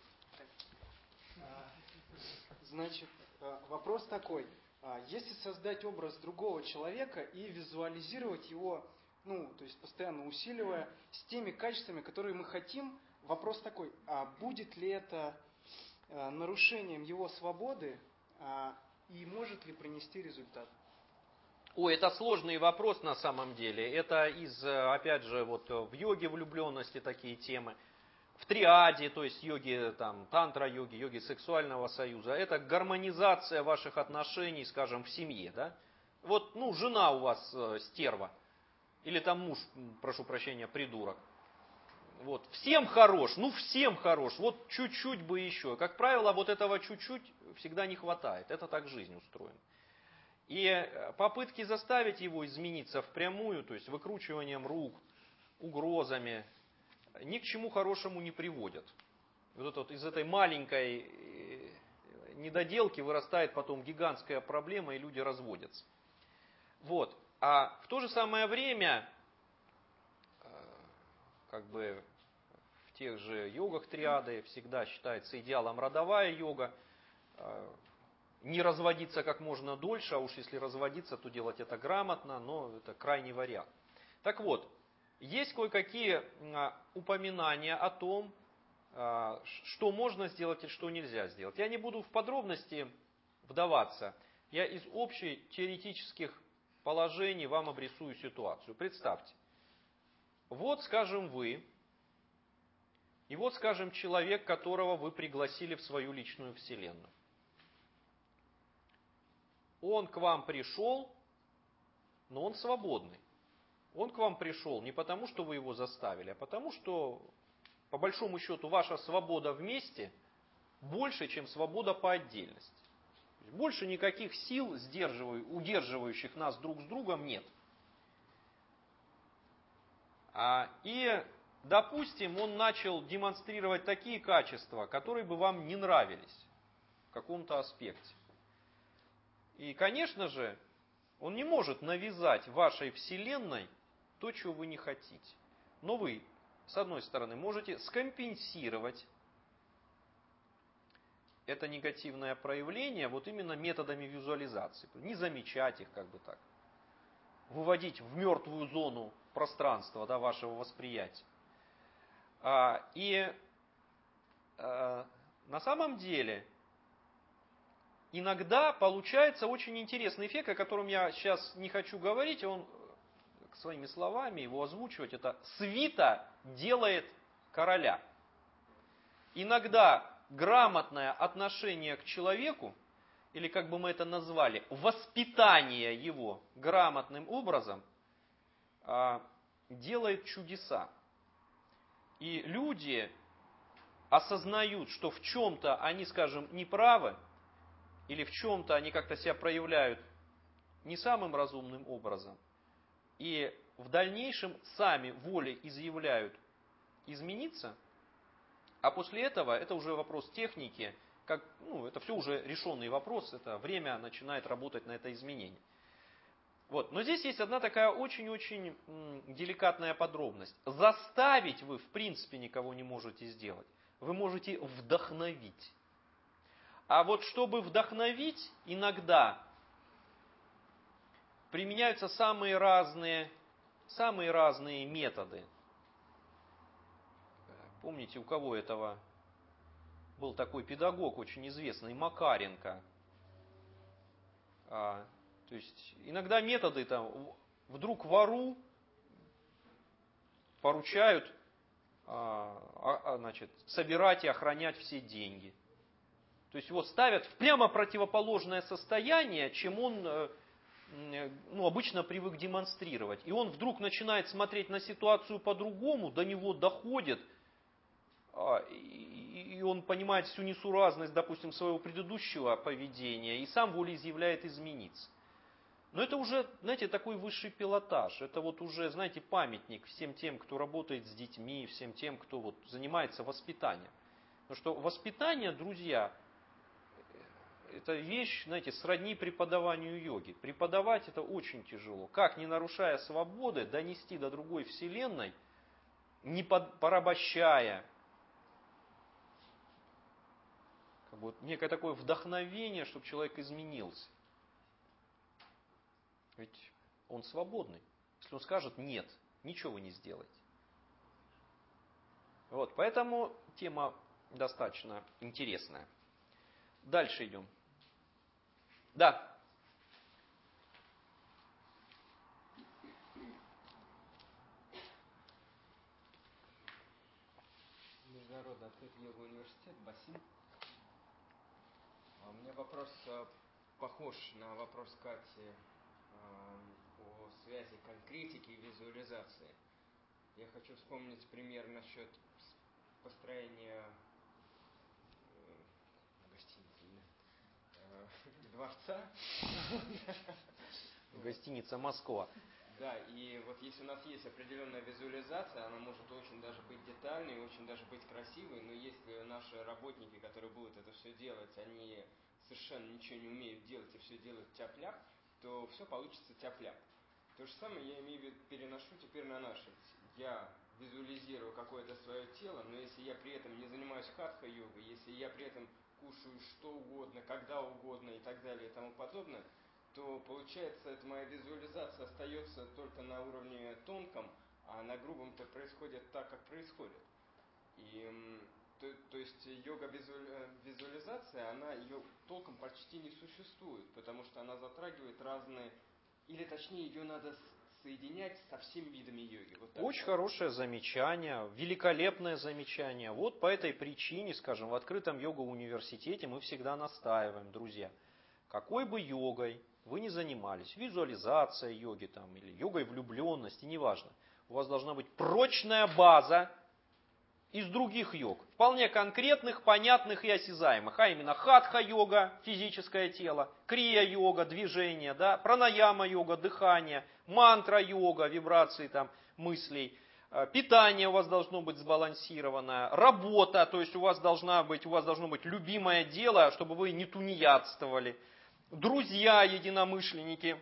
а, значит, вопрос такой. Если создать образ другого человека и визуализировать его, ну, то есть постоянно усиливая, с теми качествами, которые мы хотим, вопрос такой, а будет ли это а, нарушением его свободы а, и может ли принести результат? Ой, это сложный вопрос на самом деле. Это из, опять же, вот в йоге влюбленности такие темы. В триаде, то есть йоги, там, тантра-йоги, йоги сексуального союза, это гармонизация ваших отношений, скажем, в семье, да? Вот, ну, жена у вас э, стерва, или там муж, прошу прощения, придурок. Вот, всем хорош, ну, всем хорош, вот чуть-чуть бы еще. Как правило, вот этого чуть-чуть всегда не хватает, это так жизнь устроена. И попытки заставить его измениться впрямую, то есть выкручиванием рук, угрозами, ни к чему хорошему не приводят. Вот это вот из этой маленькой недоделки вырастает потом гигантская проблема, и люди разводятся. Вот. А в то же самое время, как бы в тех же йогах триады всегда считается идеалом родовая йога. не разводиться как можно дольше, а уж если разводиться, то делать это грамотно, но это крайний вариант. Так вот, есть кое-какие упоминания о том, что можно сделать и что нельзя сделать. Я не буду в подробности вдаваться. Я из общих теоретических положений вам обрисую ситуацию. Представьте, вот, скажем, вы, и вот, скажем, человек, которого вы пригласили в свою личную вселенную. Он к вам пришел, но он свободный. Он к вам пришел не потому, что вы его заставили, а потому, что, по большому счету, ваша свобода вместе больше, чем свобода по отдельности. Больше никаких сил, удерживающих нас друг с другом, нет. И, допустим, он начал демонстрировать такие качества, которые бы вам не нравились в каком-то аспекте. И, конечно же, он не может навязать вашей вселенной то, чего вы не хотите. Но вы, с одной стороны, можете скомпенсировать это негативное проявление вот именно методами визуализации. Не замечать их, как бы так. Выводить в мертвую зону пространства, да, вашего восприятия. И на самом деле иногда получается очень интересный эффект, о котором я сейчас не хочу говорить, он своими словами его озвучивать. Это свита делает короля. Иногда грамотное отношение к человеку, или как бы мы это назвали, воспитание его грамотным образом, делает чудеса. И люди осознают, что в чем-то они, скажем, неправы, или в чем-то они как-то себя проявляют не самым разумным образом, и в дальнейшем сами волей изъявляют измениться, а после этого это уже вопрос техники, как, ну, это все уже решенный вопрос, это время начинает работать на это изменение. Вот. Но здесь есть одна такая очень-очень деликатная подробность. Заставить вы, в принципе, никого не можете сделать. Вы можете вдохновить. А вот чтобы вдохновить, иногда применяются самые разные, самые разные методы. Помните, у кого этого был такой педагог очень известный, Макаренко. А, то есть иногда методы там вдруг вору поручают а, а, значит, собирать и охранять все деньги. То есть его ставят в прямо противоположное состояние, чем он ну, обычно привык демонстрировать. И он вдруг начинает смотреть на ситуацию по-другому, до него доходит, и он понимает всю несуразность, допустим, своего предыдущего поведения, и сам волеизъявляет измениться. Но это уже, знаете, такой высший пилотаж. Это вот уже, знаете, памятник всем тем, кто работает с детьми, всем тем, кто вот занимается воспитанием. Потому что воспитание, друзья, это вещь, знаете, сродни преподаванию йоги. Преподавать это очень тяжело. Как, не нарушая свободы, донести до другой вселенной, не порабощая, как бы вот некое такое вдохновение, чтобы человек изменился. Ведь он свободный. Если он скажет нет, ничего вы не сделаете. Вот, поэтому тема достаточно интересная. Дальше идем. Да. Международный открытый йога университет, Басим. У меня вопрос похож на вопрос Кати о связи конкретики и визуализации. Я хочу вспомнить пример насчет построения дворца. Гостиница Москва. Да, и вот если у нас есть определенная визуализация, она может очень даже быть детальной, очень даже быть красивой, но если наши работники, которые будут это все делать, они совершенно ничего не умеют делать и все делают тяп-ляп, то все получится тяп-ляп. То же самое я имею в виду, переношу теперь на наши. Я визуализирую какое-то свое тело, но если я при этом не занимаюсь хатха-йогой, если я при этом кушаю слушаю что угодно, когда угодно и так далее и тому подобное, то получается, эта моя визуализация остается только на уровне тонком, а на грубом-то происходит так, как происходит. И то, то есть йога-визуализация, она, ее толком почти не существует, потому что она затрагивает разные, или точнее ее надо соединять со всеми видами йоги. Вот Очень так. хорошее замечание, великолепное замечание. Вот по этой причине, скажем, в открытом йога-университете мы всегда настаиваем, друзья, какой бы йогой вы ни занимались, визуализация йоги там, или йогой влюбленности, неважно, у вас должна быть прочная база из других йог, вполне конкретных, понятных и осязаемых, а именно хатха-йога, физическое тело, крия-йога, движение, да, пранаяма-йога, дыхание, мантра-йога, вибрации там, мыслей, питание у вас должно быть сбалансированное, работа, то есть у вас, должна быть, у вас должно быть любимое дело, чтобы вы не тунеядствовали, друзья, единомышленники,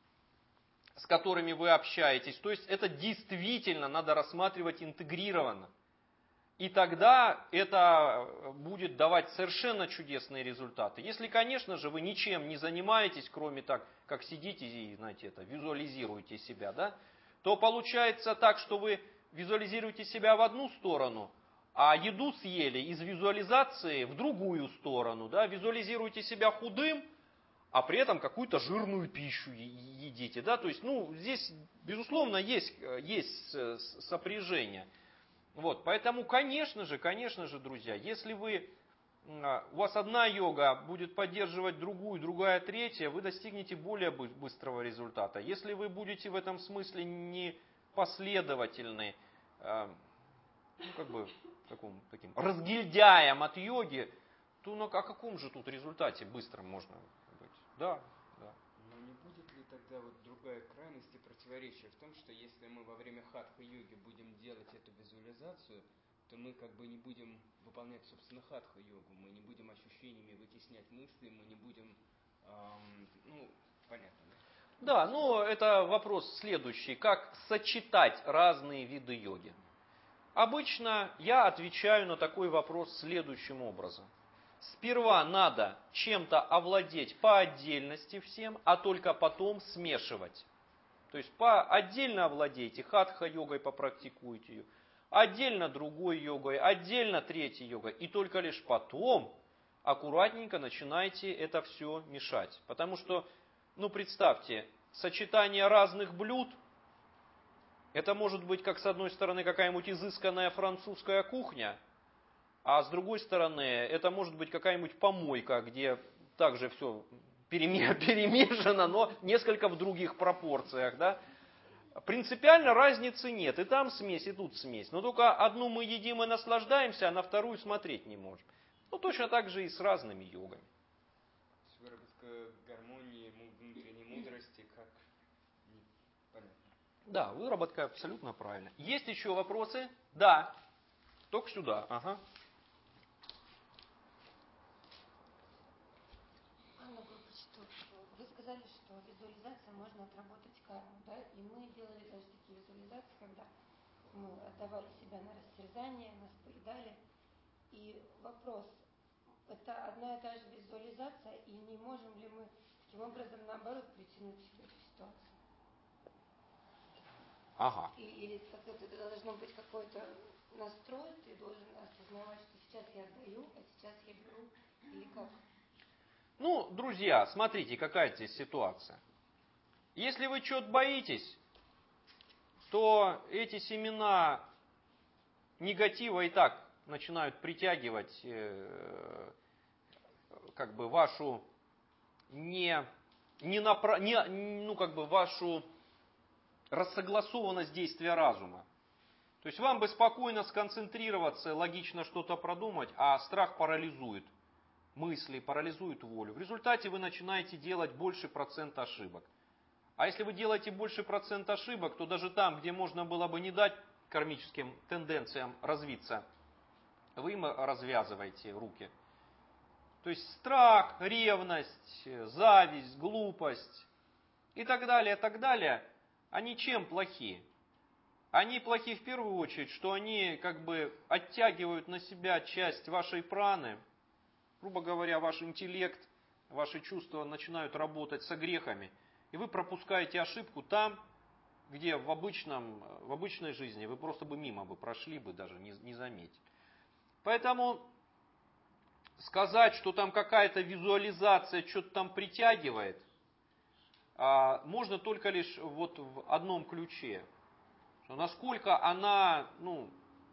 с которыми вы общаетесь, то есть это действительно надо рассматривать интегрированно. И тогда это будет давать совершенно чудесные результаты. Если, конечно же, вы ничем не занимаетесь, кроме так, как сидите и, знаете, это, визуализируете себя, да, то получается так, что вы визуализируете себя в одну сторону, а еду съели из визуализации в другую сторону. Да, визуализируете себя худым, а при этом какую-то жирную пищу едите. Да, то есть, ну, здесь, безусловно, есть, есть сопряжение. Вот, поэтому, конечно же, конечно же, друзья, если вы, у вас одна йога будет поддерживать другую, другая третья, вы достигнете более быстрого результата. Если вы будете в этом смысле не последовательны, ну, как бы, таком, таким разгильдяем от йоги, то ну, о каком же тут результате быстром можно быть? Да, да. Но не будет ли тогда вот другая крайность и противоречие в том, что если мы во время хатха-йоги будем делать эту визуализацию, то мы как бы не будем выполнять, собственно, хатха-йогу, мы не будем ощущениями вытеснять мысли, мы не будем, эм, ну, понятно, да? Да, но это вопрос следующий, как сочетать разные виды йоги. Обычно я отвечаю на такой вопрос следующим образом. Сперва надо чем-то овладеть по отдельности всем, а только потом смешивать. То есть по отдельно овладейте хатха-йогой, попрактикуйте ее, отдельно другой йогой, отдельно третьей йогой, и только лишь потом аккуратненько начинайте это все мешать. Потому что, ну представьте, сочетание разных блюд, это может быть как с одной стороны какая-нибудь изысканная французская кухня, а с другой стороны, это может быть какая-нибудь помойка, где также все перемешано, но несколько в других пропорциях. Да? Принципиально разницы нет. И там смесь, и тут смесь. Но только одну мы едим и наслаждаемся, а на вторую смотреть не можем. Ну, точно так же и с разными йогами. Выработка гармонии, внутренней мудрости, как понятно. Да, выработка абсолютно правильно. Есть еще вопросы? Да. Только сюда. Ага. Вы сказали, что визуализация можно отработать карму, да? И мы делали даже такие визуализации, когда мы отдавали себя на растерзание, нас поедали. И вопрос, это одна и та же визуализация, и не можем ли мы таким образом, наоборот, притянуть себе эту ситуацию? Ага. И, или это должно быть какой-то настрой, ты должен осознавать, что сейчас я отдаю, а сейчас я беру, или как? Ну, друзья, смотрите, какая здесь ситуация. Если вы чего-то боитесь, то эти семена негатива и так начинают притягивать э, как бы вашу не, не, напра- не ну как бы вашу рассогласованность действия разума. То есть вам бы спокойно сконцентрироваться, логично что-то продумать, а страх парализует мысли, парализует волю. В результате вы начинаете делать больше процента ошибок. А если вы делаете больше процента ошибок, то даже там, где можно было бы не дать кармическим тенденциям развиться, вы им развязываете руки. То есть страх, ревность, зависть, глупость и так далее, так далее, они чем плохи? Они плохи в первую очередь, что они как бы оттягивают на себя часть вашей праны, грубо говоря, ваш интеллект, ваши чувства начинают работать со грехами, и вы пропускаете ошибку там, где в, обычном, в обычной жизни вы просто бы мимо бы прошли, бы даже не, не заметили. Поэтому сказать, что там какая-то визуализация что-то там притягивает, можно только лишь вот в одном ключе. Что насколько она, ну,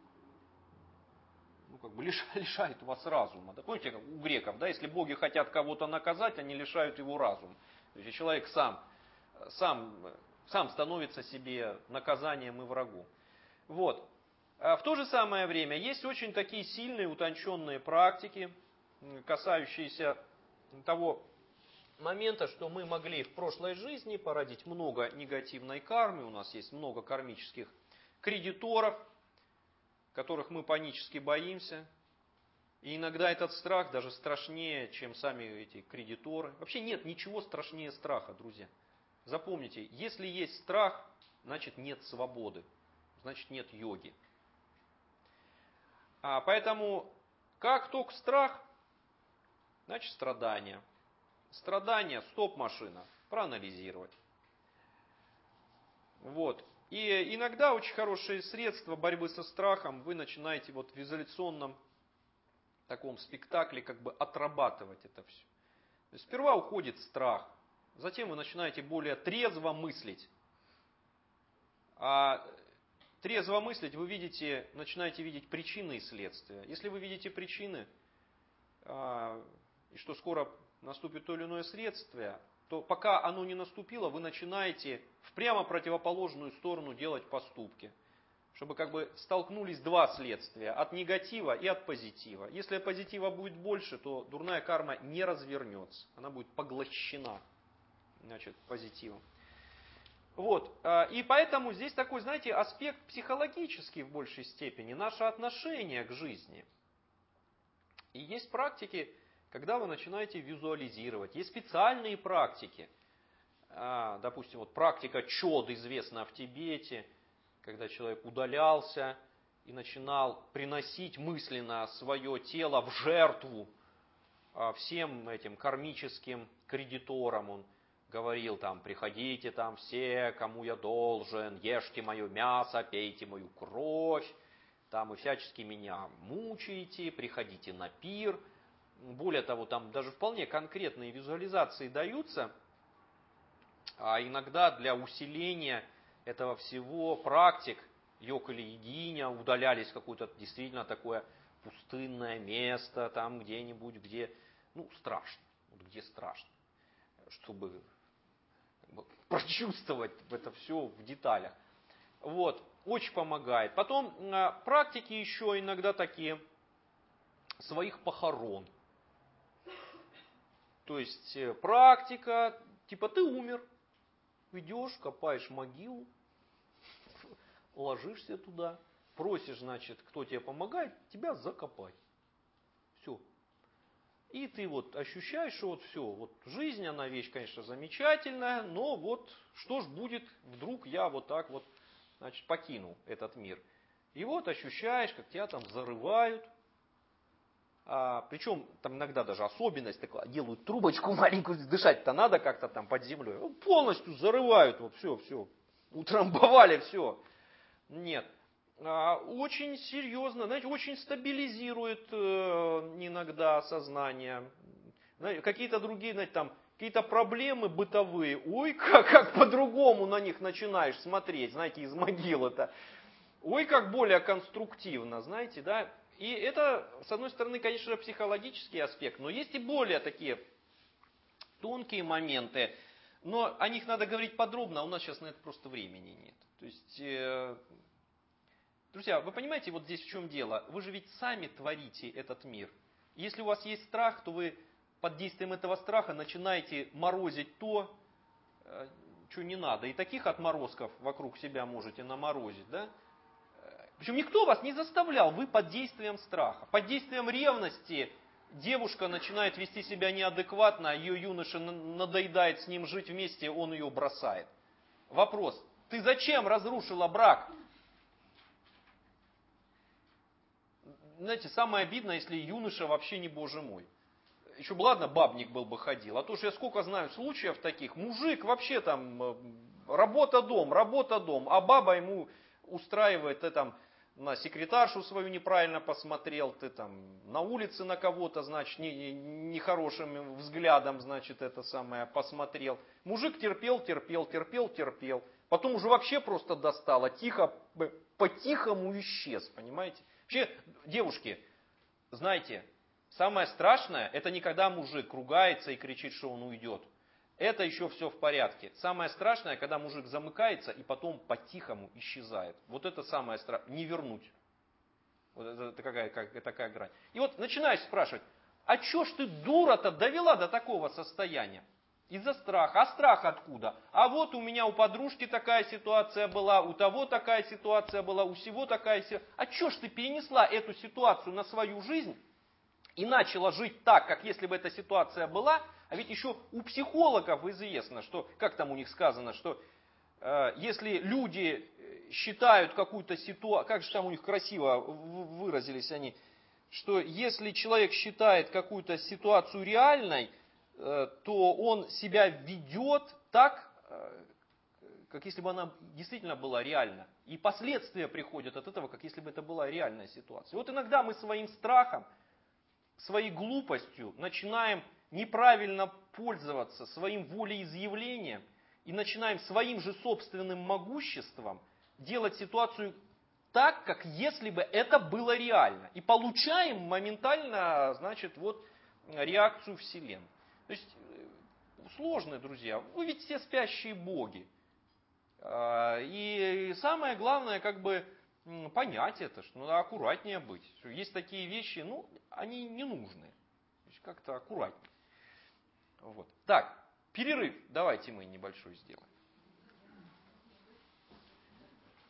ну как бы лишает вас разума. Да, помните, как у греков, да, если боги хотят кого-то наказать, они лишают его разума. То есть человек сам, сам, сам становится себе наказанием и врагом. Вот. А в то же самое время есть очень такие сильные, утонченные практики, касающиеся того момента, что мы могли в прошлой жизни породить много негативной кармы, у нас есть много кармических кредиторов, которых мы панически боимся. И иногда этот страх даже страшнее, чем сами эти кредиторы. Вообще нет ничего страшнее страха, друзья. Запомните, если есть страх, значит нет свободы, значит нет йоги. А поэтому, как только страх, значит страдание. Страдание, стоп-машина, проанализировать. Вот. И иногда очень хорошие средства борьбы со страхом вы начинаете вот в визуализационном таком спектакле как бы отрабатывать это все. То есть сперва уходит страх, затем вы начинаете более трезво мыслить. А трезво мыслить вы видите, начинаете видеть причины и следствия. Если вы видите причины, и что скоро наступит то или иное следствие, то пока оно не наступило, вы начинаете в прямо противоположную сторону делать поступки. Чтобы как бы столкнулись два следствия, от негатива и от позитива. Если позитива будет больше, то дурная карма не развернется, она будет поглощена, значит, позитивом. Вот. И поэтому здесь такой, знаете, аспект психологический в большей степени, наше отношение к жизни. И есть практики, когда вы начинаете визуализировать. Есть специальные практики. Допустим, вот практика чод известна в Тибете, когда человек удалялся и начинал приносить мысленно свое тело в жертву всем этим кармическим кредиторам. Он говорил там: приходите там все, кому я должен, ешьте мое мясо, пейте мою кровь, там и всячески меня мучаете, приходите на пир. Более того, там даже вполне конкретные визуализации даются, а иногда для усиления этого всего практик йог или йогиня удалялись в какое-то действительно такое пустынное место, там где-нибудь, где, ну, страшно, вот где страшно, чтобы как бы прочувствовать это все в деталях. Вот, очень помогает. Потом практики еще иногда такие своих похорон. То есть практика, типа ты умер, идешь, копаешь могилу, ложишься туда, просишь, значит, кто тебе помогает, тебя закопать. Все. И ты вот ощущаешь, что вот все, вот жизнь, она вещь, конечно, замечательная, но вот что ж будет, вдруг я вот так вот, значит, покинул этот мир. И вот ощущаешь, как тебя там зарывают. А, причем там иногда даже особенность такая, делают трубочку маленькую, дышать-то надо как-то там под землей. Полностью зарывают, вот все, все, утрамбовали все. Нет. А, очень серьезно, знаете, очень стабилизирует э, иногда сознание. Знаете, какие-то другие, знаете, там, какие-то проблемы бытовые, ой, как, как по-другому на них начинаешь смотреть, знаете, из могилы-то. Ой, как более конструктивно, знаете, да. И это, с одной стороны, конечно, психологический аспект, но есть и более такие тонкие моменты, но о них надо говорить подробно, а у нас сейчас на это просто времени нет. То есть, э, друзья, вы понимаете, вот здесь в чем дело? Вы же ведь сами творите этот мир. Если у вас есть страх, то вы под действием этого страха начинаете морозить то, э, что не надо. И таких отморозков вокруг себя можете наморозить, да? Причем никто вас не заставлял, вы под действием страха. Под действием ревности девушка начинает вести себя неадекватно, а ее юноша надоедает с ним жить вместе, он ее бросает. Вопрос: ты зачем разрушила брак? Знаете, самое обидное, если юноша вообще не боже мой. еще бы ладно, бабник был бы ходил, а то что я сколько знаю случаев таких, мужик вообще там, работа-дом, работа-дом, а баба ему устраивает, ты там на секретаршу свою неправильно посмотрел, ты там на улице на кого-то, значит, нехорошим не, не взглядом, значит, это самое посмотрел. Мужик терпел, терпел, терпел, терпел. Потом уже вообще просто достало, тихо, по-тихому исчез, понимаете? Вообще, девушки, знаете, самое страшное, это не когда мужик ругается и кричит, что он уйдет. Это еще все в порядке. Самое страшное, когда мужик замыкается и потом по-тихому исчезает. Вот это самое страшное. Не вернуть. Вот это такая, как, такая грань. И вот начинаешь спрашивать, а че ж ты, дура-то, довела до такого состояния? Из-за страха. А страх откуда? А вот у меня у подружки такая ситуация была, у того такая ситуация была, у всего такая ситуация. А че ж ты перенесла эту ситуацию на свою жизнь и начала жить так, как если бы эта ситуация была? А ведь еще у психологов известно, что, как там у них сказано, что э, если люди считают какую-то ситуацию, как же там у них красиво выразились они, что если человек считает какую-то ситуацию реальной, э, то он себя ведет так, э, как если бы она действительно была реальна. И последствия приходят от этого, как если бы это была реальная ситуация. Вот иногда мы своим страхом, своей глупостью начинаем неправильно пользоваться своим волеизъявлением и начинаем своим же собственным могуществом делать ситуацию так, как если бы это было реально. И получаем моментально, значит, вот реакцию Вселенной. То есть сложно, друзья. Вы ведь все спящие боги. И самое главное, как бы понять это, что надо аккуратнее быть. Что есть такие вещи, ну, они не нужны. То есть как-то аккуратнее. Вот. Так, перерыв давайте мы небольшой сделаем.